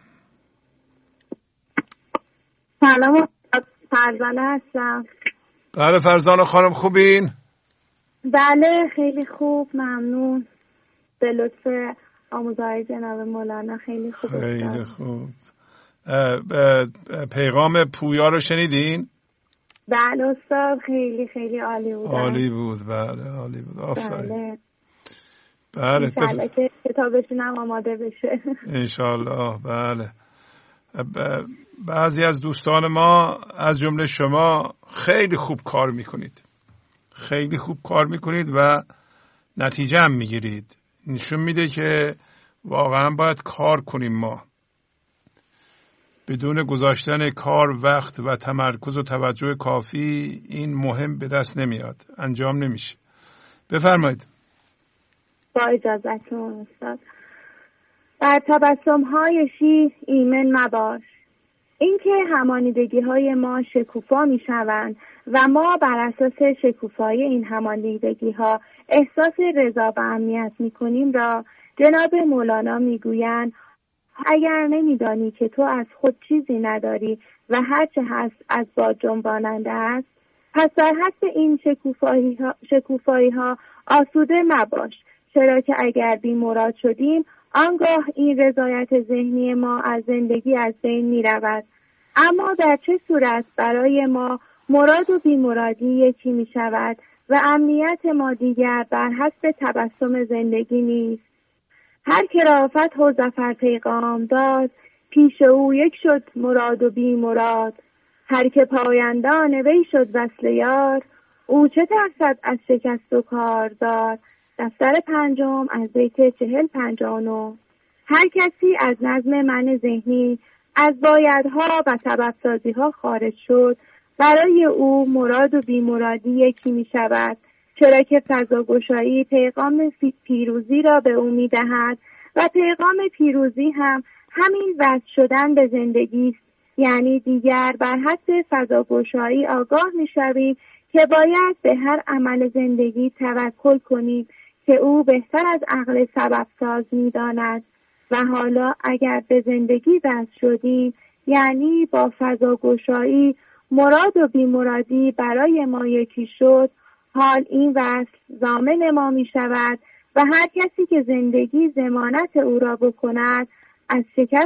سلام، فرزانه هستم. بله فرزانه خانم، خوبین؟ بله خیلی خوب، ممنون. به لطف آموزهای جناب مولانا خیلی خوب. خیلی خوب. پیغام پویا رو شنیدین؟ بله استاد، خیلی خیلی عالی بود. عالی بود، بله عالی بود. آفرین. بله انشالله که کتابشون هم آماده بشه. انشالله. بله. بعضی از دوستان ما از جمله شما خیلی خوب کار میکنید، خیلی خوب کار میکنید و نتیجه هم میگیرید. نشون میده که واقعا باید کار کنیم. ما بدون گذاشتن کار، وقت و تمرکز و توجه کافی این مهم به دست نمیاد، انجام نمیشه. بفرمایید. با اجازتون استاد. بر تبسم‌های شیر ایمن مباش، اینکه همانیدگی‌های ما شکوفا می‌شوند و ما بر اساس شکوفایی این همانیدگی‌ها احساس رضا و امنیت می‌کنیم را جناب مولانا می‌گویند اگر نمی‌دانی که تو از خود چیزی نداری و هرچه هست از باد جنباننده است، پس در حد این شکوفایی‌ها آسوده مباش، چرا که اگر بی‌مراد شدیم آنگاه این رضایت ذهنی ما از زندگی از بین می رود. اما در چه صورت برای ما مراد و بیمرادی یکی می شود و امنیت ما دیگر بر حسب تبسم زندگی نیست. هر که را فتح و ظفر پیغام داد، پیش او یک شد مراد و بیمراد. هر که پایندان وی شد وصل یار، او چه ترسد از شکست و کاردار. دفتر 5 از بیت 40-59. هر کسی از نظم من ذهنی، از بایدها و سببسازی‌ها خارج شد، برای او مراد و بیمرادی یکی می شود، چرا که فضاگشایی پیغام پیروزی را به او می دهد و پیغام پیروزی هم همین وصل شدن به زندگی است. یعنی دیگر بر حد فضاگشایی آگاه می شویم که باید به هر عمل زندگی توکل کنیم که او بهتر از عقل سبب ساز می داند. و حالا اگر به زندگی وصل شدیم، یعنی با فضاگشایی مراد و بیمرادی برای ما یکی شد، حال این وصل ضامن ما می شود و هر کسی که زندگی ضمانت او را بکند از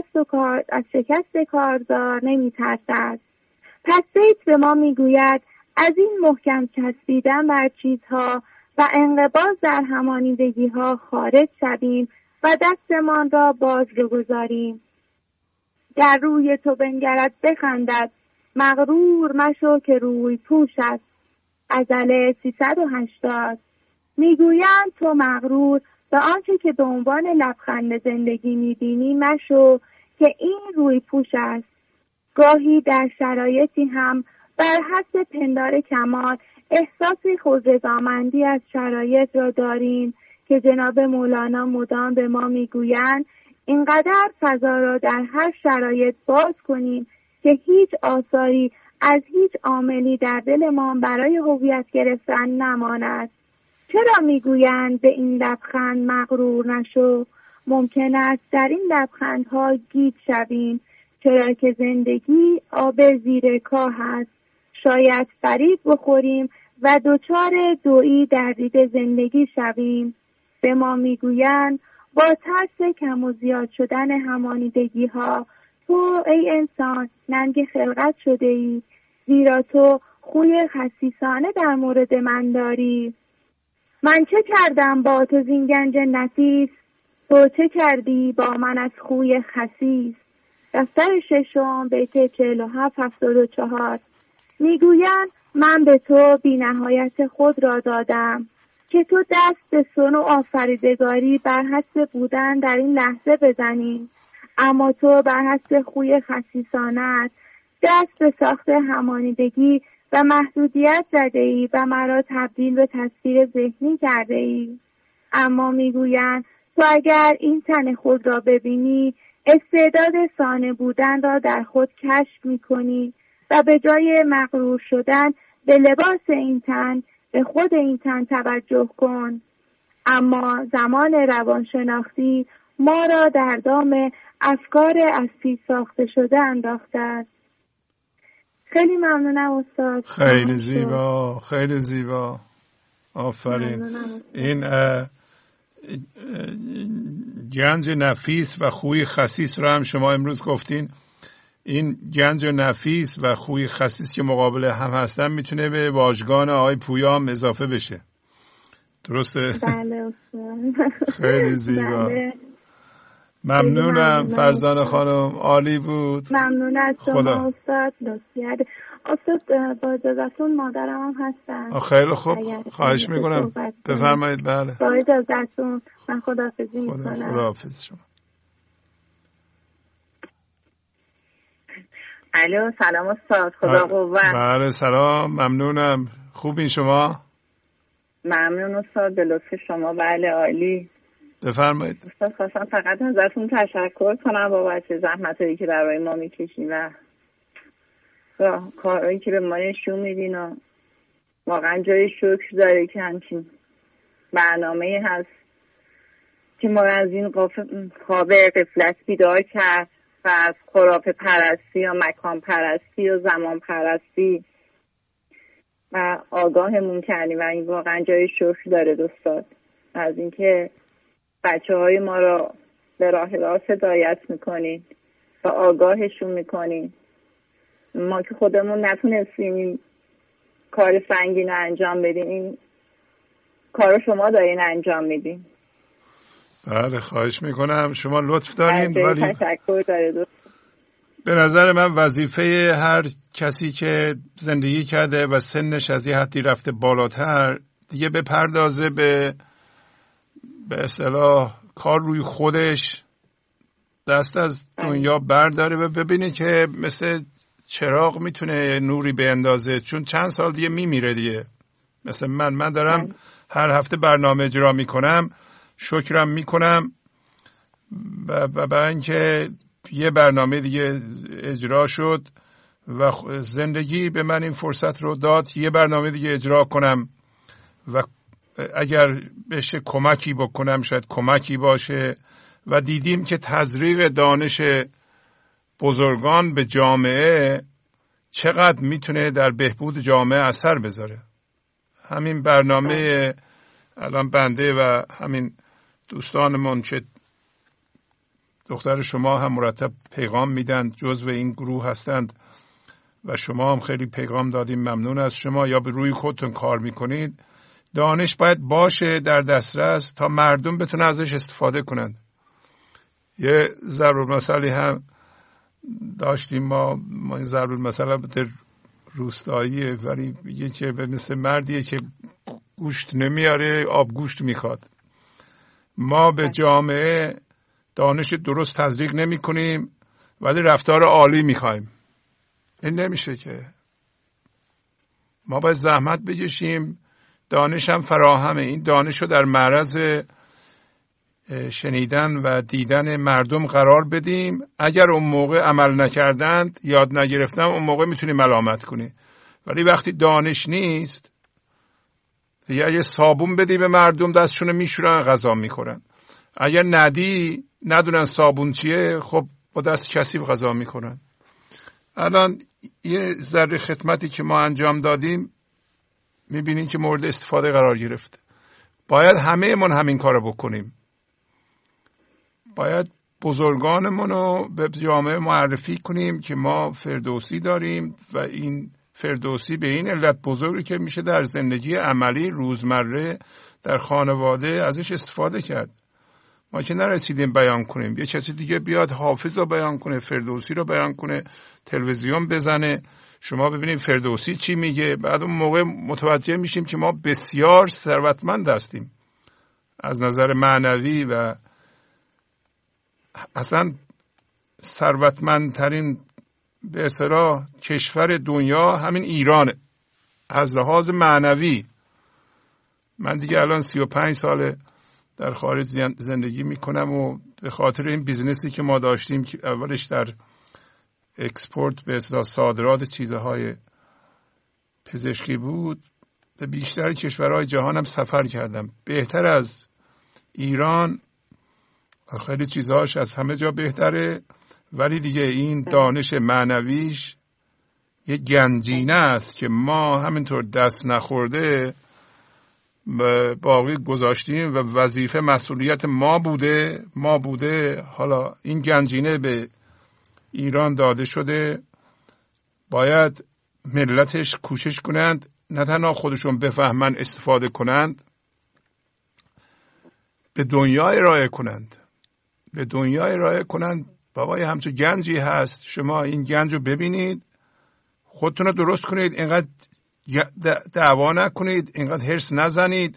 شکست کارزار نمی ترسد. پس بیت به ما می گوید از این محکم چسبیدن بر چیزها و انقباض در همانیدگی ها خارج شویم و دستمان را باز بگذاریم. در روی تو بنگرد بخندد، مغرور مشو که روی پوش است. غزل 380. میگویند تو مغرور به آنچه که به عنوان لبخند زندگی میبینی مشو که این روی پوش است. گاهی در شرایطی هم بر حسب پندار کمال احساس خودرضامندی از شرایط را داریم که جناب مولانا مدام به ما میگویند اینقدر فضا را در هر شرایط باز کنیم که هیچ آثاری از هیچ عاملی در دلمان برای هویت گرفتن نماند. چرا میگویند به این لبخند مغرور نشو؟ ممکن است در این لبخندها گیج شویم، چرا که زندگی آب زیر کاه است. شاید فریب بخوریم و دچار دویی در دید زندگی شویم. به ما میگویند با ترس کم و زیاد شدن همانیدگی ها تو ای انسان ننگ خلقت شده ای، زیرا تو خوی خسیسانه در مورد من داری. من چه کردم با تو زین گنج نفیس، تو چه کردی با من از خوی خسیس. دفتر ششم بیت 47-74. میگویند من به تو بی نهایت خود را دادم که تو دست به صنع و آفریدگاری بر حسب بودن در این لحظه بزنی، اما تو بر حسب خوی خسیسانت دست به ساخت همانیدگی و محدودیت زده ای و مرا تبدیل به تصویر ذهنی کرده ای. اما میگویند تو اگر این تن خود را ببینی استعداد صانع بودن را در خود کشف میکنی و به جای مغرور شدن به لباس این تن به خود این تن توجه کن. اما زمان روانشناختی ما را در دام افکار از پیش ساخته شده انداخته است. خیلی ممنونم استاد. خیلی زیبا، خیلی زیبا، آفرین. این گنج نفیس و خوی خسیس رو هم شما امروز گفتین. این گنج نفیس و خوی خسیس که مقابل هم هستن میتونه به واژگان آقای پویا هم اضافه بشه، درسته؟ بله استاد. خیلی زیبا. بله. ممنونم فرزانه خانم، عالی بود. ممنون از شما استاد. لطفاً استاد با اجازهتون مادرم هم هستن. خیلی خوب، خواهش میکنم بفرمایید. بله با اجازهتون من خداحافظی میکنم. خداحافظ شما. الو سلام استاد، خدا قوت. بله سلام، ممنونم. خوبین شما؟ ممنون استاد به لطف شما. بله عالی. بفرمایید. استاد خواستم فقط ازتون تشکر کنم بابت زحمتایی که برای ما میکشین و کارهایی که به ما نشون میدین و واقعا جای شکر داره که همچین برنامه‌ای هست که ما از این خواب غفلت بیدار کرد و از خرافه پرستی یا مکان پرستی و زمان پرستی و آگاهمون کردیم و این واقعا جای شکر داره دوستان. از اینکه بچه های ما را به راه راست هدایت میکنین و آگاهشون میکنین. ما که خودمون نتونستیم این کار سنگین رو انجام بدیم، این کار شما دارین انجام میدین. بله خواهش میکنم، شما لطف دارین. ولی تشکر داره دوست. به نظر من وظیفه هر کسی که زندگی کرده و سنش از یه حدی رفته بالاتر دیگه بپردازه به اصطلاح کار روی خودش، دست از دنیا برداره و ببینه که مثل چراغ میتونه نوری بیندازه، چون چند سال دیگه میمیره دیگه. مثل من دارم هر هفته برنامه اجرا میکنم، شکرم میکنم و برای اینکه یه برنامه دیگه اجرا شد و زندگی به من این فرصت رو داد یه برنامه دیگه اجرا کنم و اگر بشه کمکی بکنم شاید کمکی باشه. و دیدیم که تزریق دانش بزرگان به جامعه چقدر میتونه در بهبود جامعه اثر بذاره. همین برنامه الان بنده و همین دوستانمون که دختر شما هم مرتب پیغام میدن، جزو این گروه هستند و شما هم خیلی پیغام دادیم، ممنون از شما. یا به روی خودتون کار میکنید. دانش باید باشه در دسترس تا مردم بتونه ازش استفاده کنند. یه ضرب المثلی هم داشتیم ما این ضرب المثل در روستاییه، ولی میگه که مثل مردیه که گوشت نمیاره آب گوشت میخواد. ما به جامعه دانش درست تزریق نمی کنیم ولی رفتار عالی میخوایم. این نمیشه که. ما باید زحمت بکشیم دانش هم فراهمه. این دانش رو در معرض شنیدن و دیدن مردم قرار بدیم. اگر اون موقع عمل نکردند، یاد نگرفتن، اون موقع میتونیم ملامت کنیم. ولی وقتی دانش نیست دیگه، اگه صابون بدی به مردم دستشون رو میشورن، غذا میخورن. اگر ندی، ندونن صابون چیه، خب با دست کثیف غذا میخورن. الان یه ذره خدمتی که ما انجام دادیم میبینین که مورد استفاده قرار گرفته. باید همه من همین کار بکنیم. باید بزرگانمون رو به جامعه معرفی کنیم که ما فردوسی داریم و این فردوسی به این علت بزرگی که میشه در زندگی عملی روزمره در خانواده ازش استفاده کرد. ما که نرسیدیم بیان کنیم، یه کسی دیگه بیاد حافظ رو بیان کنه، فردوسی رو بیان کنه، تلویزیون بزنه، شما ببینید فردوسی چی میگه. بعد اون موقع متوجه میشیم که ما بسیار ثروتمند هستیم از نظر معنوی و اصلا ثروتمندترین به اصطلاح کشور دنیا همین ایرانه از لحاظ معنوی. من دیگه الان 35 ساله در خارج زندگی میکنم و به خاطر این بیزنسی که ما داشتیم که اولش در اکسپورت به اصطلاح صادرات چیزهای پزشکی بود، به بیشتر کشورهای جهانم سفر کردم. بهتر از ایران خیلی چیزهاش از همه جا بهتره، ولی دیگه این دانش معنویش یه گنجینه است که ما همینطور دست نخورده باقی گذاشتیم و وظیفه مسئولیت ما بوده. حالا این گنجینه به ایران داده شده، باید ملتش کوشش کنند نه تنها خودشون بفهمن استفاده کنند، به دنیا ارائه کنند. بابا یه همچون گنجی هست، شما این گنج رو ببینید، خودتون رو درست کنید، اینقدر دعوا نکنید، اینقدر حرص نزنید.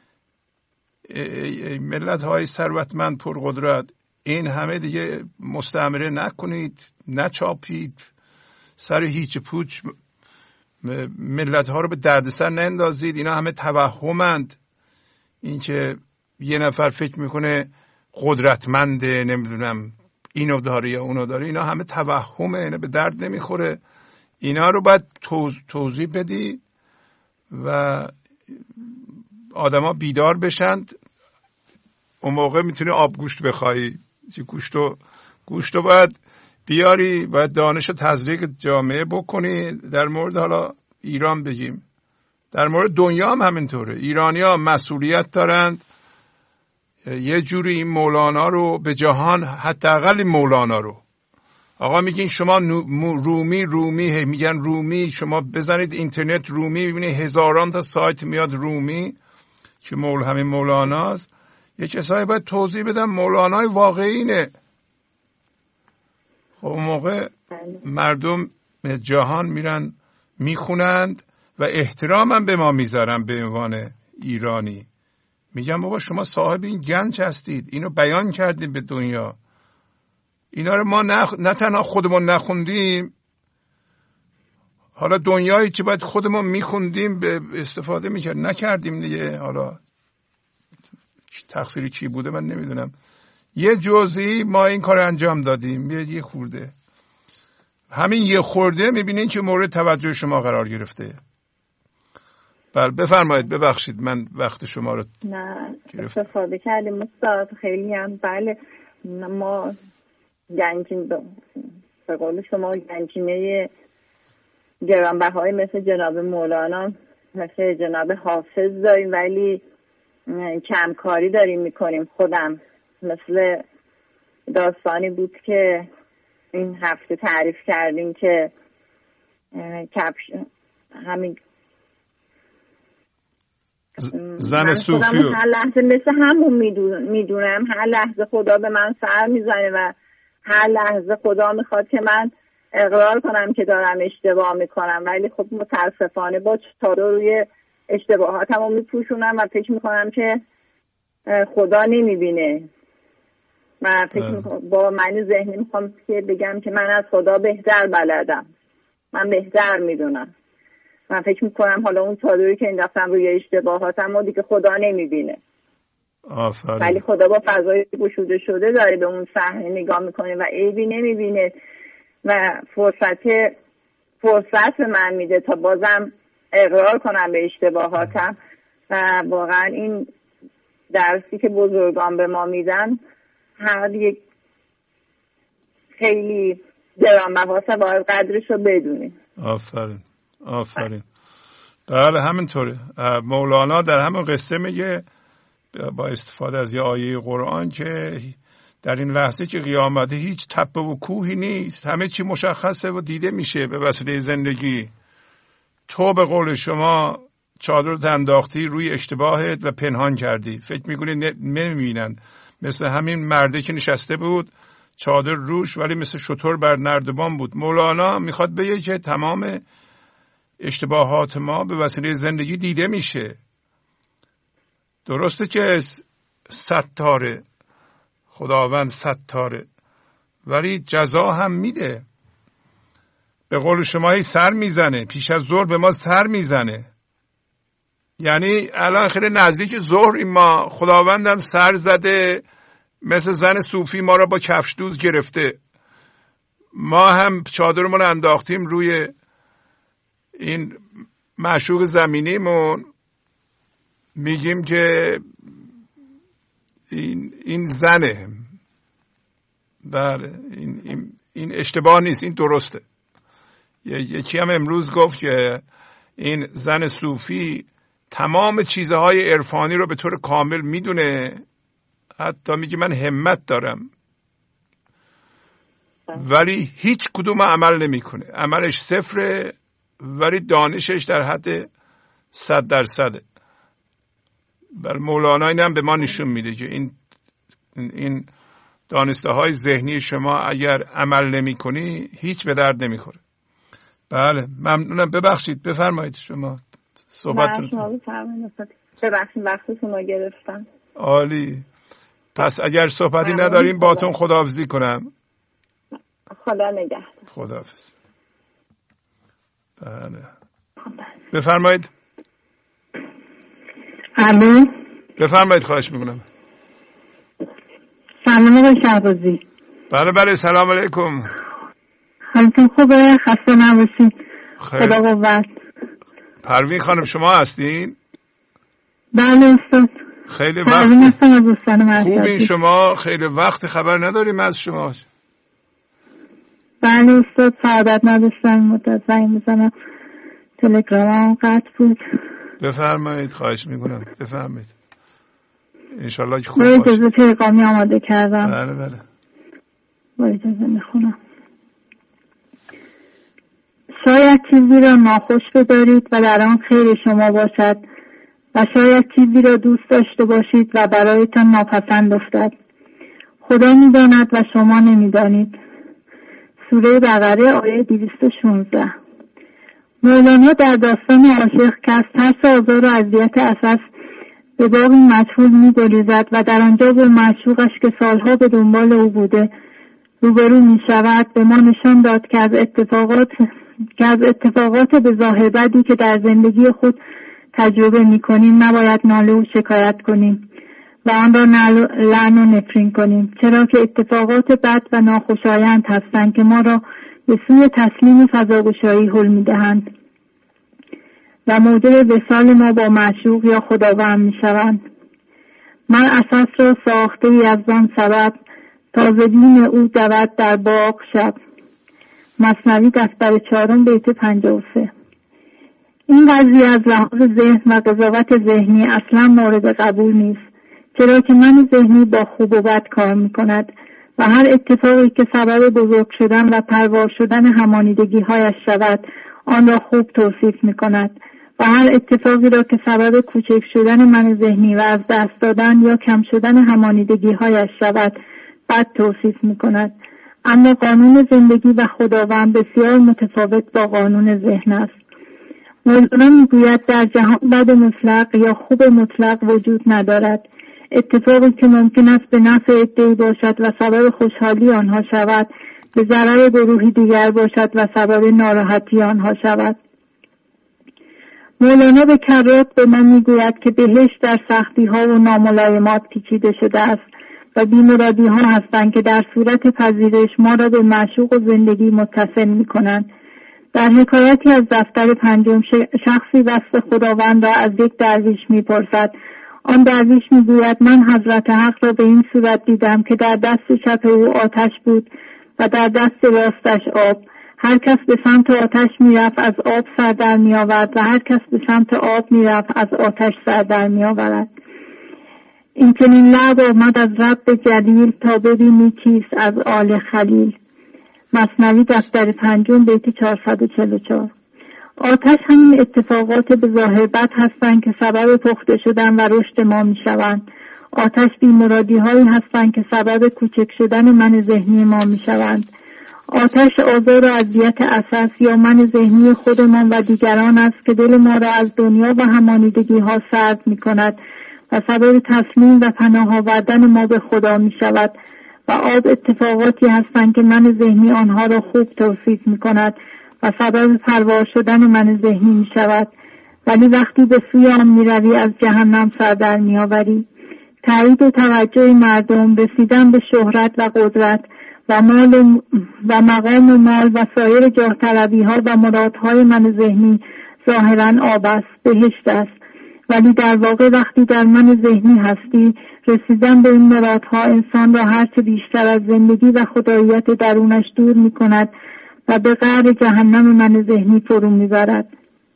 ملت های ثروتمند پرقدرت، این همه دیگه مستعمره نکنید، نچاپید، سر هیچ پوچ ملت ها رو به دردسر نندازید. اینا همه توهمند. این که یه نفر فکر میکنه قدرتمنده، نمیدونم اینو داره یا اونو داره، اینا همه توهمه، اینا به درد نمیخوره. اینا رو باید توضیح بدی و آدما بیدار بشند. اون موقع میتونی آبگوشت بخوایی. گوشت رو باید بیاری، باید دانش و تزریق جامعه بکنی. در مورد حالا ایران بگیم، در مورد دنیا هم همینطوره. ایرانی‌ها مسئولیت دارند یه جوری این مولانا رو به جهان، حداقل این مولانا رو، آقا میگین شما رومی میگن رومی، شما بزنید اینترنت رومی میبینید هزاران تا سایت میاد رومی که همین مولاناست. یه کسایی باید توضیح بدن مولانای واقعی اینه. خب اون موقع مردم جهان میرن میخونند و احترام هم به ما میذارن به عنوان ایرانی. میگم بابا شما صاحب این گنج هستید، اینو بیان کردید به دنیا. اینا رو ما نه تنها خودمون نخوندیم، حالا دنیایی که باید خودمون میخوندیم به استفاده نکردیم دیگه. حالا تقصیری چی بوده من نمیدونم. یه جزئی ما این کار انجام دادیم، یه خورده. همین یه خورده میبینین که مورد توجه شما قرار گرفته. بله بفرمایید. ببخشید من وقت شما رو نه استفاده کردیم استاد، خیلی هم. بله ما گنجین به قول شما گنجینه گرانبهای مثل جناب مولانا، مثل جناب حافظ داریم، ولی کمکاری داریم میکنیم. خودم مثل داستانی بود که این هفته تعریف کردیم که همین زن صوفی هر لحظه مثل همون میدونم، هر لحظه خدا به من سر میزنه و هر لحظه خدا میخواد که من اقرار کنم که دارم اشتباه میکنم، ولی خب متاسفانه با چادر روی اشتباهاتم رو میپوشونم و فکر میکنم که خدا نمیبینه و فکر با من ذهنی میخوام که بگم که من از خدا بهتر بلدم، من بهتر میدونم. من فکر میکنم حالا اون چادری که انداختم روی اشتباهاتم و دیگه خدا نمیبینه. آفرین. ولی خدا با فضای گشوده شده داره به اون صحنه نگاه میکنه و عیبی نمیبینه و فرصت به من میده تا بازم اقرار کنم به اشتباهاتم و واقعا این درسی که بزرگان به ما میدن هر یک خیلی گرانبهاست و قدرش رو بدونیم. آفرین. بله همینطوره. مولانا در همون قصه میگه با استفاده از یه آیه قرآن که در این لحظه که قیامته هیچ تپه و کوهی نیست، همه چی مشخصه و دیده میشه به وسیله زندگی. تو به قول شما چادر انداختی روی اشتباهت و پنهان کردی، فکر میکنی نمیبینن. مثل همین مرده که نشسته بود چادر روش ولی مثل شتر بر نردبان بود. مولانا میخواد بگه که تمام اشتباهات ما به وسیله زندگی دیده میشه. درسته که ستاره، خداوند ستاره، ولی جزا هم میده. به قول شما هی سر میزنه، پیش از ظهر به ما سر میزنه. یعنی الان خیلی نزدیک ظهر ما خداوندم سر زده، مثل زن صوفی ما را با کفش دوز گرفته. ما هم چادرمون انداختیم روی این معشوق زمینیمون، میگیم که این زنه. بله این اشتباه نیست، این درسته. یکی هم امروز گفت که این زن صوفی تمام چیزهای عرفانی رو به طور کامل میدونه، حتی میگه من همت دارم، ولی هیچ کدوم عمل نمیکنه. عملش صفره ولی دانشش در حد 100%. بر مولانا این هم به ما نشون میده که این دانسته های ذهنی شما اگر عمل نمی کنی هیچ به درد نمیخوره. بله ممنونم. ببخشید بفرمایید شما صحبتتون. ببخشید وقتتون رو گرفتم. عالی. پس اگر صحبتی نداریم باتون خداحافظی کنم. خدا نگهدار. خداحافظ. بله بفرمایید. الو بفرمایید خواهش میکنم. سلام آقای شهبازی. بله سلام علیکم. حالتون خوبه؟ خسته نباشید. خدا قوت. پروین خانم شما هستین؟ بله استاد. خیلی وقت خوبین شما، خیلی وقت خبر نداریم از شما. بله استاد سعادت نداشتم مدت زنگ بزنم، تلگرامم قطع بود. بفرمایید خواهش میکنم بفرمایید. انشالله که خوب باشه. با اجازه پیغامی آماده کردم. بله با اجازه میخونم. شاید چیزی را ناخوش بدارید و در آن خیر شما باشد و شاید چیزی را دوست داشته باشید و برایتان ناپسند افتد. خدا میداند و شما نمیدانید. سوره بقره آیه 216. مولانا در داستان عاشق که از ترس آزار و اذیت اساس به باغی مجهول می‌گریزد و در آنجا با معشوقش که سالها به دنبال او بوده روبرو می‌شود، به ما نشان داد که از اتفاقات به ظاهر بدی که در زندگی خود تجربه می‌کنیم نباید ناله و شکایت کنیم و آن را لعن و نفرین کنیم، چرا که اتفاقات بد و ناخوشایند هستند که ما را به سوی تسلیم فضاگشایی هل می‌دهند و موجب وصال ما با معشوق یا خداوند می‌شوند. من اساس را ساخته ای از آن سبب تا زدین او دود در باغ شب. مثنوی دفتر 4 بیت 53. این قضیه از لحاظ ذهن و قضاوت ذهنی اصلا مورد قبول نیست، چرا که من ذهنی با خوب و بد کار می‌کند و هر اتفاقی که سبب بزرگ شدن و پروار شدن همانیدگی‌هایش شود آن را خوب توصیف می‌کند و هر اتفاقی را که سبب کوچک شدن من ذهنی و از دست دادن یا کم شدن همانیدگی‌هایش شود بد توصیف می‌کند. اما قانون زندگی و خداوند بسیار متفاوت با قانون ذهن است. مولانا میگوید در جهان بد مطلق یا خوب مطلق وجود ندارد. اتفاقی که ممکن است به نفع عده‌ای باشد و سبب خوشحالی آنها شود به ضرر گروهی دیگر باشد و سبب ناراحتی آنها شود. مولانا به کرات به من میگوید که بهشت در سختی ها و ناملایمات پیچیده شده است و بی‌مرادی ها هستند که در صورت پذیرش ما را به معشوق و زندگی متصل می‌کنند. در حکایتی از دفتر پنجم شخصی وصف خداوند را از یک درویش می‌پرسد. آن درویش می‌گوید من حضرت حق را به این صورت دیدم که در دست چپ او آتش بود و در دست راستش آب. هر کس به سمت آتش میرفت از آب سر در میآورد و هر کس به سمت آب میرفت از آتش سر در میآورد. این چنین لب آمد از رب جلیل تا ببینی کیست از آل خلیل. مثنوی دفتر پنجم بیت 444. آتش همین اتفاقات به ظاهر بد هستند که سبب پخته شدن و رشد ما می شوند. آتش بی‌مرادی هایی هستند که سبب کوچک شدن من ذهنی ما می شوند. آتش آزار و اذیت اساس یا من ذهنی خودمان و دیگران است که دل ما را از دنیا و همانیدگی ها سرد می کند و سبب تسلیم و پناه آوردن ما به خدا می شود و آب اتفاقاتی هستند که من ذهنی آنها را خوب توصیف می کند و سبب پروار شدن من ذهنی می شود. ولی وقتی به سوی آن می روی از جهنم سر در می آوری. تایید و توجه مردم، رسیدن به شهرت و قدرت و مال و مقام و مال و سایر جاه طلبی ها و مرادهای من ذهنی ظاهرا آب است، بهشت است، ولی در واقع وقتی در من ذهنی هستی رسیدن به این مرادها انسان را هرچه بیشتر از زندگی و خداییت درونش دور می کند و به قعر جهنم من ذهنی فرو می برد.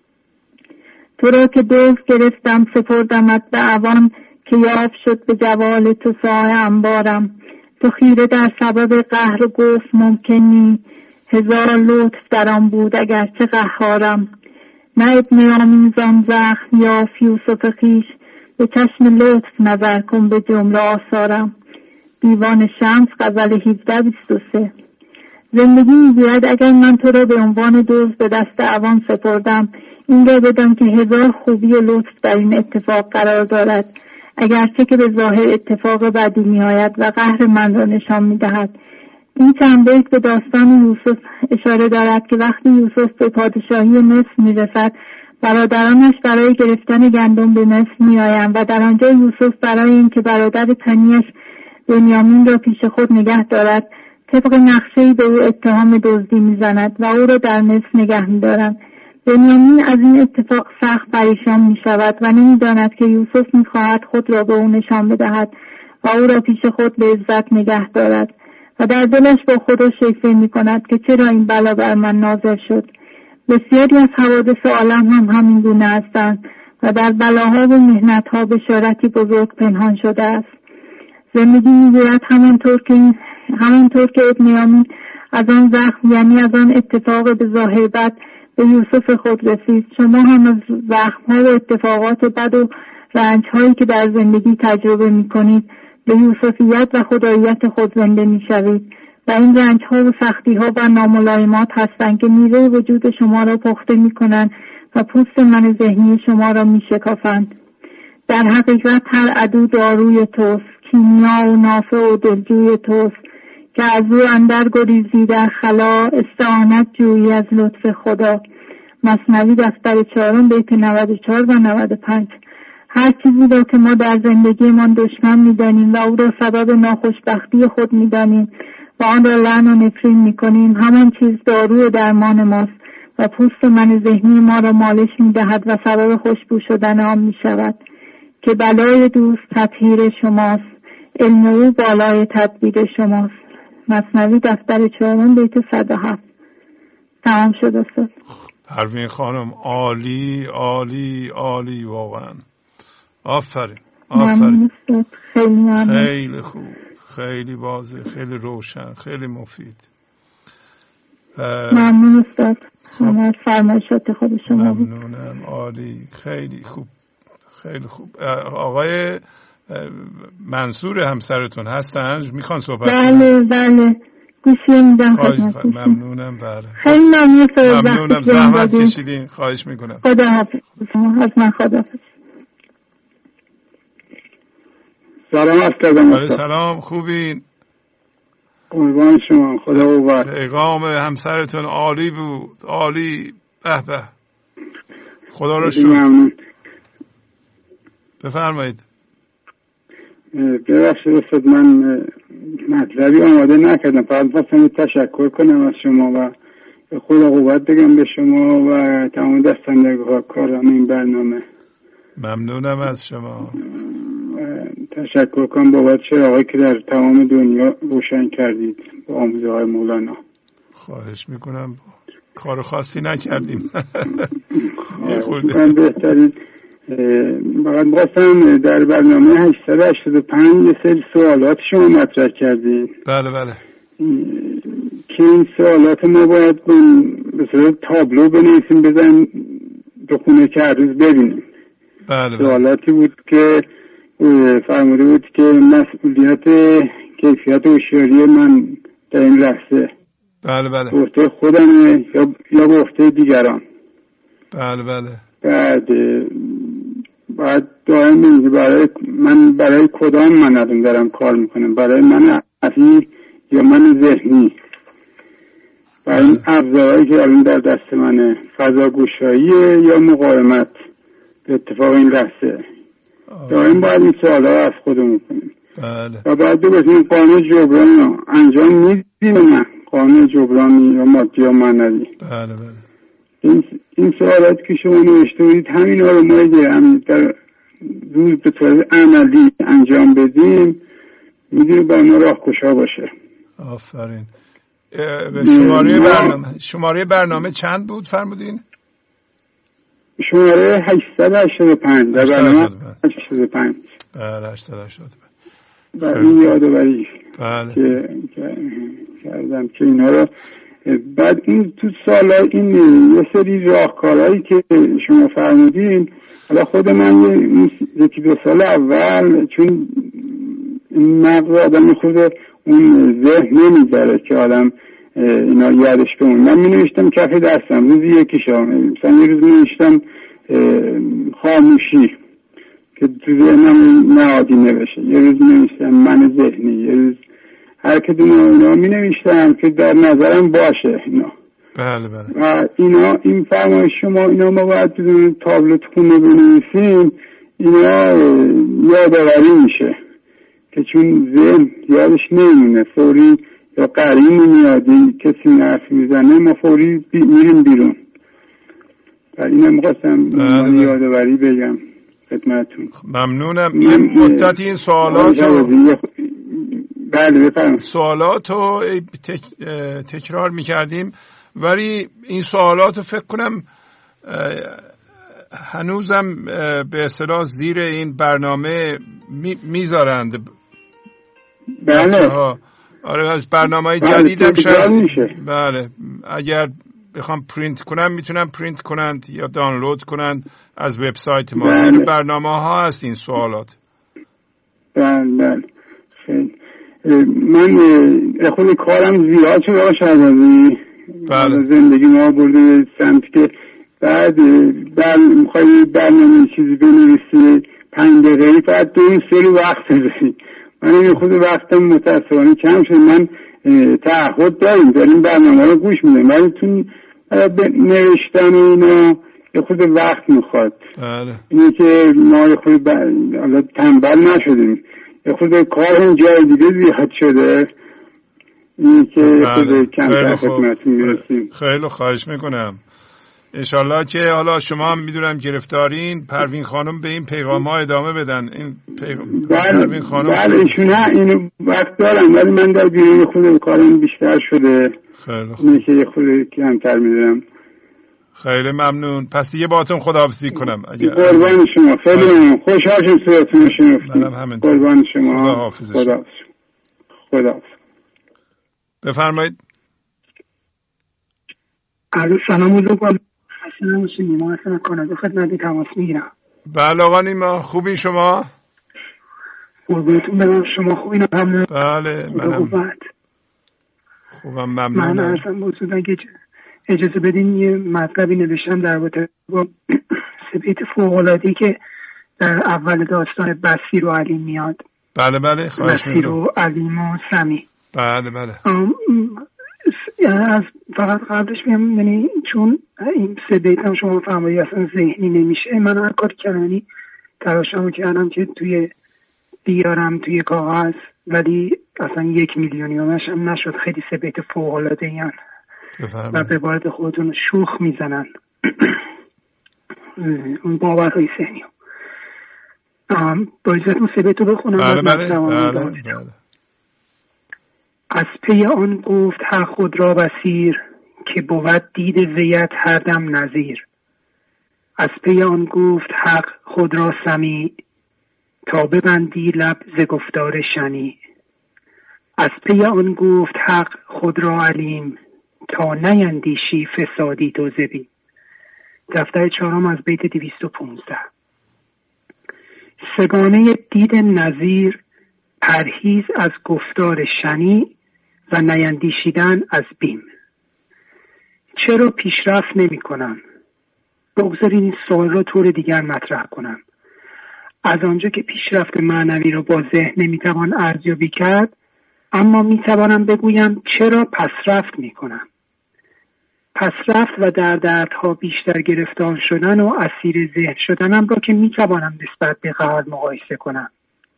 تو را که دزد گرفتم سپردمت به عوان که یاب شد به جوال تو سایه انبارم. تو خیره در سبب قهر گفت ممکنی هزار لطف در آن بود اگرچه قهارم. نه ابن آمین زان زخم یا یوسف خویش به چشم لطف نظر کن به جمله آثارم. دیوان شمس غزل 1723. زندگی میگوید اگر من تو را به عنوان دزد به دست عوان سپردم این را بدان که هزار خوبی و لطف در این اتفاق قرار دارد، اگرچه که به ظاهر اتفاق بدی می آید و قهر من را نشان می دهد. این چند بیت به داستان یوسف اشاره دارد که وقتی یوسف به پادشاهی مصر می رسد برادرانش برای گرفتن گندم به مصر می آیند و در آنجا یوسف برای اینکه برادر تنیش بنیامین را پیش خود نگه دارد طبق نقشه‌ای به او اتهام دزدی می زند و او را در مصر نگه می دارند. بنیامین از این اتفاق سخت پریشان می شود و نمی داند که یوسف می خواهد خود را به او نشان بدهد و او را پیش خود به عزت نگه دارد و در دلش با خدا شیفته می کند که چرا این بلا بر من نازل شد. بسیاری از حوادث عالم هم همین گونه هستند و در بلاها و محنتها بشارتی بزرگ پنهان شده است. زندگی می گوید همانطور که بنیامین از آن زخم یعنی از آن اتفاق به ظاهر بد به یوسف خود رسید، شما هم از زخم‌ها و اتفاقات بد و رنج‌هایی که در زندگی تجربه می‌کنید به یوسفیت و خداییت خود زنده می‌شوید و این رنج‌ها و سختی‌ها و ناملایمات هستند که میوه وجود شما را پخته می‌کنند و پوست من ذهنی شما را می‌شکافند. در حقیقت هر عدو داروی توست، کیمیا و نافع و دلجوی توست که از او اندر گریزی در خلا استعانت جویی از لطف خدا. مثنوی دفتر 4 بیت 94 و 95. هر چیزی را که ما در زندگیمان دشمن می‌دانیم و او را سبب ناخوشبختی خود می‌دانیم و آن را لعن و نفرین می‌کنیم همان چیز دارو و درمان ماست و پوست من ذهنی ما را مالش می‌دهد و سبب خوشبو شدن آن می‌شود که بلای دوست تطهیر شماست، علم او بالای تدبیر شماست. مثنوی دفتر 4 بیت 107. تمام شد استاد. پروین خانم عالی عالی عالی، واقعا آفرین آفرین. خیلی ممنون. خیلی خوب، خیلی واضح، خیلی روشن، خیلی مفید. ممنون استاد. خب. فرمایشات خود شما بود. ممنونم، عالی، خیلی خوب، خیلی خوب. آقای منصور همسرتون هستن؟ میخوان صحبت کنن؟ بله گوشی میدم خدمتتون. ممنونم. بله خیلی ممنون. ممنونم، زحمت کشیدین، خواهش میکنم. خدا حافظ. از من خدا حافظ. سلام. سلام، خوبین؟ قربان شما، خدا قوت. پیغام همسرتون عالی بود، عالی. به به، خدا را شکر. بفرمایید. ببخشید استاد، من مطلبی آماده نکردم، فقط خواستم تشکر کنم از شما و خدا قوت بگم به شما و تمام دستندرکاران این برنامه. ممنونم از شما. تشکر کنم بابت چراغی که در تمام دنیا روشن کردید با آموزه های مولانا. خواهش میکنم، کار خاصی نکردیم. من بهترین فقط باستم در برنامه 885 یه سری سوالات شما مطرح کردید. بله بله. که این سوالات ما باید به صورت تابلو بنویسیم بزنیم تو خونه که هر روز ببینیم. بله. سوالاتی بود که فرموده بود که مسئولیت کیفیت هوشیاری من در این لحظه بله بله به عهده خودمه یا به عهده دیگران. بله بله. بعد دائم برای کدام من الان دارم کار میکنم، برای من عقلی یا من ذهنی؟ و این ابزارهایی که الان در دست منه فضاگوشاییه یا مقاومت به اتفاق این لحظه؟ دائم باید این سوالها از خودمون کنیم. بله. و بعد بگیم قانون جبران رو انجام میدیم نه قانون جبرانی یا مادی یا معنوی. بله بله. این سوالات که شما نوشته بودید همین ها رو ما در روز به طور عملی انجام بدیم میدونی با ما راهگشا باشه. آفرین. شماره برنامه چند بود فرمودین؟ شماره 885 در برنامه 885. بله 885. برای این یادآوری بله که کردم که اینا رو بعد این تو سالا این یه سری راهکارهایی که شما فرمودین، حالا خود من یکی دو سال اول چون این مغز آدم خود اون ذهن نمیذاره که آدم اینا یادش بمونه. من می نوشتم کف دستم روزی یکیشم، مثلا یه روز می نوشتم خاموشی که تو ذهنم نهادینه بشه، یه روز می نوشتم من ذهنی، یه روز هر کدوم اینا می نوشتم که در نظرم باشه اینا. بله بله. و این فرمایش شما اینا ما باید بدون تابلو خونه بنویسیم، اینا یادآوری میشه که چون ذهن یادش نمیمونه، فوری یا قرینی میادی کسی نرف میزنه ما فوری میریم بیرون. و اینم خواستم یادآوری بگم خدمتون. ممنونم. یه مدتی این سوالاتو تکرار میکردیم ولی این سوالاتو فکر کنم هنوزم به اصطلاح زیر این برنامه میذارند. بله. آره از برنامه‌های جدیدم شاید. بله اگر بخوام پرینت کنم میتونم پرینت کنند یا دانلود کنند از وبسایت ما. زیر برنامه ها هست این سوالات. بله خیلی. من خود کارم زیاد شده باشه بله. زندگی ما برده سمت که بعد میخوایی برنامه چیزی بنویسی 5 دقیقه بعد 2 سری وقت بذاری. من این خود وقتم متاسفانه کم شد. من تعهد داریم برنامه رو گوش میدم ولی تو نوشتن اینا یه خود وقت میخواد. بله. اینه که ما یه خود تنبل نشدیم، یه خود کار اون جای دیگه زیاد شده، اینه که خود کمتر خدمتون میرسیم. خیلی خواهش میکنم. انشالله که حالا شما هم میدونم گرفتارین، پروین خانم به این پیغام ها ادامه بدن. این پروین خانم بله ایشون اینو وقت دارم ولی من در بیرون خود کارم بیشتر شده. خیلی خوب. اینه که یه خود کمتر میدونم. خیلی ممنون. پس دیگه باهاتون خداحافظی کنم. قربان شما. خیلی ممنون. خوشحال شدم صورتتون رو شنفتم. منم همینطور. قربان شما. خداحافظ. بفرمایید. الو سلام علیکم. حسن حسینی ما هستم کانادا خدمت تماس میگیرم. بله آقا نیما خوبی شما؟ قربونتون برم. شما خوبین؟ بله منم خوبم ممنونم. من اصلا بودم که اجازه بدین یه مطلبی نوشتم در رابطه با بیت فوق‌العاده‌ای که در اول داستان بصیر و علیم میاد. بله بله خواهش می‌کنم. بصیر و علیم و سمی. بله بله. از فقط قبلش بگم، یعنی چون این 3 بیت هم شما فرمایی اصلا ذهنی نمیشه، من هر کاری کردم، یعنی تلاشمو کردم که توی بیارم توی کاغذ، ولی اصلا 1 میلیونیومش هم نشد. خیلی 3 بیت فوق‌العاده این و به بارد خودتون شوخ میزنن اون باورهای ذهنی. با اجازهتون 3 بیتو بخونم. بله. از پی آن گفت حق خود را بصیر، که بود دید ویت هر دم نظیر. از پی آن گفت حق خود را سمیع، تا ببندی لب ز گفتار شنیع. از پی آن گفت حق خود را علیم، تا نیندیشی فسادی تو زبیم. دفتر 4 از بیت 215. سگانه دید نظیر، پرهیز از گفتار شنیع و نیندیشیدن از بیم. چرا پیشرفت نمی کنم؟ بگذارید این سوال را طور دیگر مطرح کنم. از آنجا که پیشرفت معنوی را با ذهن نمیتوان ارزیابی کرد، اما میتوانم بگویم چرا پسرفت میکنم. پسرفت و در دردها بیشتر گرفتار شدن و اسیر ذهن شدنم را که میتوانم نسبت به قبل مقایسه کنم.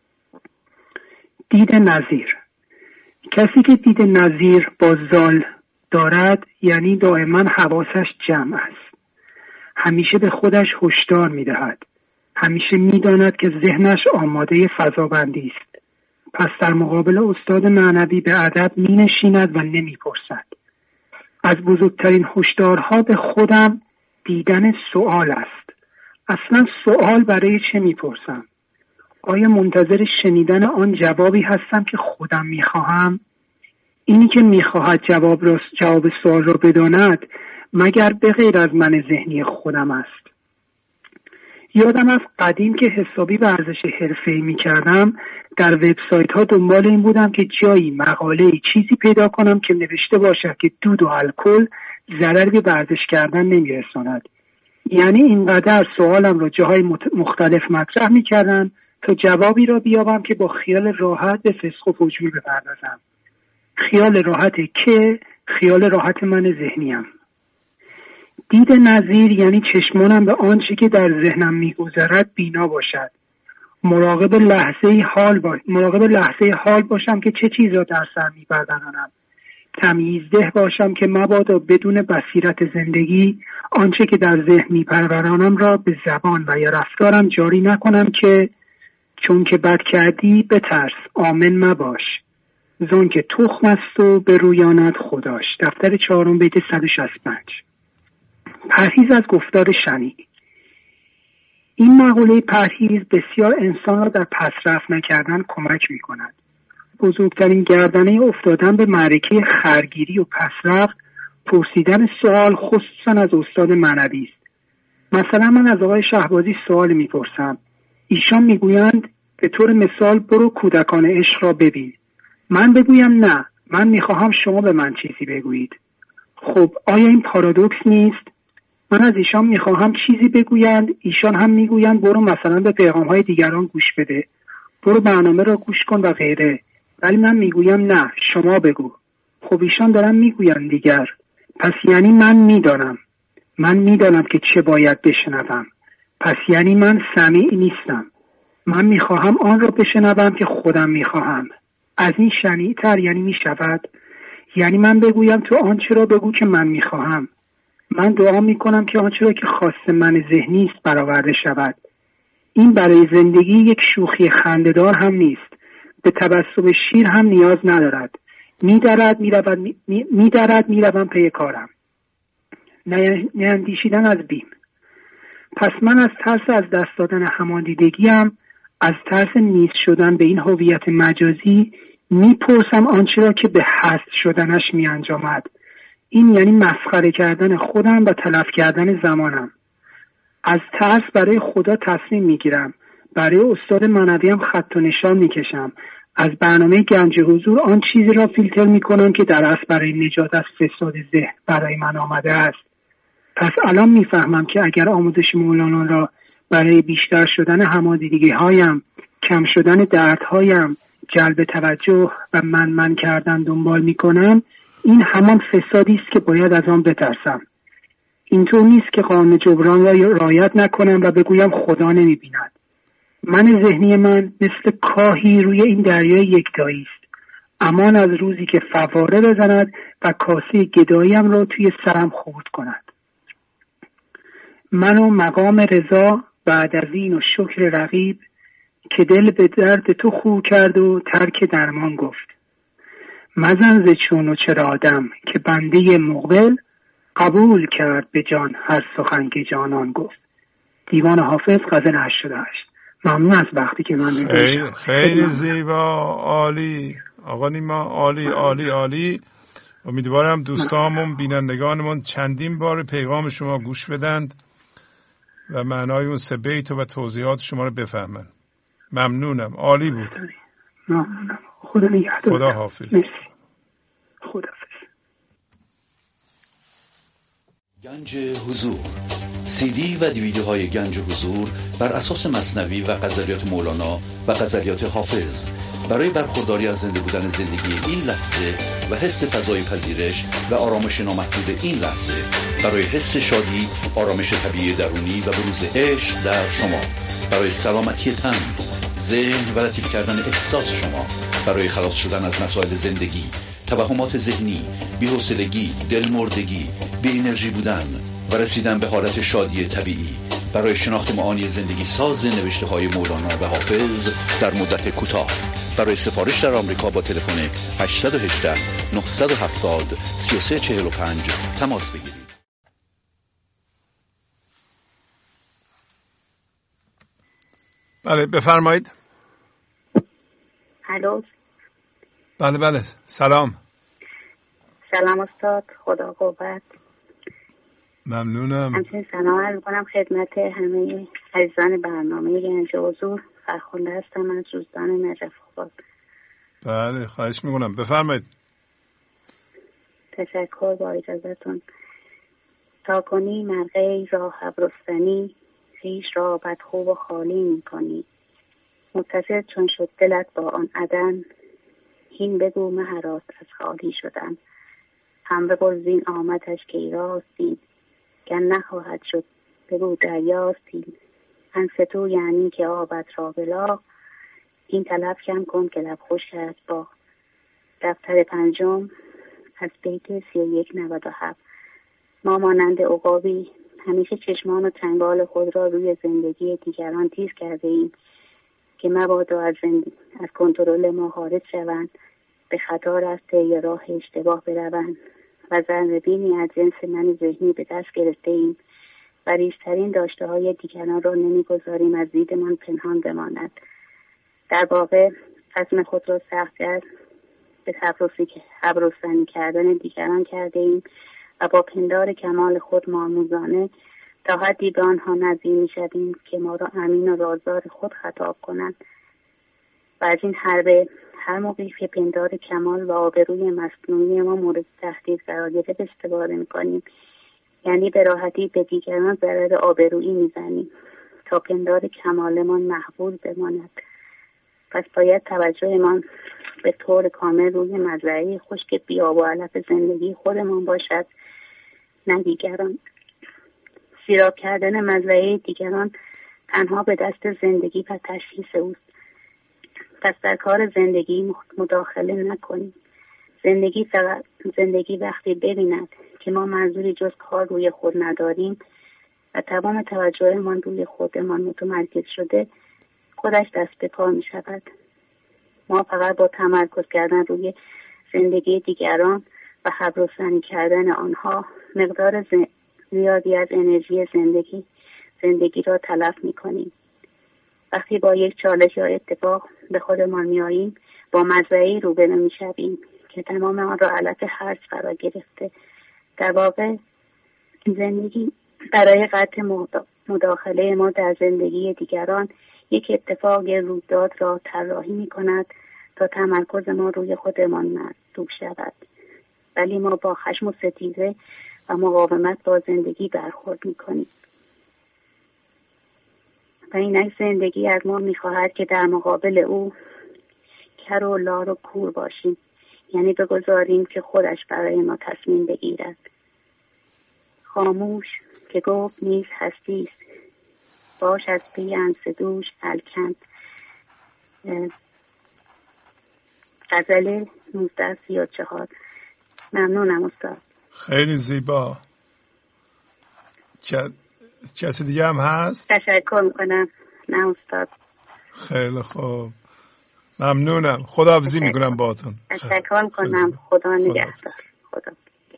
دید نظیر. کسی که دید نظیر با زال دارد، یعنی دائما حواسش جمع است. همیشه به خودش هشدار میدهد. همیشه میداند که ذهنش آماده فضابندی است. پس در مقابل استاد معنوی به ادب مینشیند و نمیپرسد. از بزرگترین هشدارها به خودم دیدن سؤال است. اصلا سؤال برای چه میپرسم؟ آیا منتظر شنیدن آن جوابی هستم که خودم میخواهم؟ اینی که میخواهد جواب سوال را بداند مگر به غیر از من ذهنی خودم است؟ یادم از قدیم که حسابی ورزش حرفه‌ای میکردم، در وبسایت ها دنبال این بودم که جایی مقاله‌ای چیزی پیدا کنم که نوشته باشد که دود و الکل ضرری به ورزش کردن نمیرساند. یعنی اینقدر سوالم را جاهای مختلف مطرح میکردم تا جوابی را بیابم که با خیال راحت به فسق و فجور بپردازم. خیال راحت که خیال راحت من ذهنیم. دید نظیر یعنی چشمانم به آنچه که در ذهنم میگذرد بینا باشد. مراقب لحظه حال باشم که چه چیز را در سر میبردنم. تمیزده باشم که مبادا بدون بصیرت زندگی آنچه که در ذهن میپرورانم را به زبان و یا رفتارم جاری نکنم که چون که بد کردی بترس آمن مباش، زون که تخم است و به رویانت خداش. دفتر 4 بیت 165. پرهیز از گفتار شنیع. این مقوله پرهیز بسیار انسان را در پسرفت نکردن کمک می کند. بزرگترین گردنه افتادن به معرکه خرگیری و پسرفت پرسیدن سوال، خصوصا از استاد معنوی است. مثلا من از آقای شهبازی سوال می پرسم. ایشان می گویند به طور مثال برو کودکان عشق را ببین. من بگویم نه، من می خواهم شما به من چیزی بگویید. خب آیا این پارادوکس نیست؟ من از ایشان میخواهم چیزی بگویند، ایشان هم میگویند برو مثلا به پیغامهای دیگران گوش بده، برو برنامه را گوش کن و غیره، ولی من میگویم نه شما بگو. خب ایشان دارن میگویند دیگر، پس یعنی من میدانم که چه باید بشنوم، پس یعنی من سمیع نیستم. من میخواهم آن را بشنوم که خودم میخواهم. از این شنیع‌تر یعنی میشود؟ یعنی من بگویم تو آنچه را بگو که من میخواهم. من دعا میکنم که آنچه را که خواست من ذهنی است برآورده شود. این برای زندگی یک شوخی خنده‌دار هم نیست. به تبسم شیر هم نیاز ندارد. میروم پی کارم. نیندیشیدن از بیم. پس من از ترس از دست دادن هماندیدگیم، از ترس نیست شدن به این هویت مجازی میپرسم آنچه را که به هست شدنش میانجامد. این یعنی مسخره کردن خودم و تلف کردن زمانم. از ترس برای خدا تصمیم میگیرم. برای استاد معنویم خط و نشان میکشم. از برنامه گنج حضور آن چیزی را فیلتر میکنم که در اصل برای نجات از فساد ذهن برای من آمده است. پس الان میفهمم که اگر آموزش مولانا را برای بیشتر شدن هماندیدگی هایم، کم شدن دردهایم، جلب توجه و من کردن دنبال میکنم، این همان فسادی است که باید از آن بترسم. اینطور نیست که قانون جبران را رعایت نکنم و بگویم خدا نمی‌بیند. من ذهنی من مثل کاهی روی این دریای یکتایی است. امان از روزی که فواره بزند و کاسه گداییم را توی سرم خورد کند. من و مقام رضا بعد از این و شکر رقیب که دل به درد تو خو کرد و ترک درمان گفت. مزن ز چون و چرا آدم که بنده مقبل قبول کرد به جان هر سخن که جانان گفت. دیوان حافظ غزل 88. ممنون از وقتی که من خیلی زیبا، عالی آقا نیما، عالی عالی عالی. امیدوارم دوستامون بینندگانمون چندین بار پیغام شما گوش بدند و معنای اون 3 بیت و توضیحات شما رو بفهمن. ممنونم، عالی بود. ممنونم. خدا نگهدار. خدا حافظ. خدا. گنج حضور، CD و دیویدیوهای گنج حضور بر اساس مثنوی و غزلیات مولانا و غزلیات حافظ برای برخورداری از زنده بودن زندگی این لحظه و حس فضای پذیرش و آرامش نامحدود این لحظه، برای حس شادی، آرامش طبیعی درونی و بروز عشق در شما، برای سلامتی تن، ذهن و لطیف کردن احساس شما، برای خلاص شدن از مسائل زندگی، توهمات ذهنی، بی‌حوصلگی، دلمردگی، بی انرژی بودن و رسیدن به حالت شادی طبیعی، برای شناخت معانی زندگی ساز نوشته‌های مولانا و حافظ در مدت کوتاه. برای سفارش در آمریکا با تلفن 818 970 3345 تماس بگیرید. بله بفرمایید. الو. بله سلام. سلام استاد، خدا قوت. ممنونم. همچنین سلام عرض می‌کنم خدمت همه عزیزان برنامه گنج حضور. فرخنده هستم از روزدان نجف آباد. بله خواهش میکنم، بفرمایید. تشکر، با اجازهتون. تا کنی مرغی را حبرستنی، خویش را بدخو و خالی میکنی. متصل چون شد دلت با آن عدن، هین بگو مهرات از خالی شدن. هم بگزین آمدش که ای راستین، گر نخواهد شد بگو دریاستین. انستو یعنی که آبت را بلا، این طلب کم کن که لب خوش کرد با. دفتر 5 از بیت 3197. ما مانند عقابی همیشه چشمان و چنگال خود را روی زندگی دیگران تیز کرده ایم که مبادا از کنترل ما خارج شوند، به خطا رفته یا راه اشتباه بروند و ذره‌بینی از جنس من ذهنی به دست گرفته ایم و ریشترین داشته های دیگران را نمیگذاریم از دیدمان پنهان بماند. در واقع عزم خود را سخت‌گیر به حبرستنی کردن دیگران کرده ایم و با پندار کمال خود مآموزانه تا حدی به آنها نزدیک می‌شویم که ما را امین و رازدار خود خطاب کنند و از این حربه هر موقعی که پندار کمال و آبروی مصنوعی ما مورد تهدید قرار گرفت استفاده می‌کنیم، یعنی به راحتی به دیگران ضرر آبرویی می‌زنیم تا پندار کمالمان محفوظ بماند. پس باید توجهمان به طور کامل روی مزرعه خشک بیاب و علف زندگی خودمان باشد، نه دیگران. سیراب کردن مزرعه دیگران تنها به دست زندگی و تشخیص اوست. پس در کار زندگی مداخله نکنیم. زندگی وقتی ببیند که ما منظوری جز کار روی خود نداریم و تمام توجهمان روی خودمان متمرکز شده، خودش دست به کار می شود. ما فقط با تمرکز کردن روی زندگی دیگران و حبرستنی کردن آنها مقدار زیادی از انرژی زندگی را تلف می کنیم. وقتی با یک چالش یا اتفاق به خودمان می آییم، با مزرعه‌ای روبرو می شویم که تمام آن را علف هرز فرا گرفته. در واقع زندگی برای قطع مداخله ما در زندگی دیگران یک اتفاق رویداد را طراحی می کند تا تمرکز ما روی خودمان محدود شود، ولی ما با خشم و ستیزه و مقاومت با زندگی برخورد می کنیم و اینک زندگی از ما می خواهد که در مقابل او کر و لار و کور باشیم، یعنی بگذاریم که خودش برای ما تصمیم بگیرد. خاموش که گفت نیز هستیست، باش از پی انسدوش الکن. غزل 1934. ممنونم استاد. خیلی زیبا. کسی دیگه هم هست؟ تشکر میکنم. نه استاد. خیلی خوب، ممنونم. خداحافظی میکنم باهاتون. تشکر میکنم. خدا نگهدار. خدا.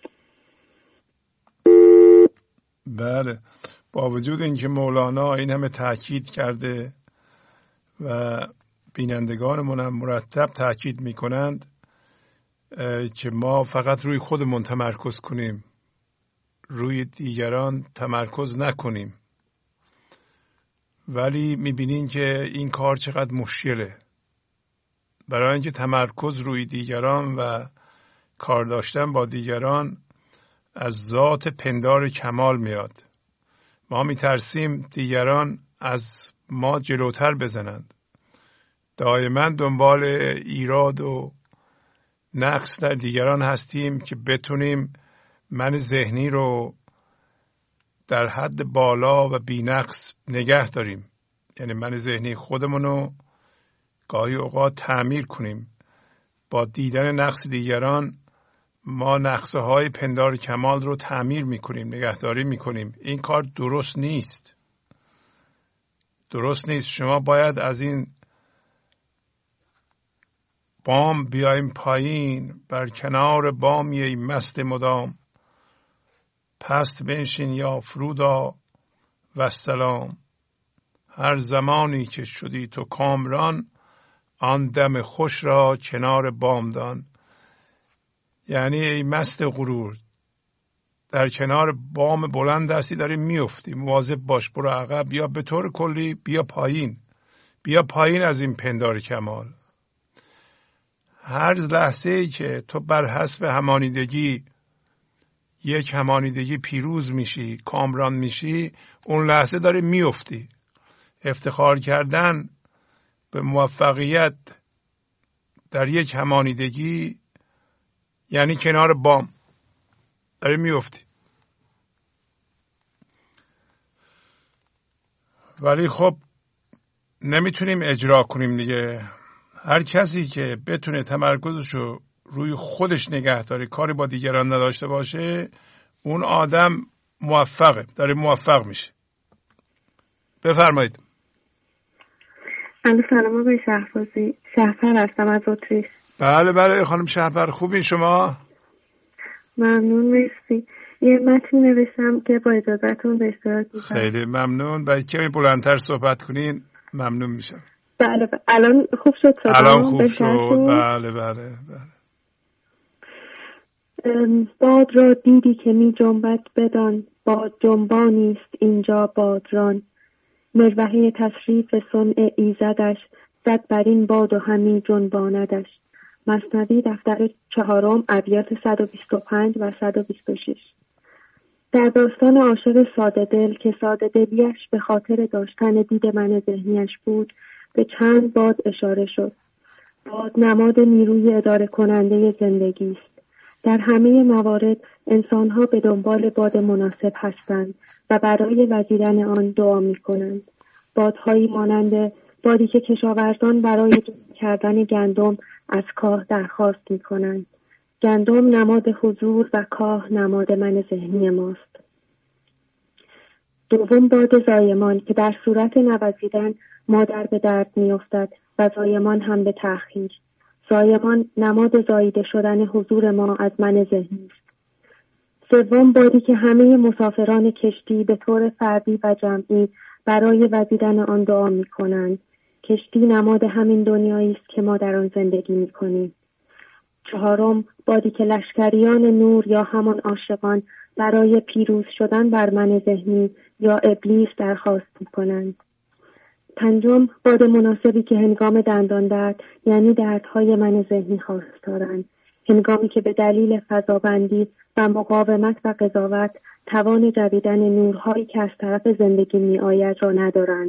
بله، با وجود اینکه مولانا این همه تاکید کرده و بینندگانمون هم مرتب تاکید میکنند که ما فقط روی خودمون تمرکز کنیم، روی دیگران تمرکز نکنیم، ولی میبینین که این کار چقدر مشکله. برای اینکه تمرکز روی دیگران و کار داشتن با دیگران از ذات پندار کمال میاد. ما میترسیم دیگران از ما جلوتر بزنند. دائما دنبال ایراد و نقص در دیگران هستیم که بتونیم من ذهنی رو در حد بالا و بی‌نقص نگه داریم. یعنی من ذهنی خودمون رو گاهی اوقات تعمیر کنیم. با دیدن نقص دیگران ما نقصه های پندار کمال رو تعمیر میکنیم، نگهداری میکنیم. این کار درست نیست. درست نیست. شما باید از این بام بیایم پایین، بر کنار بام یه مست مدام، پست بنشین یا فرودا و سلام. هر زمانی که شدی تو کامران، آن دم خوش را کنار بام دان. یعنی ای مست غرور، در کنار بام بلند هستی، داری میفتی، مواظب باش، برو عقب یا به طور کلی بیا پایین. بیا پایین از این پندار کمال. هر لحظه ای که تو بر حسب همانیدگی یک همانیدگی پیروز میشی، کامران میشی، اون لحظه داری میفتی. افتخار کردن به موفقیت در یک همانیدگی یعنی کنار بام داری میفتی. ولی خب نمیتونیم اجرا کنیم دیگه. هر کسی که بتونه تمرکزشو روی خودش نگه داره، کاری با دیگران نداشته باشه، اون آدم موفقه، داره موفق میشه. بفرمایید. سلام آقای شهبازی، شهپر هستم از اتریش. بله خانم شهپر، خوبین شما؟ ممنون، مرسی. یه متن نوشتم که با اجازهتون به اشتراک میذارم. خیلی ممنون. باید کمی بلندتر صحبت کنین، ممنون میشم. بله الان خوب شد صدا؟ الان خوب شد. بله. باد را دیدی که می جنبد بدان، باد جنبانیست اینجا بادران. مروحه تشریف صنع ایزدش، زد بر این باد و همی جنباندش. مثنوی دفتر 4 ابیات 125 و 126. در داستان عاشق ساده دل که ساده دلیش به خاطر داشتن دید من ذهنیش بود، به چند باد اشاره شد. باد نماد نیروی اداره کننده زندگی است. در همه موارد انسان‌ها به دنبال باد مناسب هستند و برای وزیدن آن دعا می‌کنند. بادهایی مانند بادی که کشاورزان برای جمع کردن گندم از کاه درخواست می‌کنند. گندم نماد حضور و کاه نماد من ذهنی ماست. دوم باد زایمان که در صورت نوزیدن مادر به درد می‌افتد و زایمان هم به تأخیر. زایمان نماد زاییده شدن حضور ما از من ذهنی است. سوم بادی که همه مسافران کشتی به طور فردی و جمعی برای وزیدن آن دعا می‌کنند. کشتی نماد همین دنیایی است که ما در آن زندگی می‌کنیم. چهارم بادی که لشکریان نور یا همان عاشقان برای پیروز شدن بر من ذهنی یا ابلیس درخواست می‌کنند. پنجم باد مناسبی که هنگام دندان درد یعنی دردهای من ذهنی خواستارند، هنگامی که به دلیل فضابندی و مقاومت و قضاوت توان جویدن نورهایی که از طرف زندگی می آید را ندارند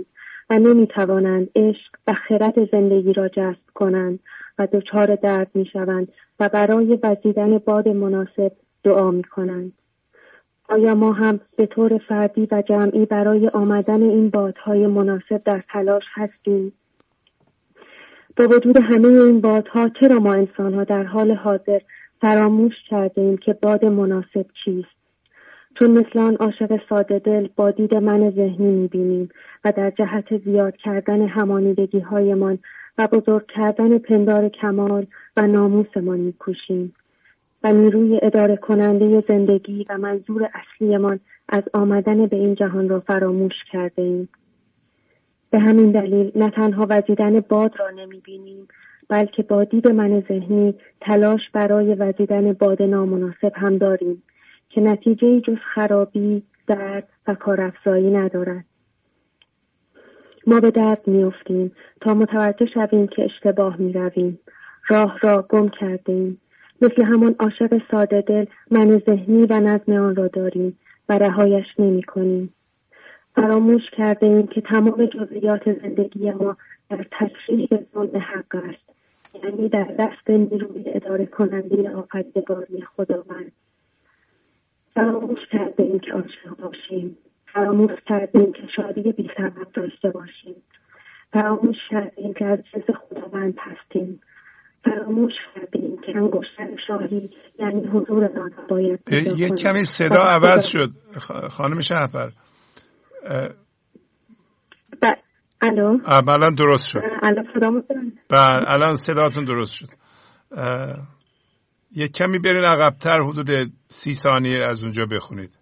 و نمیتوانند عشق و خرد زندگی را جذب کنند و دچار درد میشوند و برای وزیدن باد مناسب دعا میکنند. آیا ما هم به طور فردی و جمعی برای آمدن این بادهای مناسب در تلاش هستیم؟ با وجود همه این بادها چرا ما انسانها در حال حاضر فراموش کردیم که باد مناسب چیست؟ چون مثل آن عاشق ساده دل با دید من ذهنی میبینیم و در جهت زیاد کردن همانیدگی هایمان و بزرگ کردن پندار کمال و ناموسمان میکوشیم و نیروی اداره کننده زندگی و منظور اصلیمان از آمدن به این جهان را فراموش کرده ایم. به همین دلیل نه تنها وزیدن باد را نمیبینیم، بلکه با دید من ذهنی تلاش برای وزیدن باد نامناسب هم داریم که نتیجه جز خرابی، درد و کارافزایی ندارد. ما به درد میافتیم تا متوجه شویم که اشتباه میرویم، راه را گم کردیم. مثل همان عاشق ساده دل من ذهنی و نظم آن را داریم و رهایش نمی کنیم. فراموش کرده ایم که تمام جزئیات زندگی ما در تشریح ظلم حق است، یعنی در دست نیروی اداره کننده آفریدگاری خداوند. فراموش کرده ایم که عاشق باشیم، فراموش کرده ایم که شادی بی سبب داشته باشیم، فراموش کرده ایم که از جنس خداوند هستیم، فراموش کردیم که انگشتر شاهی یعنی حضور آن باید یه کمی صدا عوض شد خانم شهپر. الو الان درست شد. الان صداتون درست شد. یه کمی برین عقب‌تر، حدود 30 ثانیه از اونجا بخونید.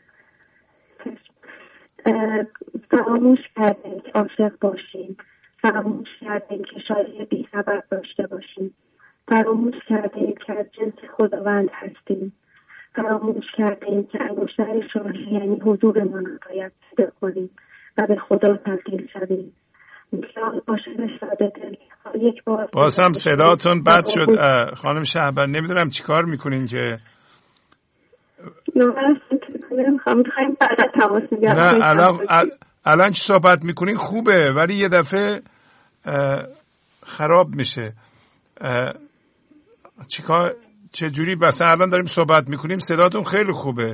فراموش کردیم که عاشق باشیم، فراموش کردیم که شادی بی سبب داشته باشیم، فراموش کردیم که از جنس خداوند هستیم، فراموش کردیم که انگشتر شاهی یعنی حضورمان را باید پیدا کنیم و به خدا تبدیل شویم. باز هم صداتون بد شد خانم شهپر. نمیدونم چی کار میکنین که نه الان چی صحبت میکنین خوبه، ولی یه دفعه خراب میشه. چه جوری؟ مثلا الان داریم صحبت میکنیم صداتون خیلی خوبه.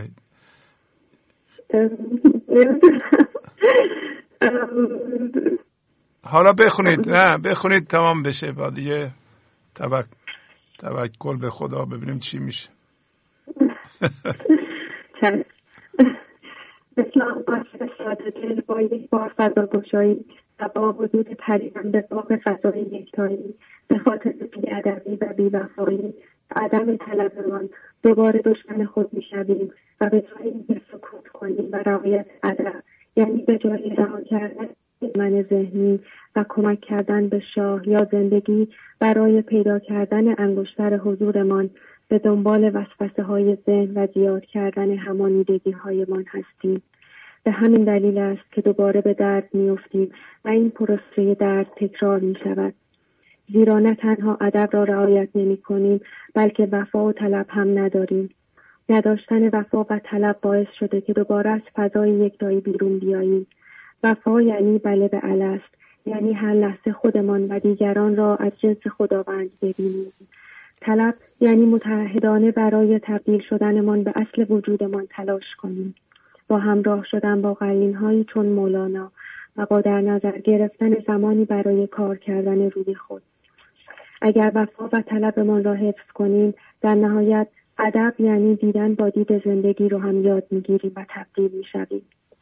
حالا بخونید. نه بخونید تمام بشه، بعد دیگه توکل به خدا ببینیم چی میشه. مثل آن عاشق ساده دل با یک بار فضاگشایی و با وجود پریدن به باغ فضای یکتایی به خاطر بی‌ادبی و بی‌وفایی و عدم طلبمان دوباره دشمن خود میشویم و به جای اینکه سکوت کنیم و رعایت ادب، یعنی به جای رها کردن من ذهنی و کمک کردن به شاه یا زندگی برای پیدا کردن انگشتر حضورمان، به دنبال وسوسه های ذهن و زیاد کردن همانیدگی هایمان هستیم. به همین دلیل است که دوباره به درد میافتیم و این پروسه درد تکرار می شود. زیرا نه تنها ادب را رعایت نمی کنیم، بلکه وفا و طلب هم نداریم. نداشتن وفا و طلب باعث شده که دوباره از فضای یکتایی بیرون بیاییم. وفا یعنی بله به اله است، یعنی هر لحظه خودمان و دیگران را از جنس خداوند ببینیم. طلب یعنی متعهدانه برای تبدیل شدنمان به اصل وجودمان تلاش کنیم، با همراه شدن با قرین‌هایی چون مولانا و با در نظر گرفتن زمانی برای کار کردن روی خود. اگر وفا و طلبمان را حفظ کنیم، در نهایت ادب یعنی دیدن با دید زندگی رو هم یاد میگیریم و تبدیل میشویم.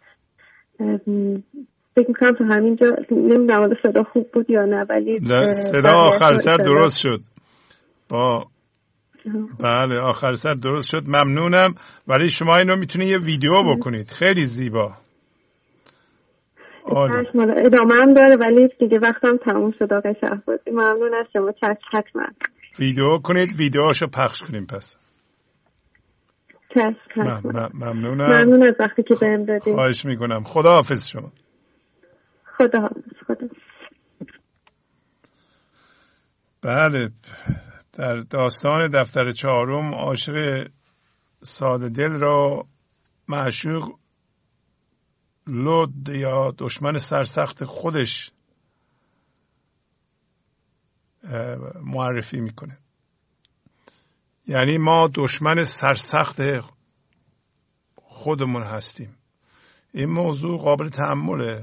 فکر میکنم تو همینجا نمیدونم صدا خوب بود یا نه، ولی صدا آخر سر درست شد. بله آخر سر درست شد، ممنونم. ولی شما اینو میتونید یه ویدیو بکنید، خیلی زیبا. ادامه هم داره ولی دیگه وقتم تموم شد. آقای شهبازی ممنون از شما. حتما ویدیو کنید، ویدیوهاشو پخش کنیم. پس ممنونم. ممنون از وقتی که بهم دادید. خواهش میکنم. خداحافظ شما. خداحافظ. بله، در داستان دفتر 4 عاشق ساده دل را معشوق لد یا دشمن سرسخت خودش معرفی میکنه. یعنی ما دشمن سرسخت خودمون هستیم. این موضوع قابل تأمله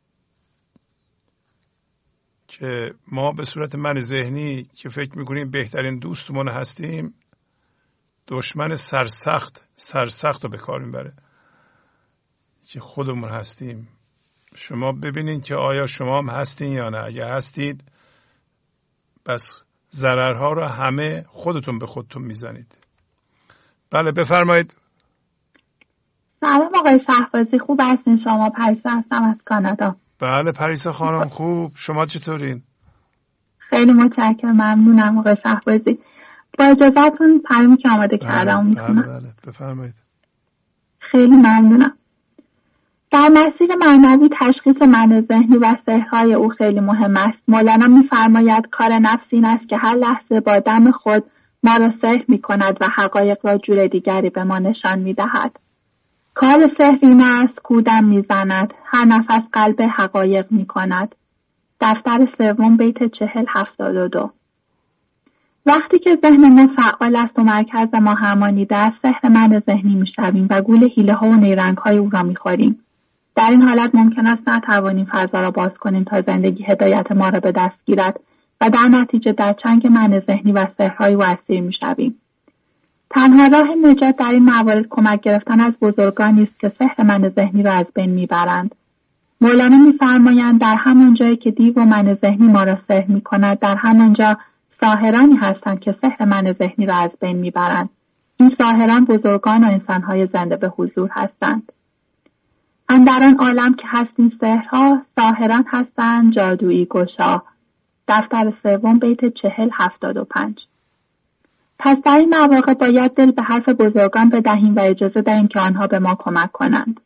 که ما به صورت من ذهنی که فکر میکنیم بهترین دوستمون هستیم، دشمن سرسخت رو به کار میبره که خودمون هستیم. شما ببینید که آیا شما هم هستین یا نه. اگه هستید بس ضررها رو همه خودتون به خودتون میزنید. بله بفرمایید. سلام آقای شهبازی، خوب هستین شما؟ پریسا هستم از کانادا. بله پریسا خانم خوب، شما چطورین؟ خیلی متشکرم، ممنونم آقای شهبازی. با اجازهتون پیامی که آماده کردم میتونم؟ بله بفرمایید. خیلی ممنونم. در مسیر معنوی تشخیص من ذهنی و سحرهای او خیلی مهم است. مولانا می‌فرماید کار نفس این است که هر لحظه با دم خود ما را سحر می‌کند و حقایق را جور دیگری به ما نشان می‌دهد. کار سحر این است کودم می‌زند، هر نفس قلب حقایق می‌کند. دفتر سوم بیت 40-72. وقتی که ذهن ما فعال است و مرکز ما همانیده است، سحر من ذهنی می‌شویم و گول حیله‌ها و نیرنگ‌های او را می‌خوریم. در این حالت ممکن است نتوانیم فضا را باز کنیم تا زندگی هدایت ما را به دست گیرد و در نتیجه در چنگ من ذهنی و سحرهای او اسیر می‌شویم. تنها راه نجات در این موارد کمک گرفتن از بزرگانی است که سحر من ذهنی را از بین می‌برند. مولانا می‌فرمایند در همان جایی که دیو و من ذهنی ما را سحر می‌کند، در همانجا ساحرانی هستند که سحر من ذهنی را از بین می‌برند. این ساحران بزرگان و انسان‌های زنده به حضور هستند. اندر آن عالم که هستین سحرها، ساحران هستند جادویی گشا. دفتر سوم بیت 40-75. پس در این مواقع باید دل به حرف بزرگان بدهیم و اجازه دهیم که آنها به ما کمک کنند.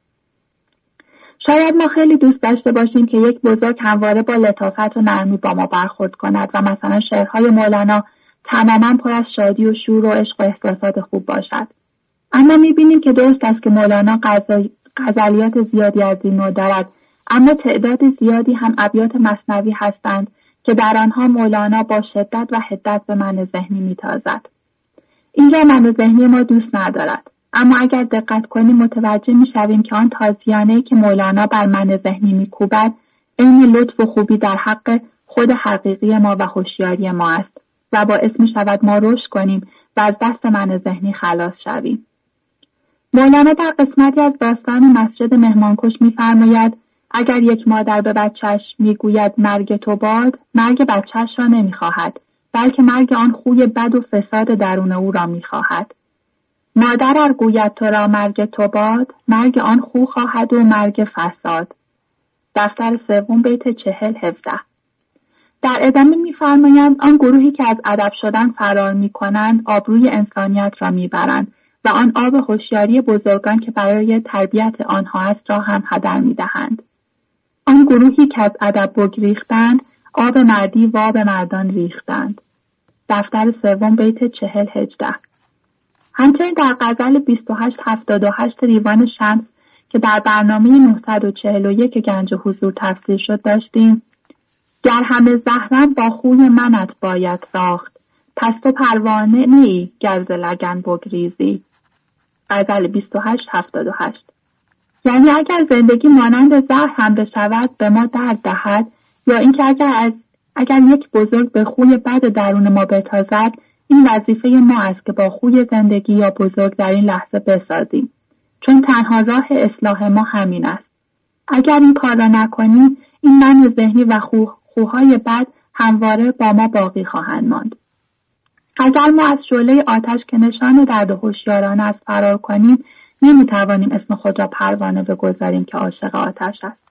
شاید ما خیلی دوست داشته باشیم که یک بزرگ همواره با لطافت و نرمی با ما برخورد کند و مثلا شعرهای مولانا تماما پر از شادی و شور و عشق و احساسات خوب باشد. اما می‌بینیم که درست است که مولانا غزلیات زیادی از این نوع دارد، اما تعداد زیادی هم ابیات مثنوی هستند که در آنها مولانا با شدت و حدت به من ذهنی میتازد. اینجا من ذهنی ما دوست ندارد، اما اگر دقت کنیم متوجه میشویم که آن تازیانه‌ای که مولانا بر من ذهنی میکوبد عین لطف و خوبی در حق خود حقیقی ما و هوشیاری ما است و باعث میشود ما رشد کنیم و از دست من ذهنی خلاص شویم. مولانا در قسمتی از داستان مسجد مهمانکش می‌فرماید اگر یک مادر به بچه‌اش میگوید مرگ تو باد، مرگ بچه‌اش را نمی‌خواهد، بلکه مرگ آن خوی بد و فساد درون او را می‌خواهد. مادر ار گوید تو را مرگ تو باد، مرگ آن خو خواهد و مرگ فساد. دفتر سوم بیت 40-17. در ادامه می‌فرمایند آن گروهی که از ادب شدن فرار می‌کنند آبروی انسانیت را می‌برند و آن آب هوشیاری بزرگان که برای تربیت آنها است را هم هدر می‌دهند. آن گروهی که از ادب بگریختند آب مردی و آب مردان ریختند. دفتر سوم بیت 40-18. همچنین در غزل 28-78 دیوان شمس که در برنامه 941 گنج حضور تفسیر شد داشتیم: گر همه زهرم با خوی منت باید ساخت، پس تو پروانه نیی گر ز لگن بگریزی. غزل 28-78. یعنی اگر زندگی مانند زهر هم بشود به ما درد دهد، یا اینکه اگر یک بزرگ به خوی بد درون ما بتازد، این وظیفه ما است که با خوی زندگی یا بزرگ در این لحظه بسازیم، چون تنها راه اصلاح ما همین است. اگر این کار را نکنیم، این من ذهنی و خوهای بد همواره با ما باقی خواهند ماند. اگر ما از شعله آتش که نشان درد و هوشیارانه است فرار کنیم، نمیتوانیم اسم خود را پروانه بگذاریم که عاشق آتش است.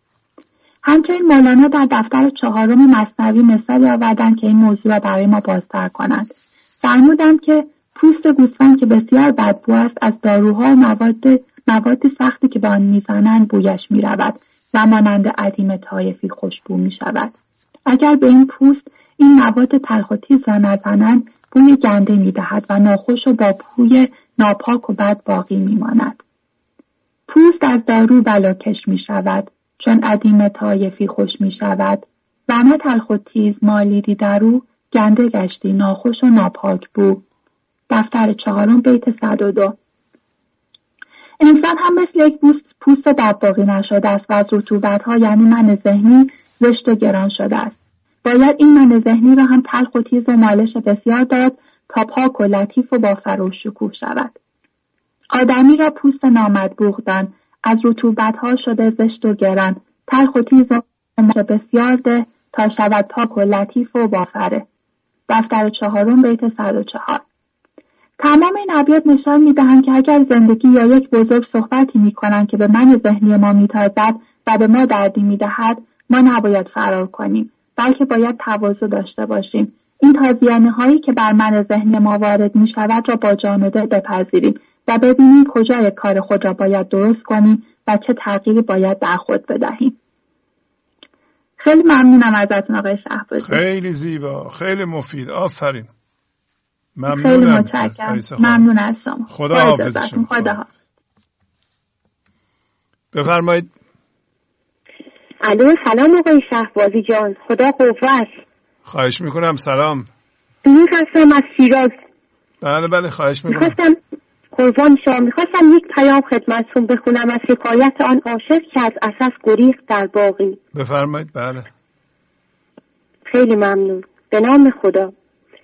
همچنین مولانا در دفتر 4 مثنوی مثالی آوردند که این موضوع را برای ما بازتر کنند. فرمودند که پوست گوسفند که بسیار بدبو است، از داروها و مواد سختی که به آن میزنند بویش میرود و مانند عدیم طایفی خوشبو میشود. اگر به این پوست این مواد تلخ و تیز را نزنند، بوی گنده میدهد و ناخوش و با بوی ناپاک و بد باقی میماند. پوست از دارو بلاکش می شود، چون عدیم طایفی خوش می شود. ورنه تلخ و تیز مالیدی درو، گنده گشتی ناخوش و ناپاک بو. دفتر 4 بیت 102. انسان هم مثل یک پوست دباغی نشده است و از رطوبت‌ها یعنی من ذهنی زشت و گران شده است. باید این من ذهنی را هم تلخ و تیز و مالش بسیار داد تا پاک و لطیف و با فر و شکوه شود. آدمی را پوست نامطبوع دان، از رطوبت‌ها شده زشت و گران، تلخ و تیز و مالش بسیار ده تا شود پاک و لطیف و با فره. دفتر 4 بیت 104. تمام این ابیات نشان می‌دهند که اگر زندگی یا یک بزرگ صحبتی می‌کنند که به من ذهنی ما می‌تازد و به ما دردی می‌دهد، ما نباید فرار کنیم، بلکه باید تواضع داشته باشیم. این تازیانه‌هایی که بر من ذهنی ما وارد می‌شود را با جان و دل بپذیریم و ببینیم کجای کار خود را باید درست کنیم و چه تغییری باید در خود بدهیم. خیلی ممنونم ازتون آقای شهبازی. خیلی زیبا، خیلی مفید. آفرین. ممنونم. خیلی متشکرم. ممنون از شما. خدا حافظ شما. خدا. بفرمایید. الو، سلام آقای شهبازی جان. خدا قوت. خواهش میکنم. سلام. درود هستم از شیراز. بله خواهش میکنم. قربان شما. میخواستم یک پیام خدمتتون بخونم از حکایت آن عاشق که از اساس گریخت در باغی. بفرمایید. بله. خیلی ممنون. به نام خدا.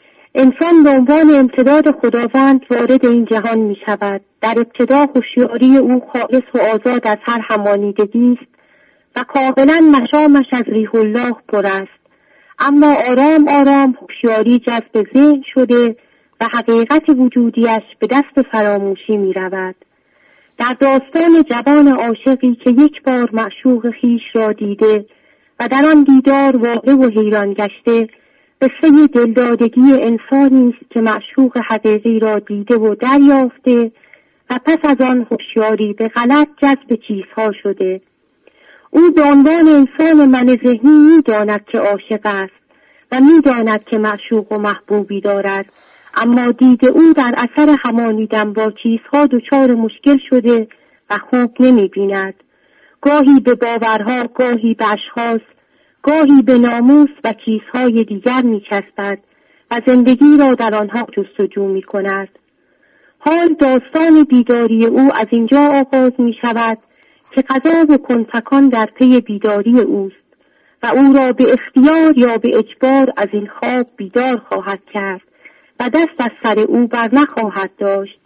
انسان به عنوان امتداد خداوند وارد این جهان می شود. در ابتدا هوشیاری او خالص و آزاد از هر همانیدگی است و کاملا مشامش از ریح الله پر است. اما آرام آرام هوشیاری جذب ذهن شده و حقیقت وجودیش به دست فراموشی می رود. در داستان جوان عاشقی که یک بار معشوق خیش را دیده و در آن دیدار واقع و حیران گشته، قصه دلدادگی انسانی است که معشوق حقیقی را دیده و دریافته و پس از آن هوشیاری به غلط جذب چیزها شده. او به عنوان انسان من ذهنی می‌داند که عاشق است و می‌داند که معشوق و محبوبی دارد، اما دید او در اثر همانیدن با چیزها دچار مشکل شده و خوب نمی‌بیند. گاهی به باورها، گاهی به اشخاص، گاهی به ناموس و چیزهای دیگر می‌چسبد و زندگی را در آنها جستجو می‌کند. حال داستان بیداری او از اینجا آغاز می‌شود که قضا و کنفکان در پی بیداری اوست و او را به اختیار یا به اجبار از این خواب بیدار خواهد کرد و دست از سر او بر نخواهد داشت.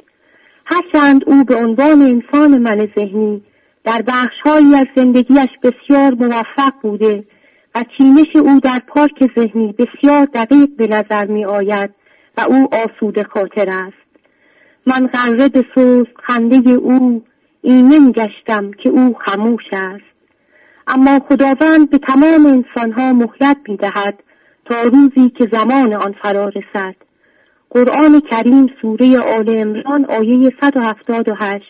هرچند او به عنوان انسان من ذهنی در بخش‌هایی از زندگیش بسیار موفق بوده و چینش او در پارک ذهنی بسیار دقیق به نظر می آید و او آسوده خاطر است. من غره به سوز خنده او ایمن گشتم که او خاموش است. اما خداوند به تمام انسانها مهلت می دهد تا روزی که زمان آن فرا رسد. قرآن کریم سوره آل عمران آیه 178.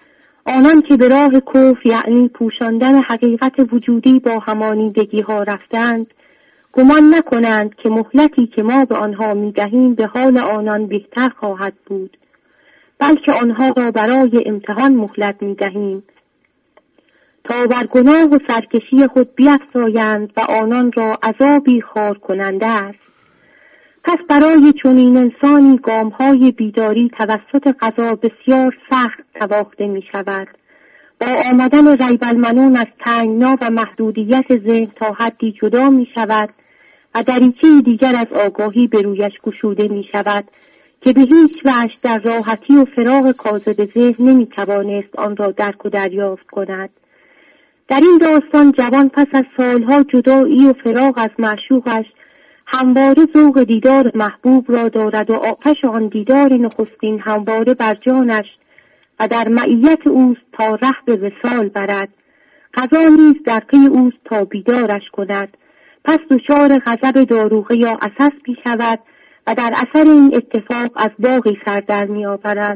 آنان که به راه کفر یعنی پوشاندن حقیقت وجودی با همانیدگی ها رفتند، گمان نکنند که مهلتی که ما به آنها می دهیم به حال آنان بهتر خواهد بود، بلکه آنها را برای امتحان مهلت می دهیم تا بر گناه و سرکشی خود بیفزایند و آنان را عذابی خار کننده است. پس برای چنین انسانی گام‌های بیداری توسط قضا بسیار سخت نواخته می شود. با آمدن ریب المنون از تنگنا و محدودیت ذهن تا حدی جدا می شود و دریچه دیگر از آگاهی به رویش گشوده می شود که به هیچ وجه در راحتی و فراغ کاذب ذهن نمی توانست آن را درک و دریافت کند. در این داستان جوان پس از سالها جدایی و فراغ از معشوقش همواره ذوق دیدار محبوب را دارد و آتش آن دیدار نخستین همواره بر جانش و در معیت اوست تا ره به وصال برد. قضا نیز در پی اوست تا بیدارش کند. پس دچار غضب داروغه یا اساس می شود و در اثر این اتفاق از باغی سر در می آورد.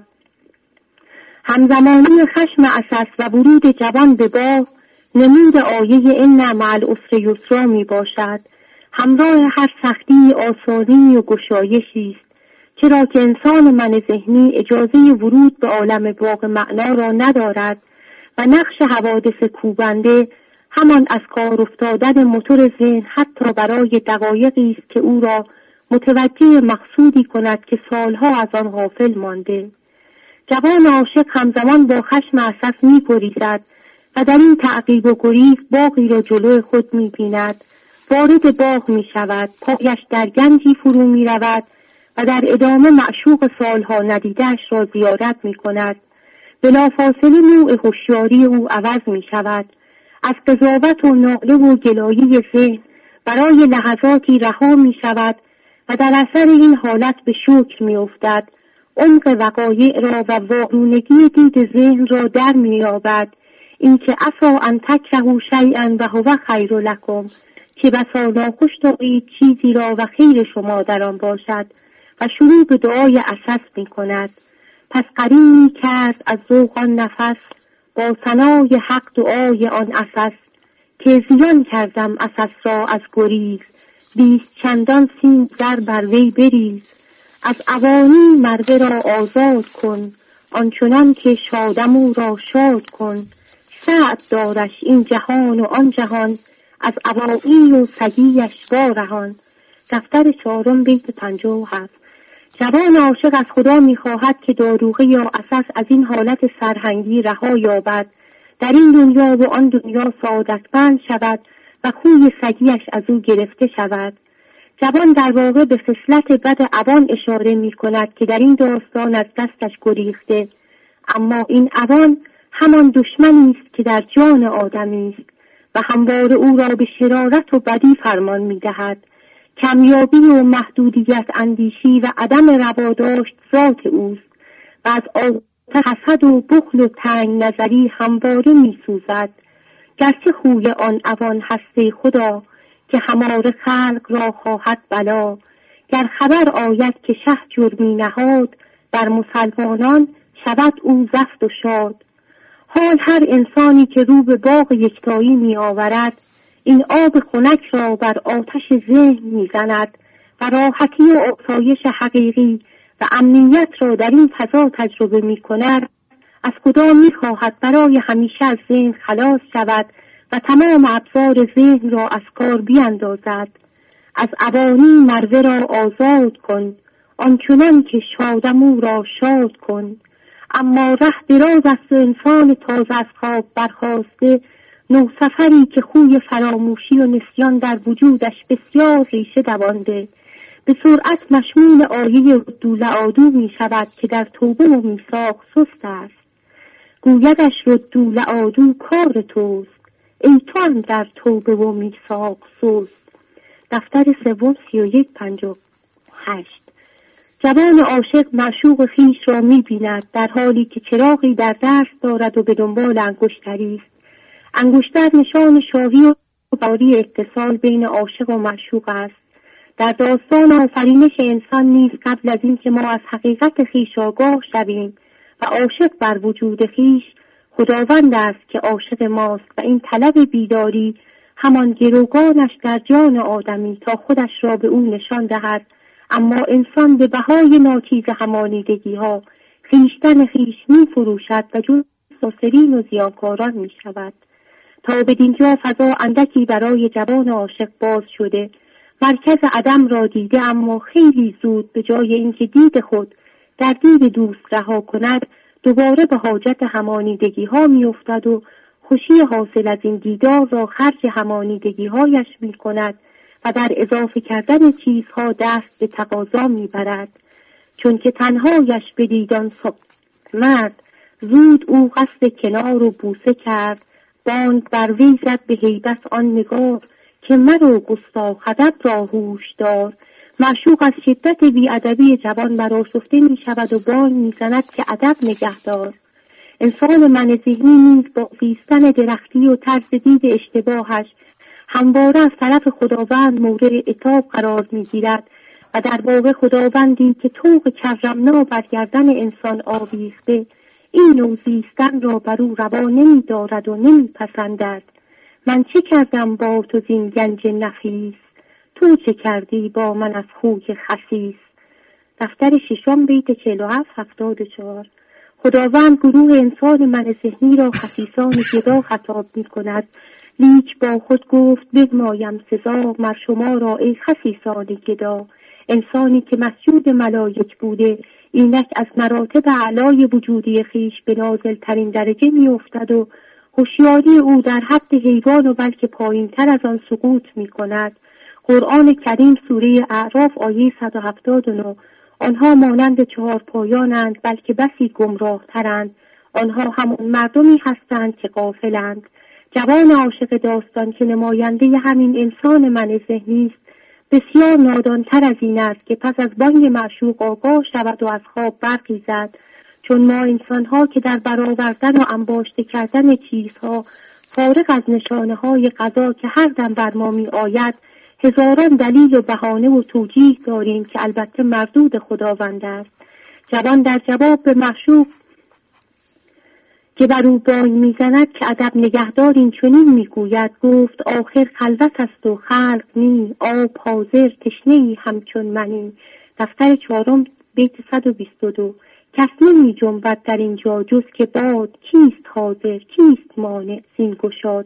همزمانی خشم اساس و ورود جوان به باغ نمود آیه ان مع العسر یسرا می باشد. همراه هر سختی آسانی و گشایشی است، چرا که انسان من ذهنی اجازه ورود به عالم باغ معنا را ندارد و نقش حوادث کوبنده همان از کار افتادن موتور ذهن حتی برای دقایقی است که او را متوجه مقصودی کند که سالها از آن غافل مانده. جوان عاشق همزمان با خشم اساس می‌گریزد و در این تعقیب و گریز باغی را جلوی خود می‌بیند. وارد باغ می‌شود، پایش در گنجی فرو می‌رود و در ادامه معشوق سالها ندیده‌اش را زیارت می‌کند. بلافاصله نوع هوشیاری او عوض می‌شود. از قضاوت و ناله و گلایه ذهن برای لحظاتی رها می‌شود و در اثر این حالت به شکر می‌افتد. عمق وقایع را و وارونگی دید ذهن را در می‌یابد. اینکه عسا ان تکرهوا شیئا و هو خیر لکم، که بسا ناخوش دارید چیزی را و خیر شما در آن باشد، و شروع به دعای اساس می‌کند. پس قرینی کرد از ذوق آن نفس، با ثنای حق دعای آن اساس، که زیان کردم اساس را از گریز، 20 چندان سیم در بر وی بریز. از اوانی مرده را آزاد کن، آنچنان که شادم او را شاد کن. سعد دارش این جهان و آن جهان، از اوایی و سگیش وارهان. دفتر 4 بیت 57. جوان عاشق از خدا می‌خواهد که داروغه یا اساس از این حالت سرهنگی رها یابد، در این دنیا و آن دنیا سعادتمند شود و خوی سگیش از او گرفته شود. جوان در واقع به خصلت بد عوان اشاره می‌کند که در این داستان از دستش گریخته، اما این عوان همان دشمنی است که در جان آدمی است و همواره او را به شرارت و بدی فرمان می‌دهد. کمیابی و محدودیت اندیشی و عدم رواداشت ذات اوست و از آتش حسد و بخل و تنگ نظری همواره می‌سوزد. گرچه خوی آن عوان هسته خدا، که هماره خلق را خواهد بلا. گر خبر آید که شه جرمی نهاد، بر مسلمانان شود او زفت و شاد. حال هر انسانی که رو به باغ یکتایی می آورد، این آب خنک را بر آتش ذهن می زند و راحتی و آسایش حقیقی و امنیت را در این فضا تجربه می کند. از خدا می خواهد برای همیشه از ذهن خلاص شود و تمام ابزار ذهن را از کار بیاندازد. از اوانی مرده را آزاد کن، آنچنان که شادم او را شاد کن. اما ره دراز است و انسان تازه از خواب برخاسته، نو سفری که خوی فراموشی و نسیان در وجودش بسیار ریشه دوانده، به سرعت مشمول آیه ردولعادو می شود که در توبه و میثاق سست است. گویدش ردولعادو کار توست، ای تو هم در توبه و میثاق سست. دفتر 3 3158. جوان عاشق معشوق خیش را می بیند در حالی که چراغی در دست دارد و به دنبال انگشتری است. انگشتر نشان شاهی و باری اتصال بین عاشق و معشوق است. در داستان آفرینش انسان نیز قبل از این که ما از حقیقت خیش آگاه شویم و عاشق بر وجود خیش، خداوند است که عاشق ماست و این طلب بیداری همان گروگانش در جان آدمی تا خودش را به او نشان دهد. اما انسان به بهای ناچیز همانیدگی ها خیشتن خیش می فروشد و جز ساسرین و زیانکاران می شود. تا به دینجا فضا اندکی برای جوان عاشق باز شده. مرکز عدم را دیده، اما خیلی زود به جای اینکه دید خود در دید دوست رها کند، دوباره به حاجت همانیدگی ها می افتد و خوشی حاصل از این دیدار را خرج همانیدگی هایش می کند و در اضافه کردن چیزها دست به تقاضا می برد. چون که تنهایش بدیدان مرد، زود او قصد کنار و بوسه کرد. بانگ بر وی زد به هیبت آن نگار، که مرو گستاخ ادب را هوش دار. معشوق از شدت بی‌ادبی جوان برآشفته می شود و بانگ می زند که ادب نگهدار. انسان من ذهنی نیز با زیستن درختی و طرز دید اشتباهش همواره از طرف خداوند مورد عتاب قرار می گیرد و در واقع خداوندی که طوق کرمنا بر گردن انسان آویخته، این نوع زیستن را بر او روا نمی دارد و نمی پسندد. من چه کردم با تو زین گنج نفیس، تو چه کردی با من از خوی خسیس. دفتر 6 بیت 47-74. خداوند گروه انسان من ذهنی را خسیسان گدا خطاب می کند، لیک با خود گفت بگمایم سزا مر شما را ای خسیسان گدا. انسانی که مسجود ملائک بوده اینک از مراتب اعلای وجودی خیش به نازل ترین درجه می افتد و هوشیاری او در حد حیوان و بلکه پایین تر از آن سقوط می کند. قرآن کریم سوره اعراف آیه 179: آنها مانند چهار پایانند بلکه بسی گمراه ترند، آنها همون مردمی هستند که غافلند. جوان عاشق داستان که نماینده همین انسان من ذهنی است بسیار نادانتر از این است که پس از بانگ معشوق آگاه شود و از خواب برخیزد، چون ما انسان‌ها که در برآوردن و انباشته کردن چیزها فارغ از نشانه‌های قضا که هر دم بر ما می‌آید هزاران دلیل و بهانه و توجیه داریم که البته مردود خداوند است. جوان در جواب به معشوق که بر او بانگ میزند که ادب نگهدار این چنین میگوید، گفت آخر خلوت است و خلق نی، آب حاضر تشنه‌ای همچون منی. دفتر 4 بیت 122. کس نمی جنبد در اینجا جز که باد، کیست حاضر کیست مانع زین گشاد.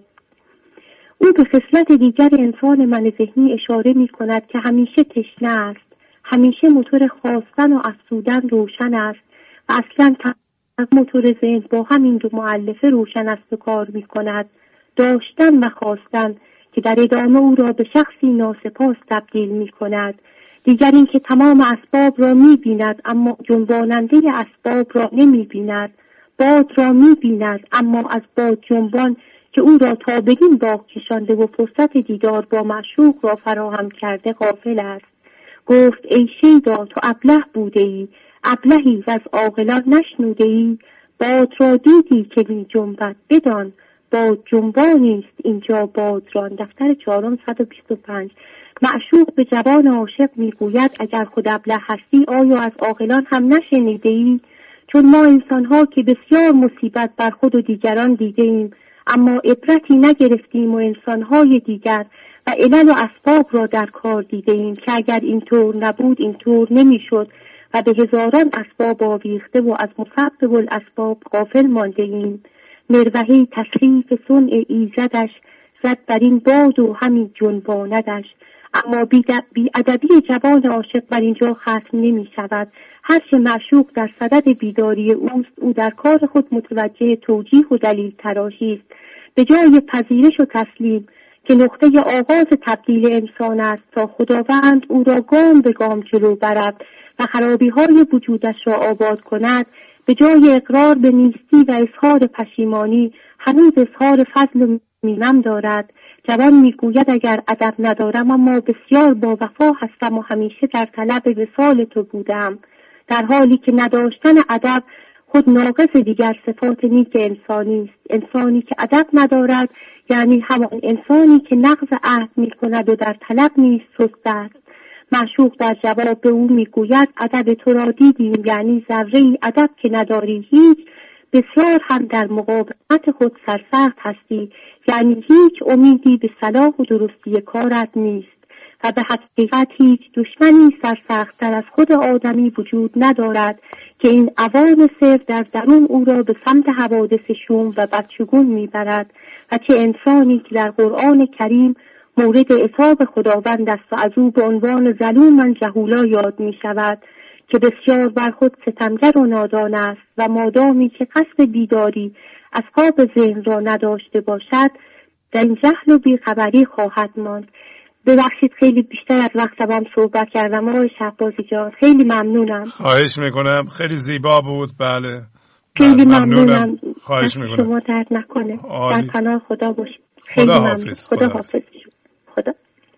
او به خصلت دیگر انسان من ذهنی اشاره می کند که همیشه تشنه است، همیشه موتور خواستن و افزودن روشن است و اصلا موتور ذهن با همین دو مؤلفه روشن است و کار می کند، داشتن و خواستن، که در ادامه او را به شخصی ناسپاس تبدیل می کند. دیگر این که تمام اسباب را می بیند اما جنباننده اسباب را نمی بیند، باد را می بیند اما از باد جنبان که او را تا بدین باغ کشانده و فرصت دیدار با معشوق را فراهم کرده غافل است. گفت ای شیدا تو ابله بوده ای، ابلهی و از عاقلان نشنوده ای، باد را دیدی که می جنبد بدان، باد جنبانی است اینجا بادران. دفتر 4 125. معشوق به جوان عاشق میگوید اگر خود ابله هستی آیا از عاقلان هم نشنیده ای؟ چون ما انسان‌ها که بسیار مصیبت بر خود و دیگران دیده ایم اما عبرتی نگرفتیم و انسان‌های دیگر و علل و اسباب را در کار دیده ایم که اگر اینطور نبود اینطور نمی‌شد و به هزاران اسباب آویخته و از مسبب الاسباب غافل مانده ایم. مروحه تصریف صنع ایزدش زد بر این باد و همین جنباندش. اما بی‌ادبی جوان عاشق بر اینجا ختم نمی شود. هرچه معشوق در صدد بیداری اوست او در کار خود متوجه توجیه و دلیل تراشی است، به جای پذیرش و تسلیم که نقطه آغاز تبدیل انسان است تا خداوند او را گام به گام جلو برد و خرابی‌های وجودش را آباد کند. به جای اقرار به نیستی و اظهار پشیمانی هنوز اظهار فضل و مینم دارد. جوان میگوید اگر ادب ندارم اما بسیار با وفا هستم و همیشه در طلب وصال تو بودم، در حالی که نداشتن ادب خود ناقص دیگر صفات نیک انسانی است. انسانی که ادب ندارد یعنی همان انسانی که نقض عهد میکند و در طلب نیست سست است. معشوق در جواب به او میگوید ادب تو را دیدیم، یعنی ذره‌ای ادب که نداری هیچ، بسیار هم در مقاومت خود سرسخت هستی، یعنی هیچ امیدی به صلاح و درستی کارت نیست و به حقیقت هیچ دشمنی سرسخت‌تر از خود آدمی وجود ندارد که این عوام سر در درون او را به سمت حوادث شوم و بدشگون میبرد و چه انسانی که در قرآن کریم مورد عتاب خداوند است و از او به عنوان ظلومن جهولا یاد می شود که بسیار بر خود ستمگر و نادان است و مادامی که قصد بیداری از خواب ذهن را نداشته باشد در این جهل و بیخبری خواهد ماند. ببخشید خیلی بیشتر از وقتم هم صحبت کردم آقای شهبازی جان، خیلی ممنونم. خواهش میکنم، خیلی زیبا بود. بله خیلی ممنونم. خواهش میکنم. شما درد نکنه. در پناه خدا باشید. خدا حافظ. خدا حافظ. خدا.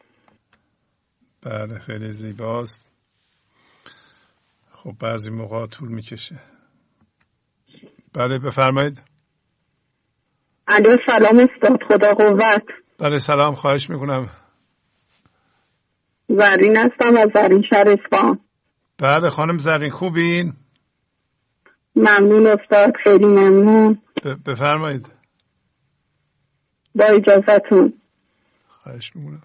بله خیلی زیباست. خب بعضی موقع طول میکشه. بله بفرمایید. علیه سلام استاد، خدا قوت. بله سلام، خواهش میکنم. زرین هستم از زرین شهر اصفهان. بله خانم زرین خوبین؟ ممنون استاد، خیلی ممنون. بفرمایید. با اجازتون. خواهش میکنم.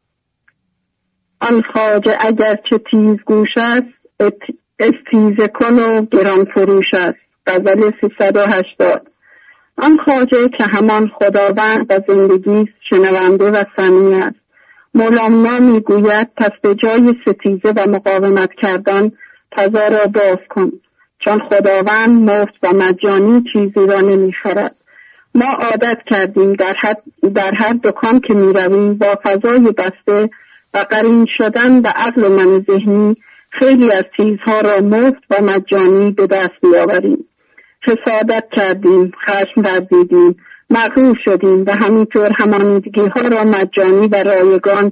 آن خواجه اگر چه تیز گوش است استیزه کن و گران فروش است. غزل 380. آن خواجه که همان خداوند و زندگی شنونده و سمیع است. مولانا میگوید پس به جای ستیزه و مقاومت کردن فضا را باز کن، چون خداوند مفت و مجانی چیزی را نمیخرد. ما عادت کردیم در هر دکان که میرویم با فضای بسته و قرین شدن به عقل من ذهنی خیلی از چیزها را مفت و مجانی به دست بیاوریم. حسادت کردیم، خشم ورزیدیم، مغرور شدیم و همینطور همانیدگی ها را مجانی و رایگان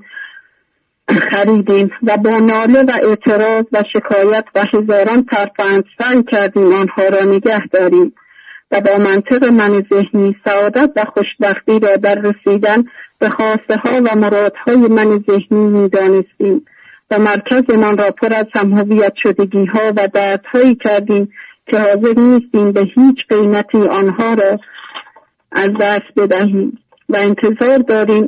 خریدیم و با ناله و اعتراض و شکایت و هزاران ترفند سعی کردیم آنها را نگه داریم و با منطق من ذهنی سعادت و خوشبختی را در رسیدن به خواسته ها و مرادهای من ذهنی می‌دانستیم و مرکز من را پر از هم‌هویت شدگی ها و دردهایی کردیم که حاضر نیستیم به هیچ قیمتی آنها را از دست بدهیم و انتظار داریم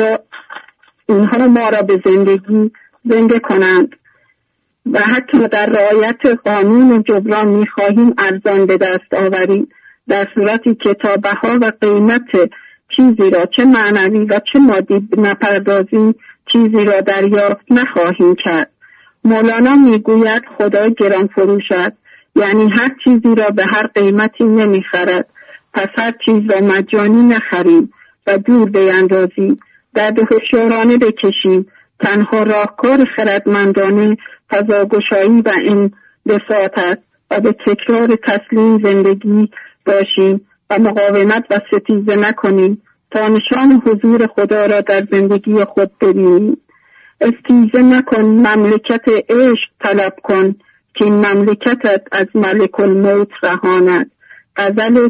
اینها ما را به زندگی زنده کنند و حتی در رعایت قانون جبران می‌خواهیم ارزان به دست آوریم، در صورتی که تا بها و قیمت چیزی را چه معنوی و چه مادی نپردازیم چیزی را دریافت نخواهیم کرد. مولانا میگوید خدا گران فروش است، یعنی هر چیزی را به هر قیمتی نمیخرد. پس هر چیز را مجانی نخریم و دور بیندازیم، درد هوشیارانه بکشیم. تنها راهکار خردمندانه فضاگشایی و انبساط است و به تکرار تسلیم زندگی باشیم و مقاومت و ستیزه نکنیم تا نشان حضور خدا را در زندگی خود ببینیم. استیزه نکن، مملکت عشق طلب کن که این مملکتت از ملک الموت رهاند. غزل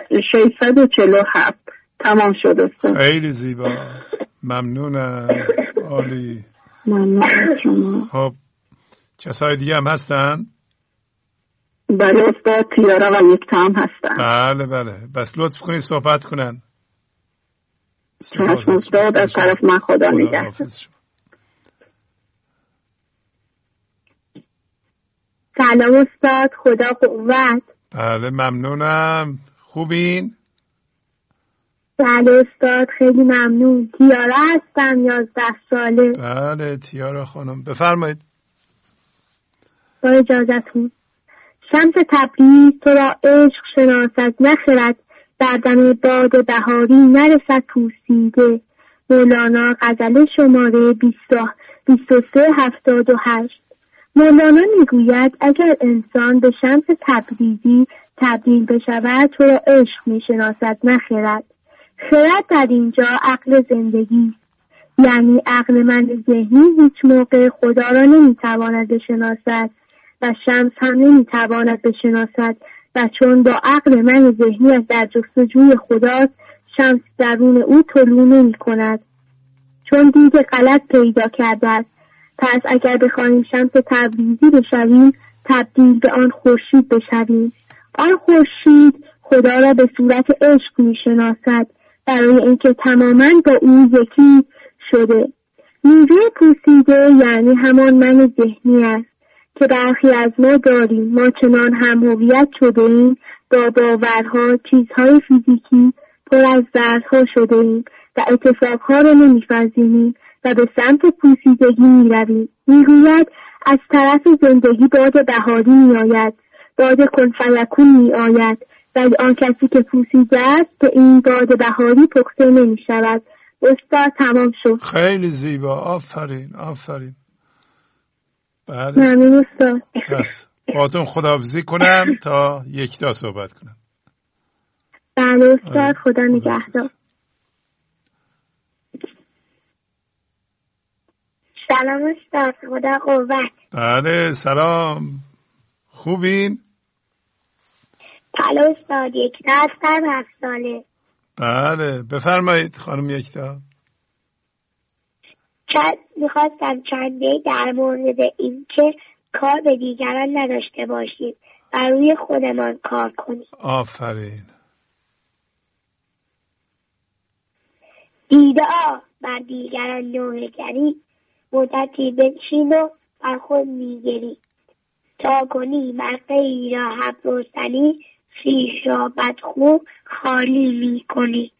647. تمام شد. خیلی زیبا، ممنونم، عالی. ممنون شما. خب کسای دیگه هم هستن؟ بله استاد، تیارا و یک هم هستن. بله بله، بس لطف کنید صحبت کنن. چشم استاد، از طرف من خدا نگهدار. سلام استاد، خدا قوت. بله ممنونم، خوبین؟ بله استاد، خیلی ممنون. تیارا هستم، 11 ساله. بله تیارا خانم، بفرمایید. با اجازتون. شمس تبریز تو را عشق شناسد نخرد، در دم باد بهاری نرسد پوسیده. مولانا، غزل شماره 2378. مولانا میگوید اگر انسان به شمس تبریزی تبدیل بشود تو را عشق میشناسد نخرد. خرد در اینجا عقل زندگی، یعنی عقل من ذهنی هیچ موقع خدا را نمیتواند بشناسد و شمس هم نمیتواند بشناسد و چون با عقل من ذهنی در جستجوی خداست، شمس درون او طلوع نمی کند چون دید غلط پیدا کرده است. پس اگر بخواهیم شمس تبریزی بشویم تبدیل به آن خورشید بشویم. آن خورشید خدا را به صورت عشق میشناسد برای اینکه تماما با او یکی شده. میوه پوسیده یعنی همان من ذهنی است که برخی از ما داریم. ما چنان هم هویت شده ایم با باورها، چیزهای فیزیکی پر از دردها شده ایم و اتفاقها را نمی‌پذیریم و به سمت پوسیدگی می‌رویم. میگوید از طرف زندگی باد بهاری می‌آید، باد کن فیکون می‌آید، ولی آن کسی که پوسیده است به این باد بهاری پخته نمی‌شود. استاد تمام شد. خیلی زیبا، آفرین آفرین. بله ممنون استاد. بس باهاتون خداحافظی کنم تا یکتا صحبت کنم. بله استاد، خدا نگهدار. سلام استاد، خدا قوت. بله سلام، خوبین؟ بله استاد، یکتا هستم، 7 ساله. بله بفرمایید خانم یکتا. میخواستم چنده در مورد این که کار به دیگران نداشته باشیم و روی خودمان کار کنیم. آفرین. دیده بر دیگران نوحگری، مدتی بنشین و بر خود میگری. تا کنی بر غیری را حق روشنی، خویش را بدخو خالی می کنی.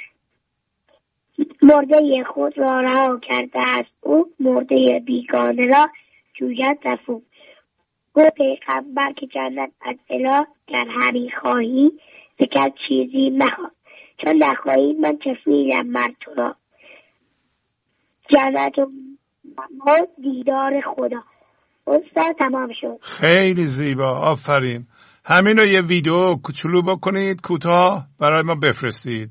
مرده خود را رها کرده است او، مرده بیگانه را جوید رفو. گفت پیغمبر که جنت از اله گر همی خواهی فکر چیزی مخواه، چون نخواهی من کفیلم مر تو را. جنت و دیدار خدا. استاد تمام شد. خیلی زیبا، آفرین. همین رو یه ویدیو کوچولو بکنید، کوتاه برای ما بفرستید.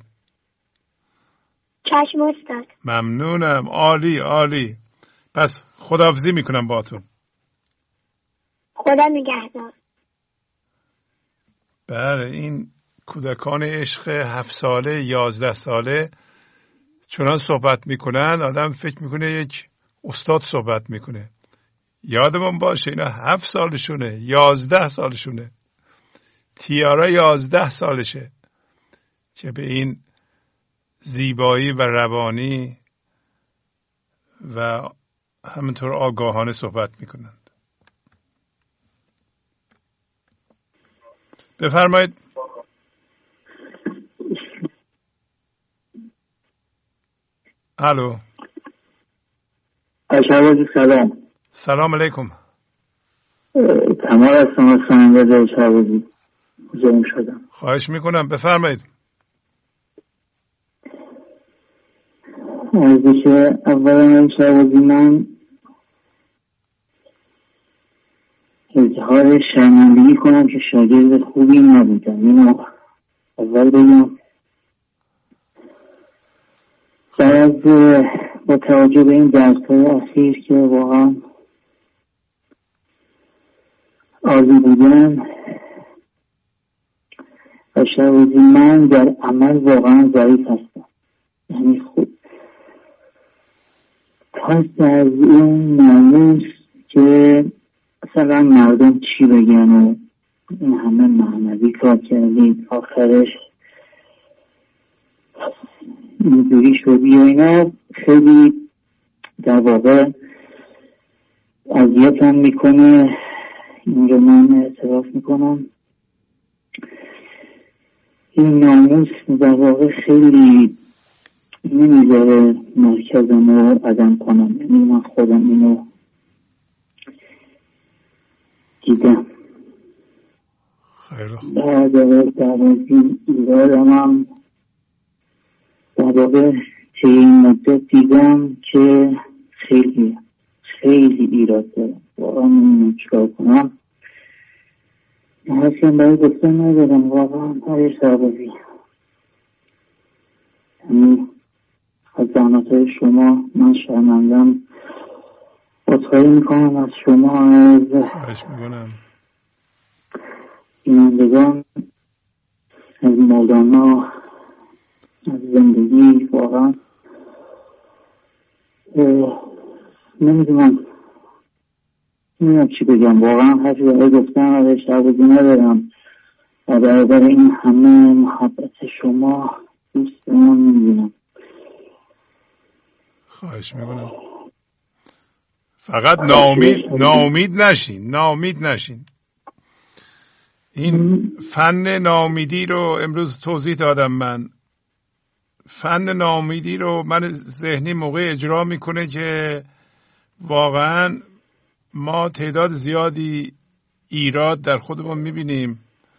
چشم استاد. ممنونم. عالی عالی. پس خداحافظی میکنم باهاتون. خدا نگهدار. بله، این کودکان عشق 7 ساله 11 ساله چنان صحبت میکنن آدم فکر میکنه یک استاد صحبت میکنه. یادمون باشه اینا 7 سالشونه، 11 سالشونه. تیارا 11 سالشه که به این زیبایی و روانی و همینطور آگاهانه صحبت میکنند. بفرمایید. الو. سلام. سلام علیکم. تمام هستم از خانواده شهبازی. زنگ شدم. خواهش میکنم بفرمایید. که اولا شهبازی من اظهار شرمندگی کنم که شاگرد خوبی نبودم. اینو اول بگم. بعد با توجه به این درس‌های اخیر که واقعا عالی بودن و شهبازی من در عمل واقعا ضعیف هستم. یعنی خود پس از اون ناموس که مثلا مردم چی بگن و این همه معنوی کار کردید آخرش اینجوری شدی و اینا خیلی در واقع اذیتم میکنه. این رو من اعتراف میکنم. این ناموس در واقع خیلی نمیذاره مرکزم رو عدم کنم. یعنی من خودم اینو دیدم. بعد از این ایرادم هم در واقع چه این مدت دیدم که خیلی ایراد دارم. واقعا نمیدونم چیکار کنم. حسیم برای گفتن ندارم. واقعا هر شهبازی یعنی از زحمتهای شما من شرمندم. عذرخواهی میکنم از شما، از بینندگان، از مولانا، از زندگی. واقعا نمیدونم چی بگم. واقعا حرفی برای گفتن از شهبازی ندارم و برابر این همه محبت شما دوستان نمیدونم. خواهش میکنم. فقط ناامید نشین. این فن ناامیدی رو امروز توضیح دادم من. فن ناامیدی رو من ذهنی موقع اجرا میکنه که واقعا ما تعداد زیادی ایراد در خودمون میبینیم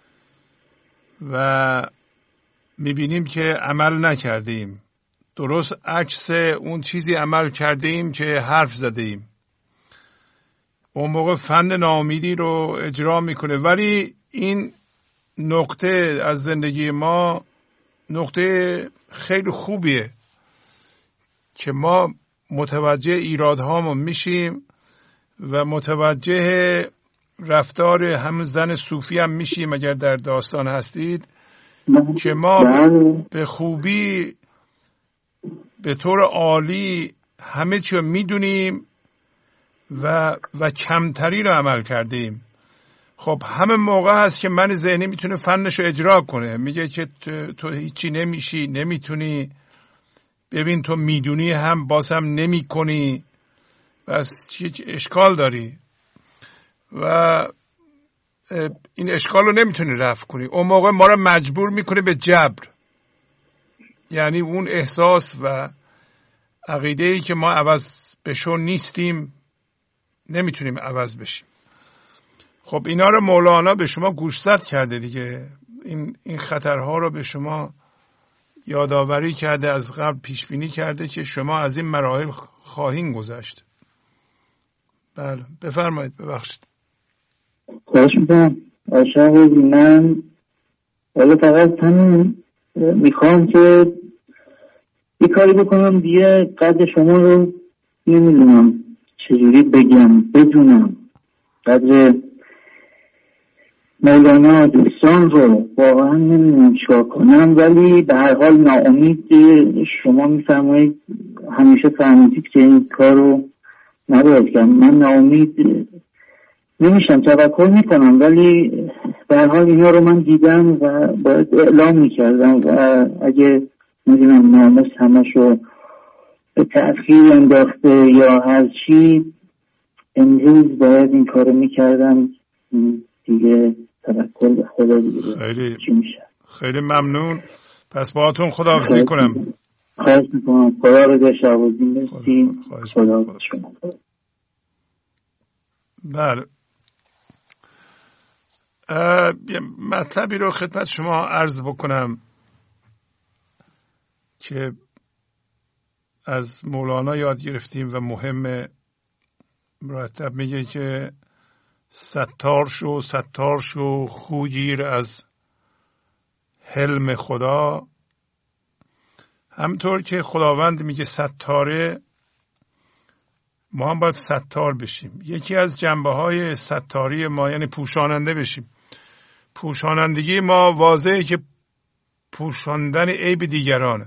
و میبینیم که عمل نکردیم. درست عکس اون چیزی عمل کردیم که حرف زدیم. اون موقع فن ناامیدی رو اجرا میکنه. ولی این نقطه از زندگی ما نقطه خیلی خوبیه که ما متوجه ایرادهامون میشیم و متوجه رفتار همون زن صوفی هم میشیم اگر در داستان هستید که ما به خوبی به طور عالی همه چی رو میدونیم و کمتری رو عمل کردیم. خب همه موقع هست که من ذهنی میتونه فنش رو اجرا کنه. میگه که تو هیچی نمیشی، نمیتونی، ببین تو میدونی هم بازم نمی کنی، بس چه اشکال داری. و این اشکال رو نمیتونی رفع کنی. اون موقع ما رو مجبور میکنه به جبر، یعنی اون احساس و عقیده‌ای که ما عوض بشو نیستیم نمیتونیم عوض بشیم. خب اینا رو مولانا به شما گوشزد کرده دیگه، این خطرها رو به شما یادآوری کرده، از قبل پیش بینی کرده که شما از این مراحل خواهین گذشت. بله بفرمایید. ببخشید. خواهش میکنم. عاشق من ولی فقط همین میخوام که یه کاری بکنم دیگه قدر شما رو نمیدونم چجوری بگم بدونم، قدر مولانا دوستان رو واقعا نمیدونم چیکار کنم، ولی به هر حال ناامید شما میفرمایید همیشه فهمیدید که این کار رو نباید کنم. من ناامید نمیشم، توکل میکنم، ولی به هر حال اینا رو من دیدم و باید اعلام میکردم و اگه میدونم ناموس همشو به تأخیر انداخته یا هر چی، امروز باید این کارو میکردم دیگه. توکل به خدا دیگه. خیلی ممنون. پس باهاتون خداحافظی کنم. خواهش میکنم. خدا رو به شعبازی مرسی. خدا شما. بله. یه مطلبی رو خدمت شما عرض بکنم که از مولانا یاد گرفتیم و مهمه. مرتب میگه که ستار شو خو گیر از حلم خدا. همطور که خداوند میگه ستاره، ما هم باید ستار بشیم. یکی از جنبه های ستاری ما یعنی پوشاننده بشیم. پوشانندگی ما واضحه که پوشاندن عیب دیگرانه.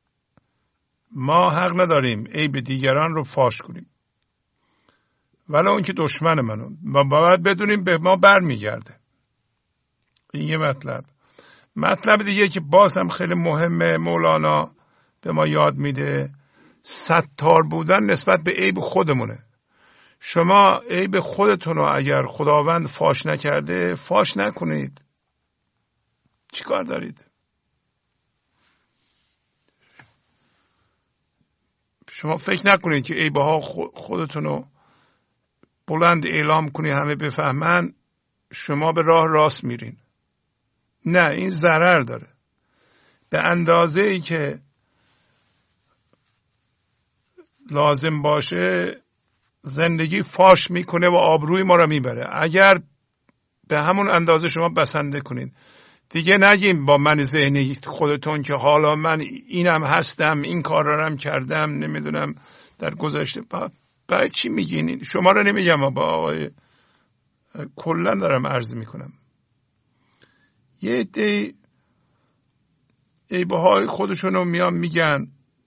ما حق نداریم عیب دیگران رو فاش کنیم، ولی اون که دشمن منون ما باید بدونیم به ما برمیگرده. این یه مطلب دیگه که باز هم خیلی مهمه، مولانا به ما یاد میده ستار بودن نسبت به عیب خودمونه. شما عیب خودتون رو اگر خداوند فاش نکرده فاش نکنید. چی کار دارید؟ شما فکر نکنید که عیبها خودتون رو بلند اعلام کنی همه بفهمن شما به راه راست میرین. نه، این ضرر داره. به اندازه ای که لازم باشه زندگی فاش میکنه و آبروی ما رو میبره. اگر به همون اندازه شما بسنده کنین، دیگه نگیم با من ذهنی خودتون که حالا من اینم هستم، این کار رو هم کردم، نمیدونم در گذشته. برای چی میگین؟ شما رو نمیگم، با آقای کلا دارم عرض میکنم. یه عده عیبهای خودشون رو میان میگن.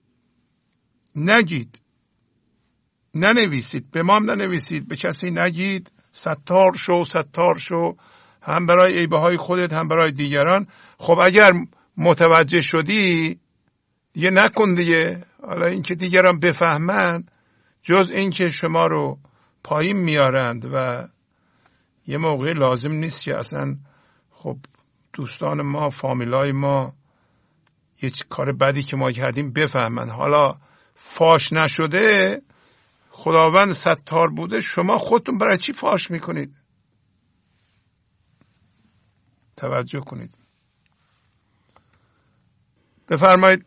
نگید، ننویسید، به ما هم ننویسید، به کسی نگید. ستار شو، هم برای عیبهای خودت هم برای دیگران. خب اگر متوجه شدی دیگه نکن دیگه. حالا این که دیگران بفهمن، جز این که شما رو پایین میارند و یه موقع لازم نیست که اصلا خب دوستان ما، فامیلای ما یه کار بدی که ما کردیم بفهمن. حالا فاش نشده، خداوند ستار بوده، شما خودتون برای چی فاش میکنید؟ توجه کنید. بفرمایید.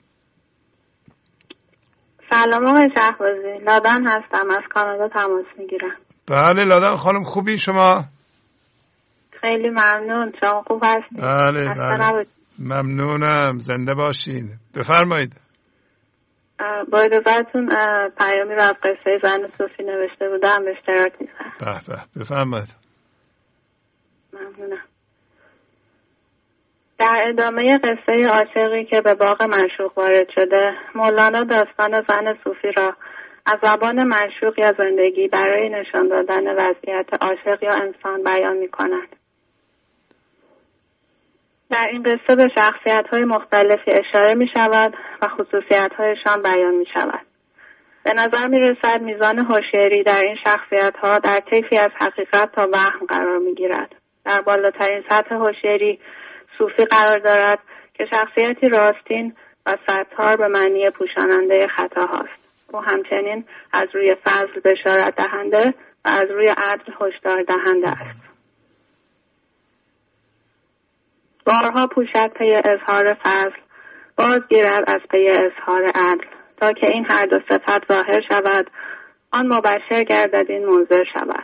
سلام آقای شهبازی، لادن هستم، از کانادا تماس میگیرم. بله لادن خانم، خوبی شما؟ خیلی ممنون، شما خوب هستید؟ بله. ممنونم، زنده باشین. بفرمایید. با اجازهتون پیامی رو از قصه زن صوفی نوشته بودم به اشتراک میذارم. به بفرمایید. ممنونم. در ادامه قصه عاشقی که به باغ معشوق وارد شده، مولانا داستان زن صوفی را از زبان معشوق یا زندگی برای نشان دادن وضعیت عاشق یا انسان بیان می کند. در این قصه به شخصیت‌های مختلفی اشاره می شود و خصوصیت‌هایشان بیان می شود. به نظر می رسد میزان هوشیاری در این شخصیت‌ها در طیفی از حقیقت تا وهم قرار می گیرد. در بالاترین سطح هوشیاری صوفی قرار دارد که شخصیتی راستین و ستار به معنی پوشاننده خطاهاست. او همچنین از روی فضل بشارت دهنده و از روی عدل هشدار دهنده است. بارها پوشد پی اظهار فضل، بازگیرد از پی اظهار عدل، تا که این هر دو صفت ظاهر شود، آن مبشر گردد این منذر شود.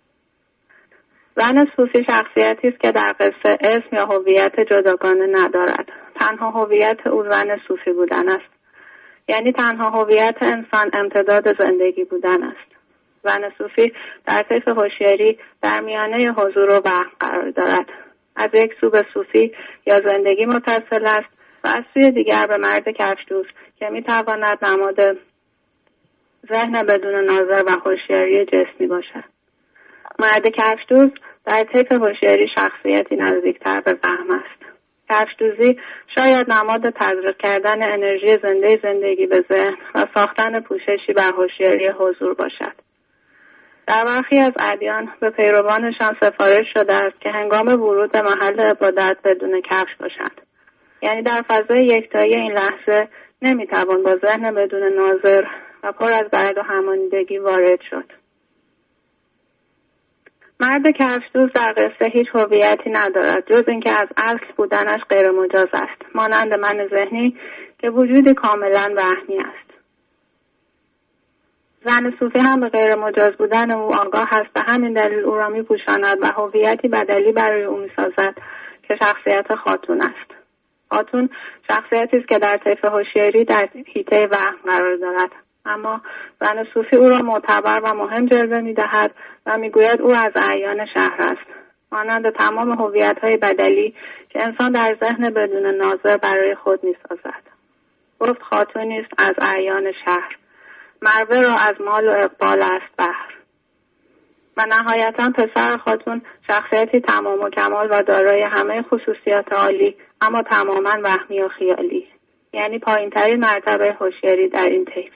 زن صوفی شخصیتی است که در قصه اسم یا هویت جداگانه ندارد. تنها هویت او زن صوفی بودن است. یعنی تنها هویت انسان امتداد زندگی بودن است. زن صوفی در طیف هوشیاری در میانه حضور و وهم قرار دارد. از یک سو به صوفی یا زندگی متصل است و از سوی دیگر به مرد کفشدوز که میتواند نماد ذهن بدون ناظر و هوشیاری جسمی باشد. مرد کفشدوز در طیف هوشیاری شخصیتی نزدیکتر به وهم است. کفشدوزی شاید نماد تزریق کردن انرژی زنده زندگی به ذهن و ساختن پوششی بر هوشیاری حضور باشد. در برخی از ادیان به پیروانشان سفارش شده است که هنگام ورود به محل عبادت بدون کفش باشند. یعنی در فضای یکتایی این لحظه نمیتوان با ذهن بدون ناظر و پر از برد و همانیدگی وارد شد. مرد کفشدوز در قصه هیچ هویتی ندارد جز اینکه از اصل بودنش غیر مجاز است، مانند من ذهنی که وجودی کاملا وهمی است. زن صوفی هم به غیر مجاز بودن او آگاه است و همین دلیل او را می‌پوشاند و هویتی بدلی برای او می‌سازد که شخصیت خاتون است. خاتون شخصیتی است که در طیف هوشیاری در حیطه وهم قرار دارد، اما زن صوفی او را معتبر و مهم جلوه می‌دهد و می‌گوید او از اعیان شهر است، مانند تمام هویت‌های بدلی که انسان در ذهن بدون ناظر برای خود می‌سازد. گفت خاتونی است از اعیان شهر، مروه را از مال و اقبال است بهر. و نهایتاً پسر خاتون شخصیتی تمام و کمال و دارای همه خصوصیات عالی اما تماماً وهمی و خیالی، یعنی پایین‌ترین مرتبه هوشیاری در این طیف.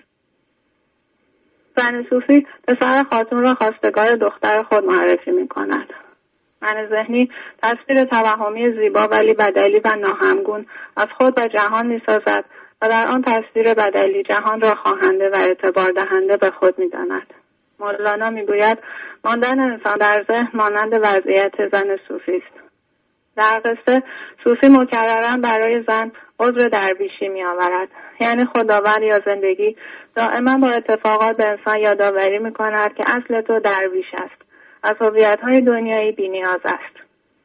زن صوفی پسر خاتون را خواستگار دختر خود معرفی می‌کند. من ذهنی تصویر توهمی زیبا ولی بدلی و ناهمگون از خود و جهان می‌سازد و در آن تصویر بدلی جهان را خواهنده و اعتبار دهنده به خود می‌داند. مولانا می‌گوید ماندن انسان در ذهن مانند وضعیت زن صوفی است. در قصه صوفی مکرراً برای زن عذر درویشی می‌آورد، یعنی خداوند یا زندگی دائما با اتفاقات به انسان یادآوری می‌کند که اصل تو درویش است، از هویت‌های دنیایی بی‌نیاز است.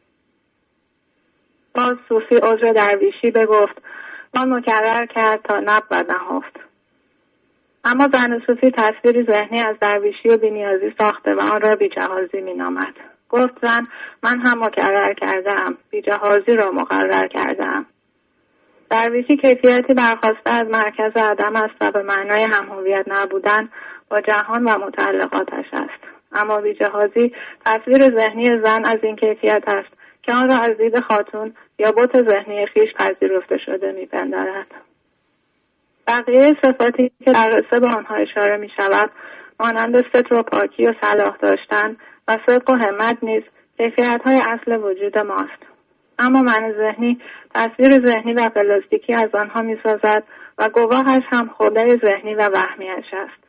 باز صوفی عذر درویشی بگفت، آن مکرر کرد تا نبود نهفت. اما زن صوفی تصویری ذهنی از درویشی و بی‌نیازی ساخته و آن را بی‌جهازی می‌نامد. گفت زن من هم مکرر کردم، بی‌جهازی را مقرر کردم. درویشی کیفیتی برخواسته از مرکز عدم است و به معنای هم‌هویت نبودن با جهان و متعلقاتش است. اما بی‌جهازی تصویر ذهنی زن از این کیفیت است که آن را از دید خاتون یا بت ذهنی خویش پذیرفته شده می‌پندارد. بقیه صفاتی که در قصه به آنها اشاره می‌شود مانند ستر و پاکی و صلاح داشتن و صدق و همت نیز کیفیت‌های اصل وجود ماست. اما من ذهنی تصویر ذهنی و پلاستیکی از آنها می‌سازد و گواهش هم خدای ذهنی و وهمیش است.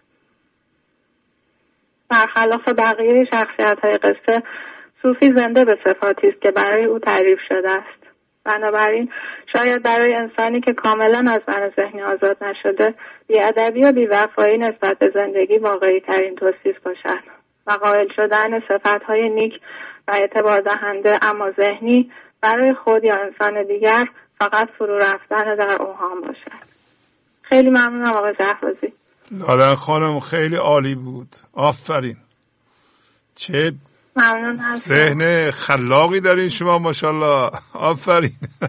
برخلاف بقیه شخصیت‌های قصه، صوفی زنده به صفاتی است که برای او تعریف شده است. بنابراین شاید برای انسانی که کاملا از من ذهنی آزاد نشده بی‌ادبی و بی‌وفایی نسبت به زندگی واقعی ترین توصیف باشد و قائل شدن صفت‌های نیک و اعتبار دهنده اما ذهنی برای خود یا انسان دیگر فقط فرو رفتن در اوهام باشد. خیلی ممنونم آقای زهرازی. لادن خانم خیلی عالی بود، آفرین. چه ممنون هستم. ذهن خلاقی دارین شما ماشاءالله، آفرین.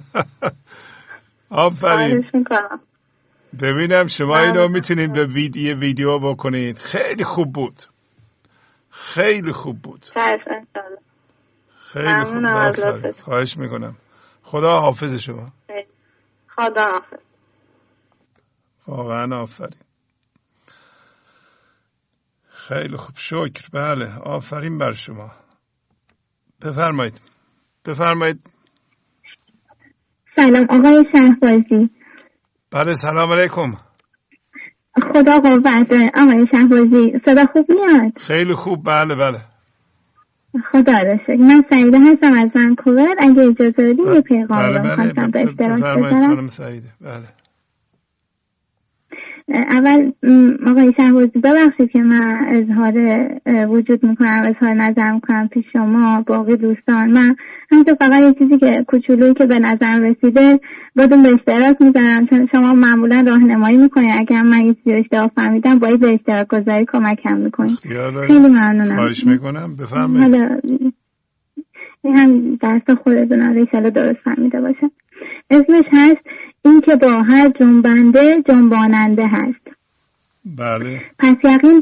آفرین. ببینم شما اینو میتونید به ویدیو بکنید. خیلی خوب بود، خیلی خوب بود. خیلی خوب. خواهش میکنم. خدا حافظ شما. خدا حافظ. واقعا آفرین. خیلی خوب، شکر. بله، آفرین بر شما. بفرمایید. بفرمایید. سلام آقای شهبازی. بله سلام علیکم. خدا قوت. آقای شهبازی صدا خوب میاد؟ خیلی خوب. بله بله. خدا را شکر. من سعیده هستم از ونکوور. اگه اجازه بدید یه پیغام رو خواستم به اشتراک بذارم. خانم سعیده. بله. اول آقای شهبازی ببخشید که من اظهار وجود میکنم، اظهار نظر میکنم پیش شما باقی دوستان. من همینطور فقط یه چیزی که کوچولویی که به نظر رسیده بادون به اشتراک میذارم، چون شما معمولا راهنمایی میکنید. اگر من یه چیزی اشتباه فهمیدم باید به اشتراک گذاری کمکم میکنید. خیلی ممنونم. خواهش میکنم. بفرمایید. حالا این هم دست خودتون، ان شاءالله درست فهمیده باشم. اسمش هست این که با هر جنبنده جنباننده هست. بله. پس یقین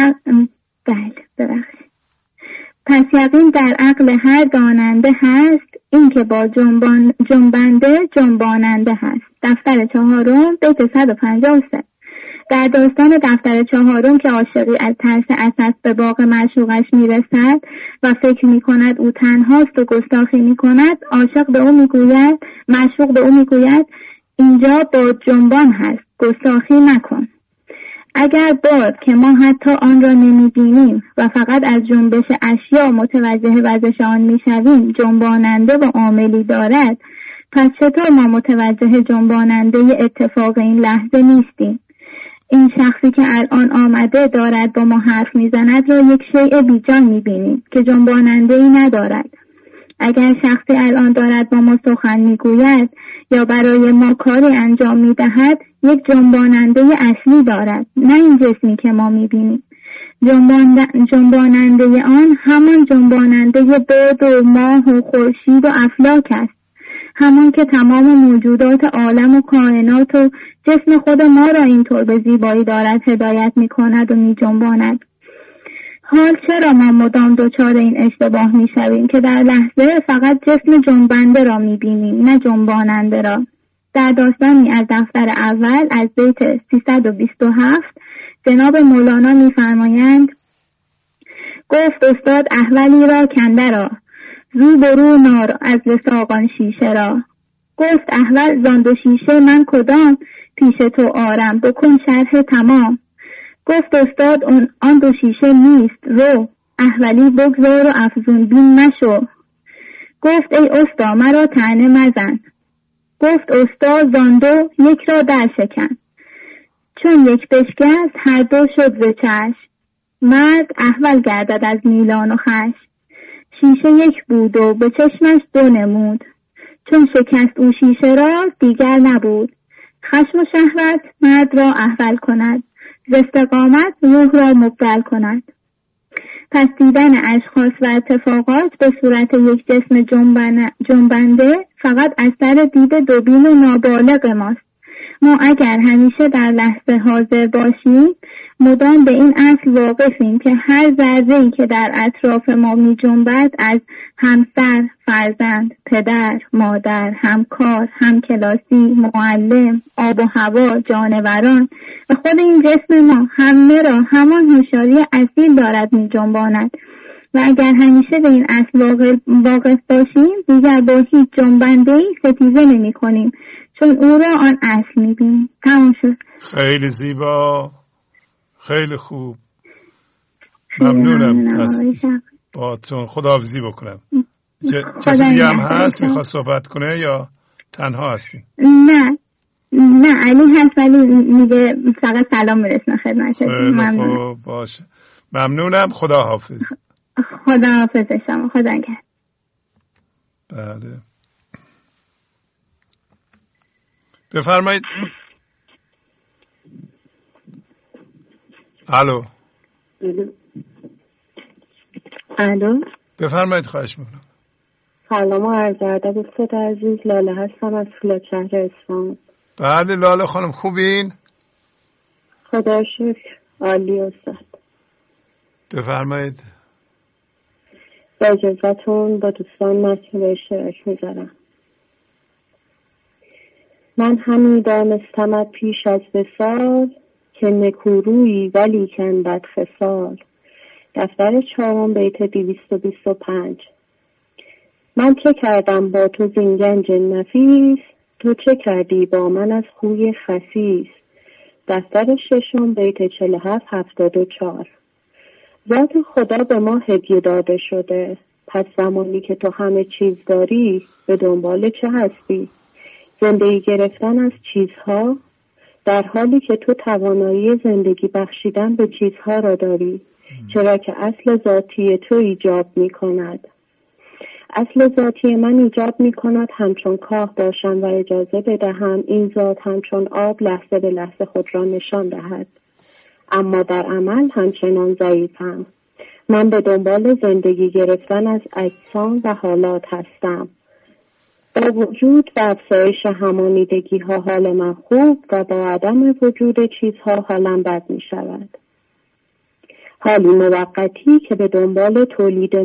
در عقل هر داننده هست، این که با جنبنده جنباننده هست. دفتر 4 بیت 153. در داستان دفتر 4 که عاشقی از ترس اسد به باغ معشوقش میرسد و فکر میکند او تنهاست و گستاخی میکند، عاشق به او میگوید، معشوق به او میگوید اینجا با جنبان هست، گستاخی نکن. اگر باد که ما حتی آن را نمیبینیم و فقط از جنبش اشیا متوجه وضعش آن میشویم جنباننده و عاملی دارد، پس چطور ما متوجه جنباننده اتفاق این لحظه نیستیم؟ این شخصی که الان آمده دارد با ما حرف میزند را یک شیء بیجان میبینیم که جنباننده ای ندارد. اگر شخصی الان دارد با ما سخن میگوید یا برای ما کاری انجام میدهد، یک جنباننده اصلی دارد، نه این جسمی که ما میبینیم. جنباننده آن همان جنباننده باد و ماه و خورشید و افلاک است، همان که تمام موجودات عالم و کائنات و جسم خود ما را اینطور به زیبایی دارد هدایت میکند و میجنباند. حال چرا ما مدام دچار این اشتباه میشویم که در لحظه فقط جسم جنبنده را میبینیم، نه جنباننده را؟ در داستانی از دفتر اول از بیت 327 جناب مولانا میفرمایند: گفت استاد احولی را کنده را، رو برو نار از وثاقان شیشه را. گفت احول زان دو شیشه من کدام، پیش تو آرم بکن شرح تمام. گفت استاد آن دو شیشه نیست، رو احولی بگذار و افزون بین مشو. گفت ای استا مرا طعنه مزن. گفت استاد زان دو یک را در شکن، چون یک بشکست هر دو شد ز چشم. مرد احول گردد از میلان و خش، شیشه یک بود و به چشمش دو نمود. چون شکست او شیشه را دیگر نبود، خشم و شهوت مرد را احول کند، ز استقامت روح را مبدل کند. پس دیدن اشخاص و اتفاقات به صورت یک جسم جنبنده فقط اثر دید دوبین و نابالغ ماست. ما اگر همیشه در لحظه حاضر باشیم مدام به این اصل واقفیم که هر ذره‌ای که در اطراف ما می جنبد از همسر، فرزند، پدر، مادر، همکار، همکلاسی، معلم، آب و هوا، جانوران و خود این جسم ما همه را همان هوشیاری اصیل دارد می جنباند و اگر همیشه به این اصل واقف باشیم دیگر با هیچ جنبنده‌ای ستیزه نمی کنیم، چون او را آن اصل می بینیم. تمام شد. خیلی زیبا، خیلی خوب. ممنونم از باهاتون. خداحافظی بکنم. کسی دیگه هم هست میخواد صحبت کنه یا تنها هستین؟ نه علی هست ولی میگه فقط سلام میرسنه خدمتتون. خیلی خوب باشه. ممنونم. خداحافظ. خداحافظ شما. خدا نگهدار. بله بفرمایید. الو. الو بفرمایید. خواهش میکنم. سلام و عرض ادب استاد عزیز. لاله هستم از فولاد شهر اصفهان. بله لاله خانم خوبین؟ خدا شکر عالی استاد. بفرمایید. با اجازتون با دوستان متن به اشتراک میذارم. من همی دانستمت پیش از وصال، که نکورویی ولیکن بد خصال. دفتر 4 بیت 225. من چه کردم با تو زین گنج نفیس، تو چه کردی با من از خوی خسیس. دفتر ششم بیت 47-74. ذات خدا به ما هدیه داده شده، پس زمانی که تو همه چیز داری به دنبال چه هستی؟ زندگی گرفتن از چیزها، در حالی که تو توانایی زندگی بخشیدن به چیزها را داری، چرا که اصل ذاتی تو ایجاب می کند. اصل ذاتی من ایجاب می کند همچون کاه باشم و اجازه بدهم این ذات همچون آب لحظه به لحظه خود را نشان دهد. اما در عمل همچنان ضعیفم. من به دنبال زندگی گرفتن از اجسام و حالات هستم. با وجود و افزایش همانیدگی ها حال من خوب و با عدم وجود چیزها حالم بد می شود. حالی موقتی که به دنبال تولید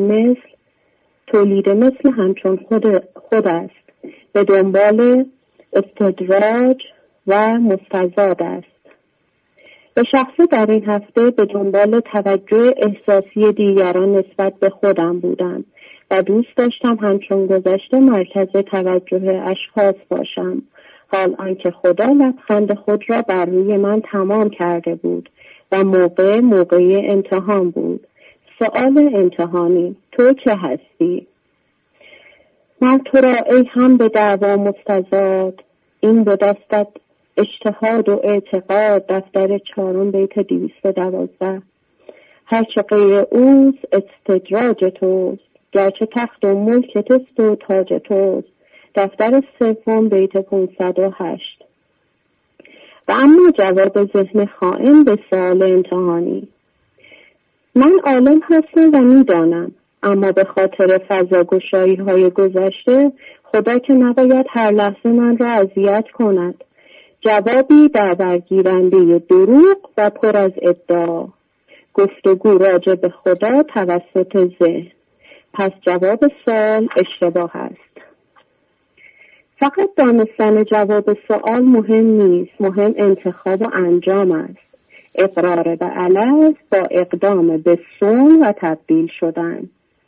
مثل همچون خود است، به دنبال استدراج و مستزاد است. به شخصه در این هفته به دنبال توجه احساسی دیگران نسبت به خودم بودم و دوست داشتم همچون گذشته مرکز توجه اشخاص باشم، حال آنکه خدا لبخند خود را بر روی من تمام کرده بود و موقع امتحان بود. سؤال امتحانی: تو چه هستی؟ من تو را ای هم به دعوا مستزاد، این به دستت اجتهاد و اعتقاد. دفتر 4 بیت 212. هرچه غیر اوز استدراج توست، گرچه تخت و ملک توست و تاج توست. دفتر 3 بیت 508. و اما جواب ذهن خائن به سوال امتحانی: من عالم هستم و میدانم، اما به خاطر فضاگشایی های گذشته خدا که نباید هر لحظه من را اذیت کند. جوابی در برگیرنده دروغ و پر از ادعا. گفتگو راجع به خدا توسط ذهن. پس جواب سوال اشتباه است. فقط دانستن جواب سوال مهم نیست، مهم انتخاب و انجام است. اقرار به علف با اقدام به سون و تبدیل شدن.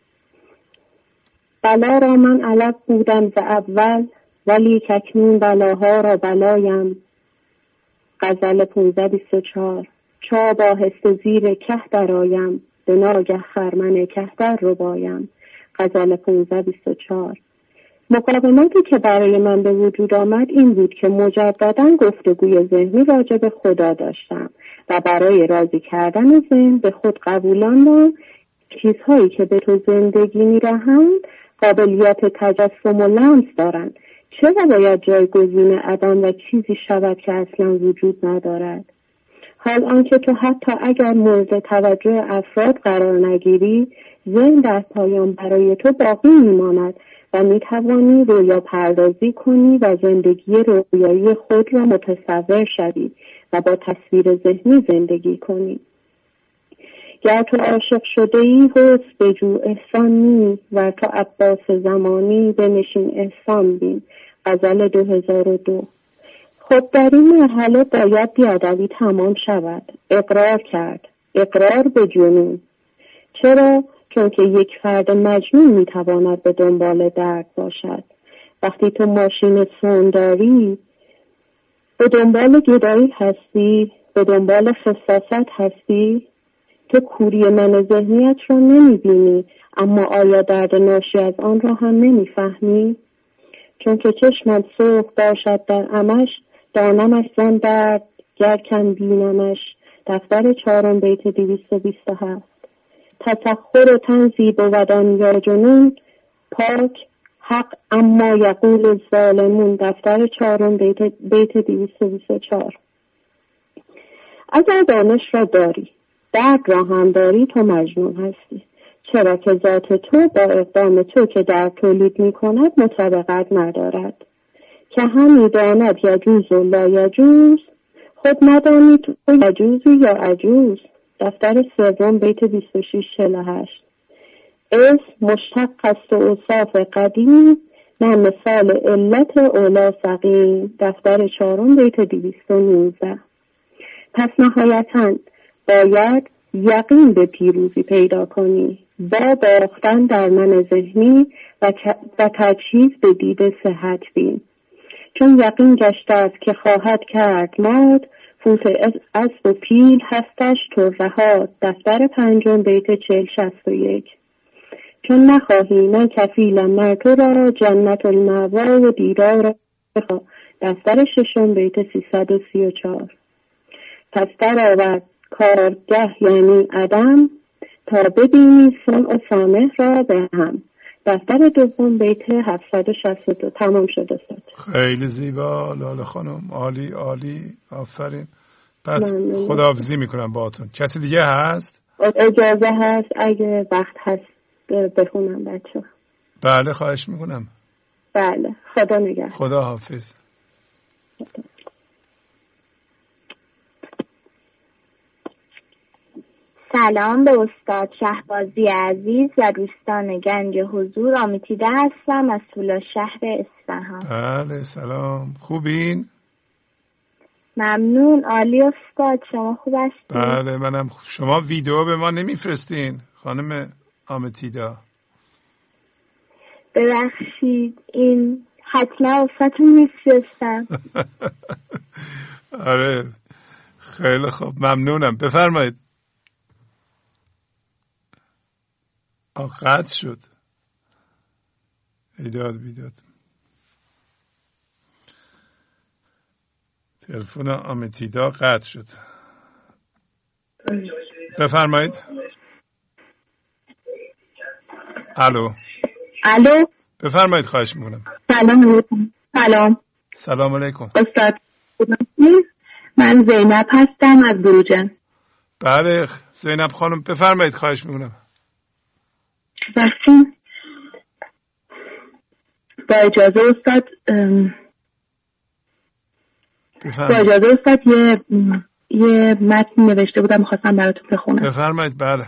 بلا را من علف بودم ز اول، ولی اکنون بلاها را بلایم. غزل 15-24. چا باهست زیر که درایم، به ناگه خرمن که در ربایم. غزل 15-24. مقاومتی که برای من به وجود آمد این بود که مجدداً گفتگوی ذهنی راجع به خدا داشتم و برای راضی کردن ذهن به خود قبولاندم چیزهایی که به تو زندگی می‌دهند قابلیت تجسم و لمس دارند. چرا باید جایگزین عدم و چیزی شود که اصلا وجود ندارد؟ حال آنکه تو حتی اگر مورد توجه افراد قرار نگیری، ذهن در پایان برای تو باقی میماند و میتوانی رویا پردازی کنی و زندگی رویایی خود را متصور شوی و با تصویر ذهنی زندگی کنی. گر تو عاشق شده ای حسن بجو احسان نی، و تو عباس زمانی بنشین احسان بین. غزل 2002. خب در این مرحله باید بیادبی تمام شود. اقرار کرد. اقرار به جنون. چرا؟ چون که یک فرد مجنون میتواند به دنبال درد باشد. وقتی تو ماشین سون داری، به دنبال گدایی هستی، به دنبال خساست هستی. تو کوری من ذهنیت را نمیبینی، اما آیا درد ناشی از آن را هم نمیفهمی؟ چون که چشمت سرخ باشد در عمش، دانمش زان درد گرکن بینمش. دفتر 4 بیت 227. تسخر تنزی بودان یا جنون، پاک حق اما یقول الظالمون. دفتر 4 بیت 224. اگر دانش را داری، درد را هم داری، تو مجنون هستی. چرا که ذات تو با اقدام تو که در تولید می کند مطابقت ندارد. که همی داند یجوز و لا یجوز، خود ندانی تو یجوزی یا عجوز. دفتر 3 بیت 26-48. اسم مشتق است و اوصاف قدیم، نه مثال علت اولا سقیم. دفتر 4 بیت 219. پس نهایتاً باید یقین به پیروزی پیدا کنی. با باختن در من ذهنی و تجهیز به دید صحت بین. چون یقین گشته است که خواهد کرد ماد، فوت اسب و پیل هستش ترهات. دفتر 5 بیت 40-61. چون نخواهی من کفیلم مر تو را، جنت المأوا و دیدار را. دفتر 6 بیت 334. پس در آورد کارگه یعنی عدم، تا ببینی سمع و سامع را به هم. دفتر 2 بیت 762. تمام شده است. خیلی زیبا لاله خانم، عالی عالی، آفرین. پس خداحافظی میکنم باهاتون. کسی دیگه هست؟ اجازه هست اگه وقت هست بخونم بچه؟ بله خواهش میکنم. بله خدا نگهدار. خدا حافظ. سلام به استاد شهبازی عزیز و دوستان گنج حضور. آمیتیده هستم از طولا شهر اصفهان. بله سلام، خوبین؟ ممنون، عالی استاد. شما خوب هستید؟ بله منم. شما ویدیو به ما نمیفرستین خانم آمیتیدا؟ ببخشید، این حتما واسهتون میفرستم. آره خیلی خوب، ممنونم. بفرمایید. قطع شد. ایداد بیداد. تلفن آمیتیدا قطع شد. بفرمایید. الو. الو. بفرمایید خواهش میکنم. سلام علیکم. سلام. سلام علیکم. استاد من زینب هستم از بروجن. بله زینب خانم بفرمایید خواهش میکنم. بخشیم با اجازه استاد با اجازه استاد یه متن نوشته بودم میخواستم براتون بخونم. بفرمایید. بله.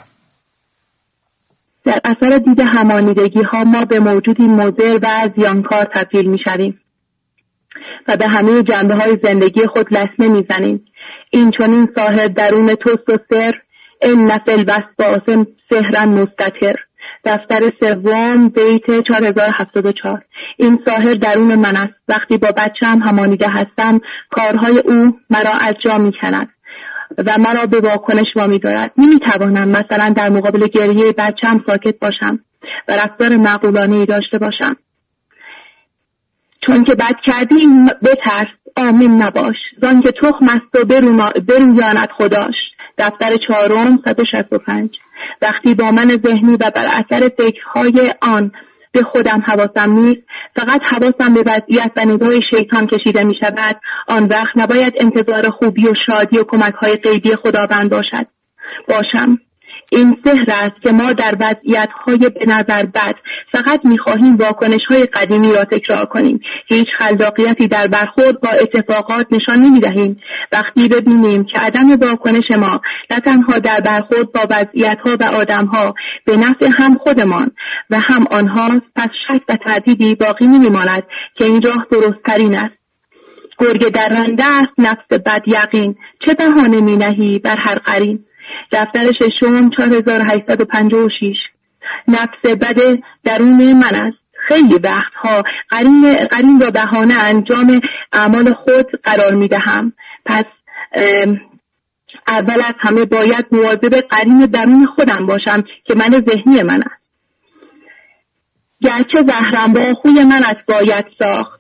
در اثر دید همانیدگی ها ما به موجودی مضر و زیانکار تبدیل میشویم و به همه جنبه های زندگی خود لطمه میزنیم. این چنین ساحر درون توست و سر، این نفل بست باسم سهرن مستتر. دفتر 3 بیت 4074. این ساحر درون من است. وقتی با بچه‌ام همانیده هستم کارهای او مرا از جا میکند و مرا به واکنش وامی دارد. نمیتوانم مثلا در مقابل گریه بچه‌ام ساکت باشم و رفتار معقولانه‌ای داشته باشم. چون که بد کردی بترس، آمین نباش، زان که تخم است و برویاند خداش. دفتر 4 165. وقتی با من ذهنی و بر اثر فکرهای آن به خودم حواسم نیست، فقط حواسم به وضعیت و نگاه شیطان کشیده می شود، آن وقت نباید انتظار خوبی و شادی و کمک‌های غیبی خداوند باشم. این سحر است که ما در وضعیت‌های به نظر بد فقط می‌خواهیم واکنش‌های قدیمی را تکرار کنیم. هیچ خلاقیتی در برخورد با اتفاقات نشان نمی‌دهیم. وقتی ببینیم که عدم واکنش ما نه تنها در برخورد با وضعیت‌ها و آدم‌ها به نفع هم خودمان و هم آنهاست، پس شک و تردیدی باقی نمی‌ماند که این راه درست‌ترین است. گرگ درنده است نفس بد یقین، چه بهانه می‌نهی بر هر قرین. دفتر 6 4856. نفس بد درون من است. خیلی وقتها قرین را بهانه انجام اعمال خود قرار می دهم. پس اول از همه باید مواظب قرین درون خودم باشم که من ذهنی من است. گرچه زهرم با خوی من است باید ساخت،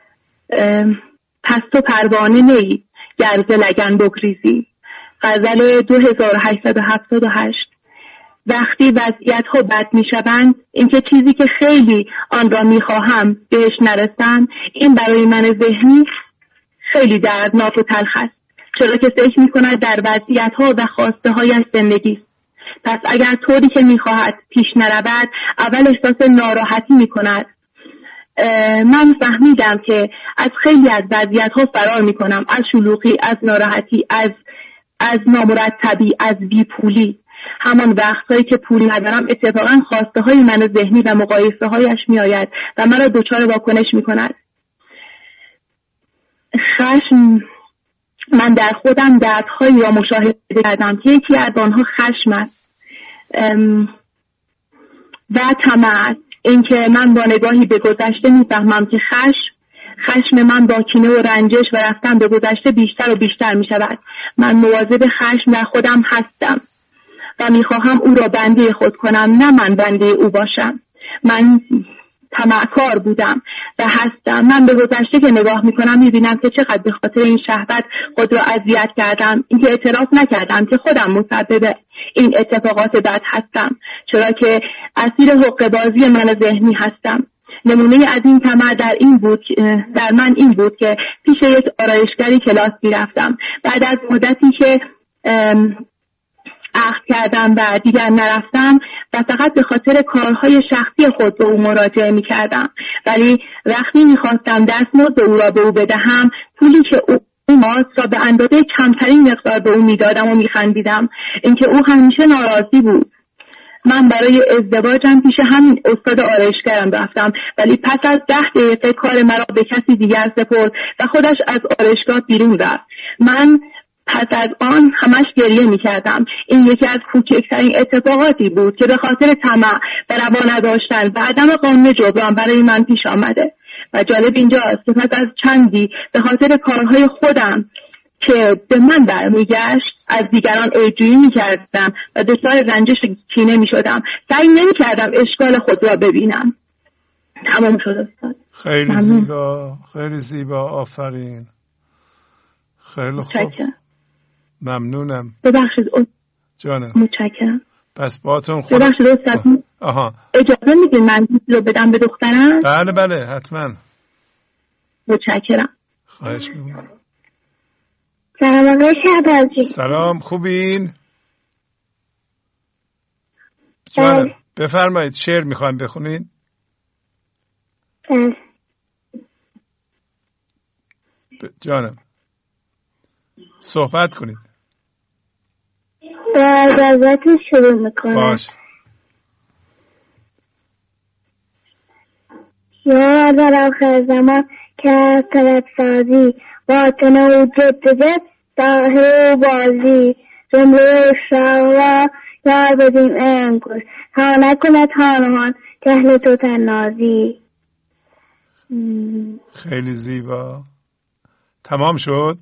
پس تو پروانه نی گر ز لگن بگریزی. غزل 2878. وقتی وضعیت ها بد می شوند، اینکه چیزی که خیلی آن را می خواهم بهش نرسم، این برای من ذهنی خیلی دردناک و تلخ است، چرا که فکر می کند در وضعیت ها و خواسته هایش زندگی است. پس اگر طوری که می خواهد پیش نرود، اول احساس ناراحتی می کند. من فهمیدم که از خیلی از وضعیت ها فرار می کنم، از شلوغی، از ناراحتی، از نامرتبی، از بیپولی. همان وقتهایی که پول ندارم اتفاقا خواسته های من ذهنی و مقایسه هایش می آید و مرا دچار واکنش می کند. خشم، من در خودم دردهایی را مشاهده کردم که یکی از آنها خشم است. و طمع، اینکه من با نگاهی به گذشته میفهمم که خشم من با کینه و رنجش و رفتن به گذشته بیشتر و بیشتر می شود. من مواظب خشم در خودم هستم و میخواهم او را بنده خود کنم، نه من بنده او باشم. من طمعکار بودم و هستم. من به گذشته که نگاه میکنم میبینم که چقدر به خاطر این شهوت خود را اذیت کردم، اینکه اعتراف نکردم که خودم مسبب این اتفاقات بد هستم، چرا که اسیر حقه بازی من ذهنی هستم. نمونه از این طمع در من این بود که پیش یک آرایشگری کلاس میرفتم. بعد از مدتی که عقد کردم و دیگر نرفتم و فقط به خاطر کارهای شخصی خود به او مراجعه میکردم، ولی وقتی میخواستم دستمزد او را به او بدهم، پولی که او ماست را به اندازه کمترین مقدار به او میدادم و میخندیدم، اینکه او همیشه ناراضی بود. من برای ازدواجم پیش همین استاد آرایشگرم رفتم، ولی پس از 10 دقیقه کار مرا به کسی دیگر سپرد و خودش از آرایشگاه بیرون رفت. من پس از آن همش گریه می کردم. این یکی از کوچکترین اتفاقاتی بود که به خاطر طمع و روا نداشتن و عدم قانون جبران برای من پیش آمده. و جالب اینجاست که پس از چندی به خاطر کارهای خودم که به من برمیگشت از دیگران عیب‌جویی می‌کردم و دچار رنجش و کینه می‌شدم. سعی نمی‌کردم اشکال خود را ببینم. تمام شد استاد. خیلی زیبا، خیلی زیبا، آفرین. خیلی خوب. ممنونم. ببخشید جانم. متشکرم. پس باهاتون خدا. ببخشید استاد. اجازه میدین من رو بدم به دخترم؟ بله بله حتما. متشکرم. خواهش می‌کنم. سلام آقای شهبازی. سلام، خوبین؟ جانم بفرمایید، شعر میخوایم بخونین؟ جانم صحبت کنید. با اجازهتون شروع میکنم. باش. یا در آخر زمان که طلب سازی باطن و جد داهه بازی جمله شاوا یار بدیم انگوش تا نکند هانوان جهل تو تنازی. خیلی زیبا. تمام شد؟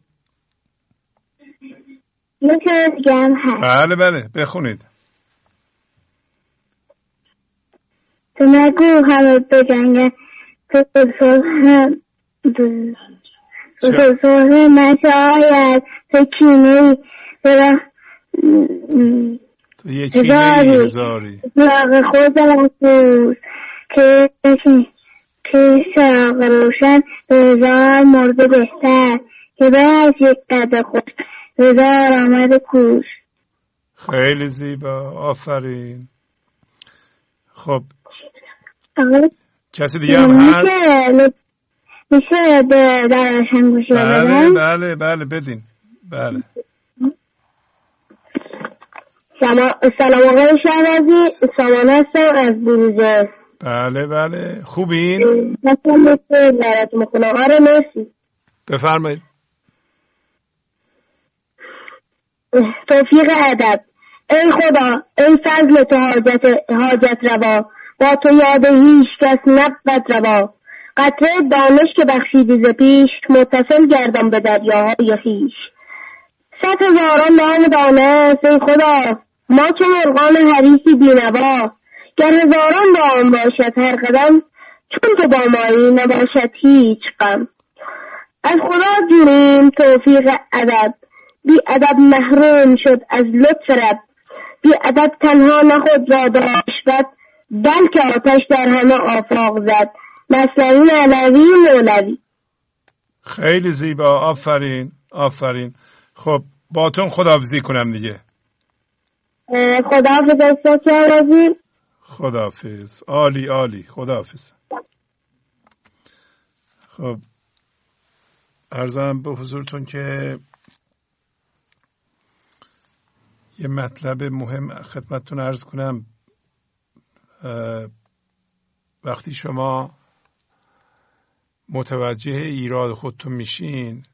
یه چیز دیگه هم هست. بله بله بخونید. تو نگو همه بجنگن تو صلح نشاید تو کینهی تو یکی هزاری سراغ خود رسول که سراغ روشن به هزار مرده بهتر که به از یک قدر خوش هزار آمد کوش. خیلی زیبا، آفرین. خب کسی دیگه هم هست؟ میشه به درشن گوشی بدن؟ بله بله بدین. بله. سلام آقای شهبازی، سامان هستم از بروجه. بله بله خوبین؟ آره مرسی. بفرمایید. توفیق ادب. ای خدا، ای فضل تو حاجت روا، با تو یاد هیچ کس نبود روا. قطره دانش که بخشیدی ز پیش، متصل گردم به دریاهای خویش. 100,000 نام دانست ای خدا، ما چو مرغان حریصی بینوا. گر هزاران دام باشد هر قدم، چون تو با مایی نباشد هیچ غم. از خدا جوییم توفیق ادب، بی ادب محروم شد از لطف رب. بی ادب تنها نه خود را داشت بد، بلکه آتش در همه آفاق زد. مثنوی علوی مولوی. خیلی زیبا، آفرین آفرین. خب باتون خداحافظی کنم دیگه. خداحافظ استاد شهبازی. خداحافظ. عالی عالی. خداحافظ. خب عرضم به حضورتون که یه مطلب مهم خدمتتون عرض کنم. وقتی شما متوجه ایراد خودتون میشین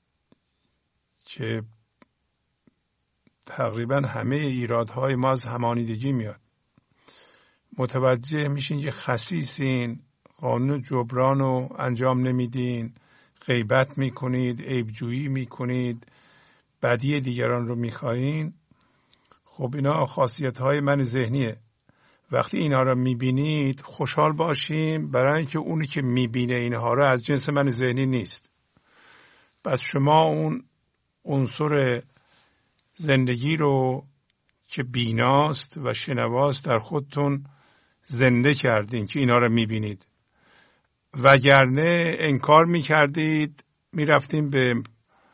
که تقریبا همه ایرادهای ما از همانیدگی میاد متوجه میشین که خسیسین، قانون جبران رو انجام نمیدین، غیبت میکنید، عیبجویی میکنید، بدی دیگران رو میخواین. خب اینا خاصیت های من ذهنیه. وقتی اینا رو میبینید خوشحال باشیم، برای اینکه اونی که میبینه اینها رو از جنس من ذهنی نیست. پس شما اون عنصر زندگی رو که بیناست و شنواست در خودتون زنده کردین که اینا رو میبینید. وگرنه انکار میکردید، میرفتیم به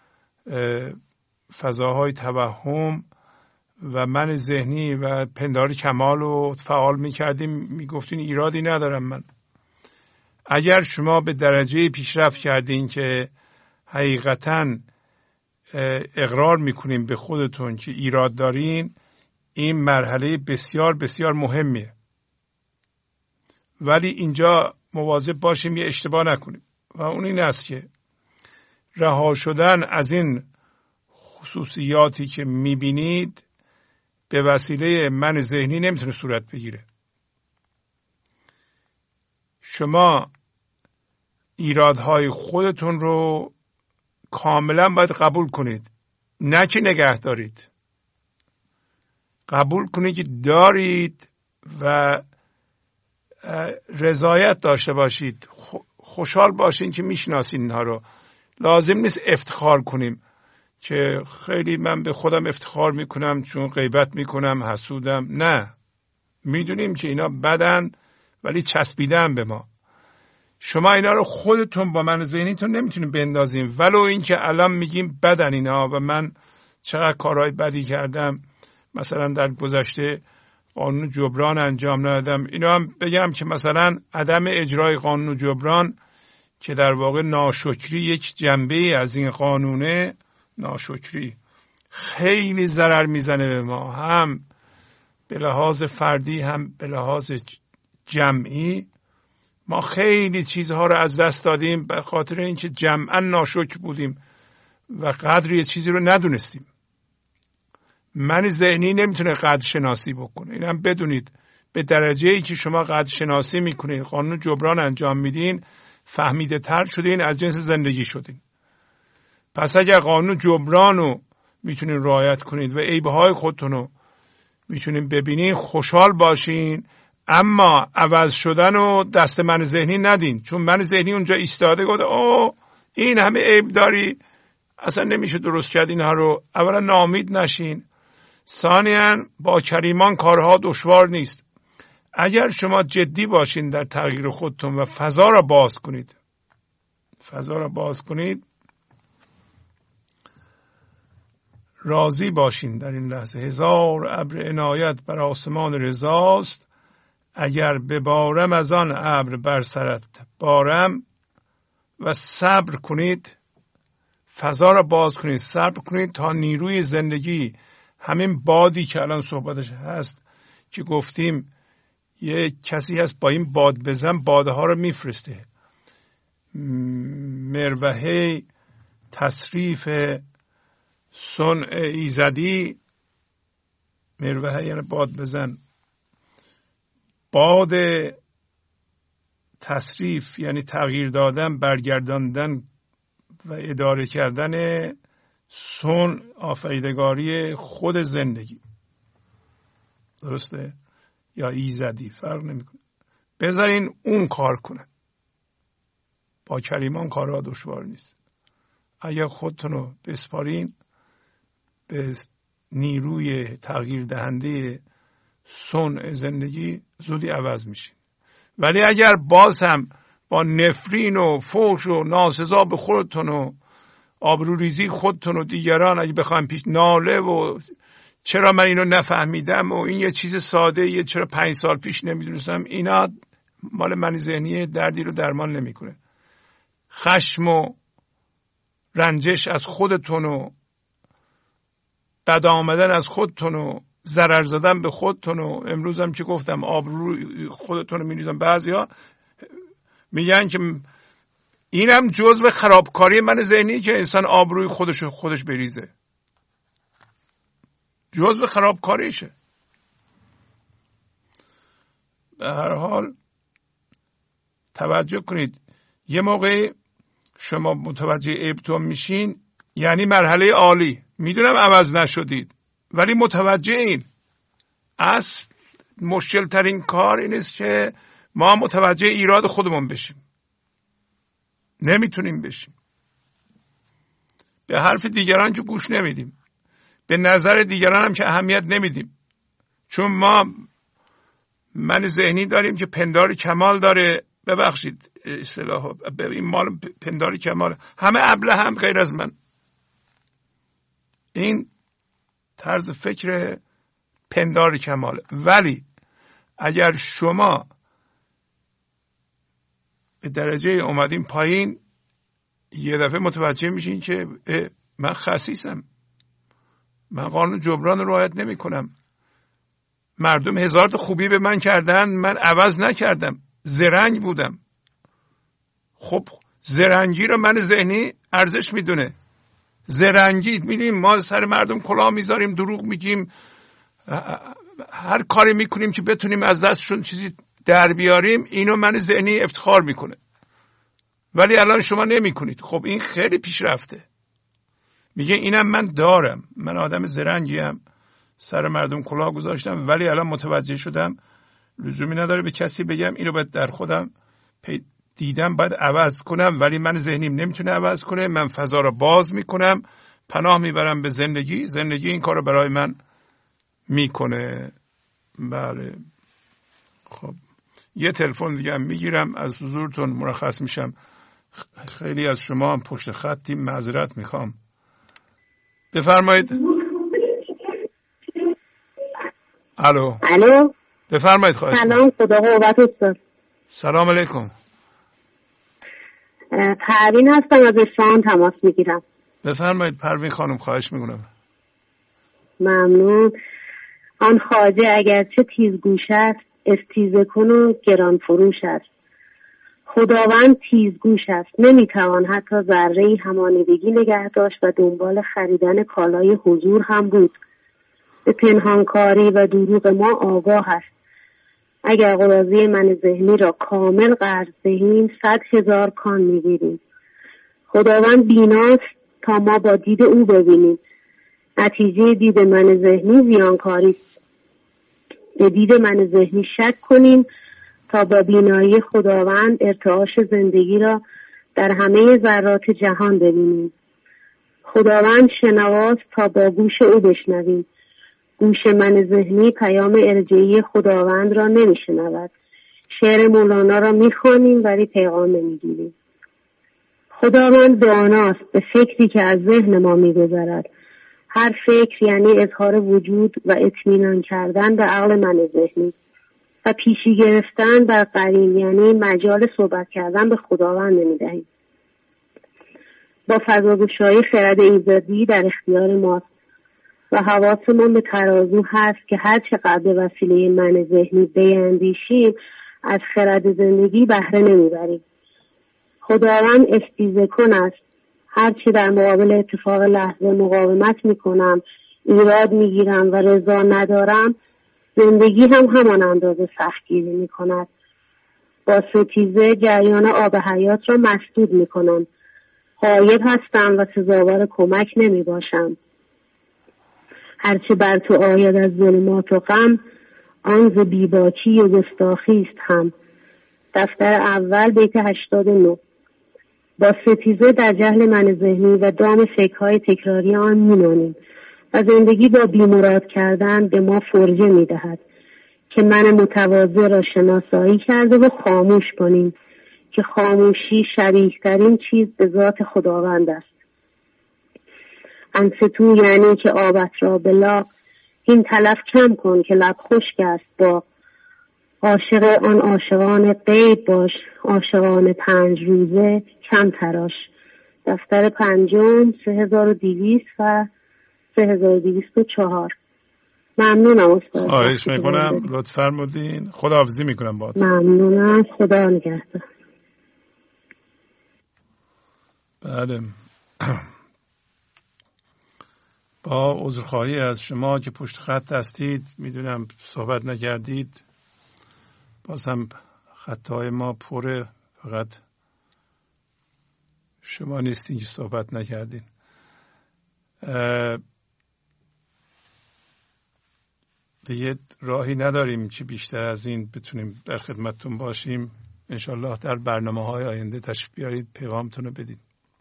فضاهای توهم و من ذهنی و پنداری کمال رو فعال میکردیم، میگفتین ایرادی ندارم من. اگر شما به درجه پیشرفت کردین که حقیقتاً اقرار میکنین به خودتون که ایراد دارین، این مرحله بسیار بسیار مهمیه. ولی اینجا مواظب باشیم یه اشتباه نکنیم و اون این است که رها شدن از این خصوصیاتی که میبینید به وسیله من ذهنی نمیتونه صورت بگیره. شما ایرادهای خودتون رو کاملا باید قبول کنید، نه که نگه دارید. قبول کنید که دارید و رضایت داشته باشید، خوشحال باشین که میشناسین اینها رو. لازم نیست افتخار کنیم که خیلی من به خودم افتخار میکنم چون غیبت میکنم، حسودم. نه، میدونیم که اینا بدن ولی چسبیدن به ما. شما اینا رو خودتون با من ذهنیتون نمیتونید بندازیم، ولو این که الان میگیم بدن اینا و من چقدر کارهای بدی کردم، مثلا در گذشته قانون جبران انجام ندادم. اینا هم بگم که مثلا عدم اجرای قانون جبران که در واقع ناشکری یک جنبه از این قانونه، ناشکری خیلی ضرر میزنه به ما، هم به لحاظ فردی هم به لحاظ جمعی. ما خیلی چیزها رو از دست دادیم به خاطر اینکه جمعا ناشکر بودیم و قدر یه چیزی رو ندونستیم. من ذهنی نمیتونه قدر شناسی بکنه. اینم بدونید به درجه‌ای که شما قدر شناسی میکنید، قانون جبران انجام میدین، فهمیده تر شدین، از جنس زندگی شدین. پس اگر قانون جبران رو میتونین رعایت کنید و عیب‌های خودتون رو میتونین ببینین، خوشحال باشین. اما عوض شدن رو دست من ذهنی ندین، چون من ذهنی اونجا ایستاده گفته اوه این همه عیب داری، اصلا نمیشه درست کرد اینها رو. اولا ناامید نشین، ثانیاً با کریمان کارها دشوار نیست. اگر شما جدی باشین در تغییر خودتون و فضا را باز کنید، راضی باشین در این لحظه. هزار ابر عنایت بر آسمان رضاست، اگر ببارم از آن ابر بر سرت بارم. و صبر کنید، فضا را باز کنید، صبر کنید تا نیروی زندگی، همین بادی که الان صحبتش هست که گفتیم یه کسی هست با این باد بزن باده ها رو میفرسته، مروحه تصریف صنع ایزدی. مروحه یعنی باد بزن، باد تصریف یعنی تغییر دادن، برگرداندن و اداره کردن صنع آفریدگاری خود زندگی. درسته؟ یا ایزدی، فرق نمیکنه. بذارین اون کار کنه. با کریمان کارها دشوار نیست. اگر خودتون رو بسپارین به نیروی تغییر دهنده صنع زندگی، زودی عوض میشین. ولی اگر باز هم با نفرین و فحش و ناسزا به خودتون و آبروریزی خودتون و دیگران اگه بخوایم پیش ناله و چرا من اینو نفهمیدم و این یه چیز ساده، یه چرا 5 سال پیش نمیدونستم، اینا مال من ذهنیه، دردی رو درمان نمیکنه. خشم و رنجش از خودتون و بد آمدن از خودتون و ضرر زدن به خودتون و امروز هم که گفتم آبروی خودتون رو میریزن. بعضیا میگن که اینم جزو خرابکاری من ذهنی که انسان آبروی خودش بریزه، جزو خرابکاریشه. به هر حال توجه کنید، یه موقع شما متوجه عیبتون میشین یعنی مرحله عالی. میدونم عوض نشدید ولی متوجه این. اصل مشکل ترین کار این است که ما متوجه ایراد خودمون بشیم. نمیتونیم بشیم. به حرف دیگران که گوش نمیدیم، به نظر دیگران هم که اهمیت نمیدیم، چون ما من ذهنی داریم که پنداری کمال داره. ببخشید اصطلاح این مال پنداری کمال، همه ابله هم غیر از من. این طرز فکر پنداری کماله. ولی اگر شما به درجه اومدین پایین، یه دفعه متوجه میشین که من خسیسم، من قانون جبران رو رعایت نمی کنم، مردم هزار تا خوبی به من کردن، من عوض نکردم، زرنگ بودم. خب زرنگی رو من ذهنی ارزش میدونه. زرنگی میدیم ما سر مردم کلاه میذاریم، دروغ میگیم، هر کاری میکنیم که بتونیم از دستشون چیزی در بیاریم، اینو من ذهنی افتخار میکنه. ولی الان شما نمیکنید. خب این خیلی پیشرفته. میگه اینم من دارم، من آدم زرنگیم، سر مردم کلاه گذاشتم، ولی الان متوجه شدم لزومی نداره به کسی بگم، اینو باید در خودم دیدم باید عوض کنم، ولی من ذهنیم نمیتونه عوض کنه. من فضا رو باز میکنم، پناه میبرم به زندگی، زندگی این کار رو برای من میکنه. بله. خب یه تلفن دیگه هم میگیرم، از حضورتون مرخص میشم. خیلی از شما هم پشت خطی، معذرت میخوام. بفرمایید. الو. بفرمایید. خواهش. سلام، خدا قوت. سلام علیکم. پروین هستم، از اصفهان تماس میگیرم. بفرمایید پروین خانم، خواهش میکنم. ممنون. آن خواجه اگرچه تیزگوش است، استیزه کن و گران فروش است. خداوند تیزگوش است، نمیتوان حتی ذره‌ای همانیدگی نگه داشت و دنبال خریدن کالای حضور هم بود. به پنهانکاری و دروغ ما آگاه است. اگر قراضی من ذهنی را کامل قرض دهیم 100,000 کان میگیریم. خداوند بیناست تا ما با دید او ببینیم. نتیجه دید من ذهنی زیانکاری است. به دید من ذهنی شک کنیم تا با بینایی خداوند ارتعاش زندگی را در همه ذرات جهان ببینیم. خداوند شنواست تا با گوش او بشنویم. گوش من ذهنی پیام ارجعی خداوند را نمیشنود. شعر مولانا را میخوانیم ولی پیغام نمیگیریم. خداوند داناست به فکری که از ذهن ما میگذرد. هر فکر یعنی اظهار وجود و اطمینان کردن به عقل من ذهنی و پیشی گرفتن بر قرین، یعنی مجال صحبت کردن به خداوند نمیدهیم. با فضاگشایی خرد ایزدی در اختیار ماست و حواسمون به ترازو هست که هر چقدر به وسیله من ذهنی بیندیشیم از خرد زندگی بهره نمیبریم. خداوند استیزه کن است. هرچی در مقابل اتفاق لحظه مقاومت میکنم، ایراد میگیرم و رضا ندارم، زندگی هم همان اندازه سختگیری میکند. با ستیزه جریان آب حیات را مسدود میکنم. غایب هستم و سزاوار کمک نمیباشم. هرچه بر تو آید از ظلمات و غم، آن ز بیباکی و گستاخی است هم. دفتر اول بیت 89. با ستیزه در جهل من ذهنی و دام فکرهای تکراری آن میمانیم و زندگی با بیمراد کردن به ما فرجه میدهد که من متواضع را شناسایی کرده و خاموش کنیم که خاموشی شریکترین چیز به ذات خداوند است. انستو یعنی که آبت را بلا، این تلف کم کن که لب خشک است با. عاشق آن عاشقان غیب باش، عاشقان 5 روزه کم تراش. دفتر پنجم 3200 و 3204. ممنونم استاد. خواهش میکنم، لطف فرمودین. خداحافظی میکنم باهاتون. ممنونم، خدا نگهدار. بله. با عذرخواهی از شما که پشت خط هستید، میدونم صحبت نکردید، بازم خطای ما پره، فقط شما نیستین که صحبت نکردین. دیگه راهی نداریم که بیشتر از این بتونیم در خدمتتون باشیم. انشالله در برنامه‌های آینده تشریف بیارید، پیغامتون رو بدید.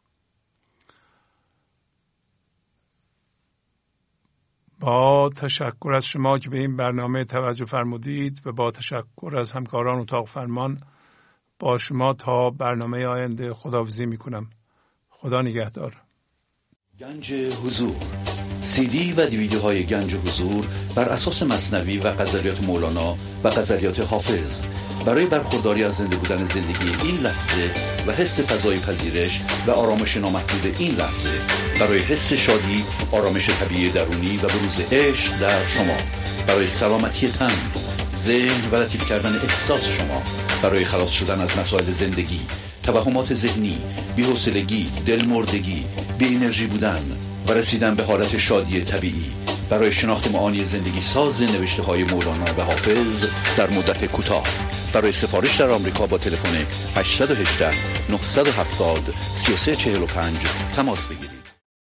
با تشکر از شما که به این برنامه توجه فرمودید و با تشکر از همکاران اتاق فرمان با شما تا برنامه آینده خداحافظی میکنم. خدا نگهدار. گنج حضور، CD و دیویدیوهای گنج حضور بر اساس مثنوی و غزلیات مولانا و غزلیات حافظ برای برخورداری از زنده بودن زندگی این لحظه و حس فضای پذیرش و آرامش نامحدود این لحظه، برای حس شادی، آرامش طبیعی درونی و بروز عشق در شما، برای سلامتی تن، ذهن و لطیف کردن احساس شما، برای خلاص شدن از مسائل زندگی، توهمات ذهنی، بی‌حوصلگی، دلمردگی، بی انرژی بودن و رسیدن به حالت شادی طبیعی، برای شناخت معانی زندگی ساز نوشته های مولانا و حافظ در مدت کوتاه. برای سفارش در آمریکا با تلفن 818 970 3345 تماس بگیرید.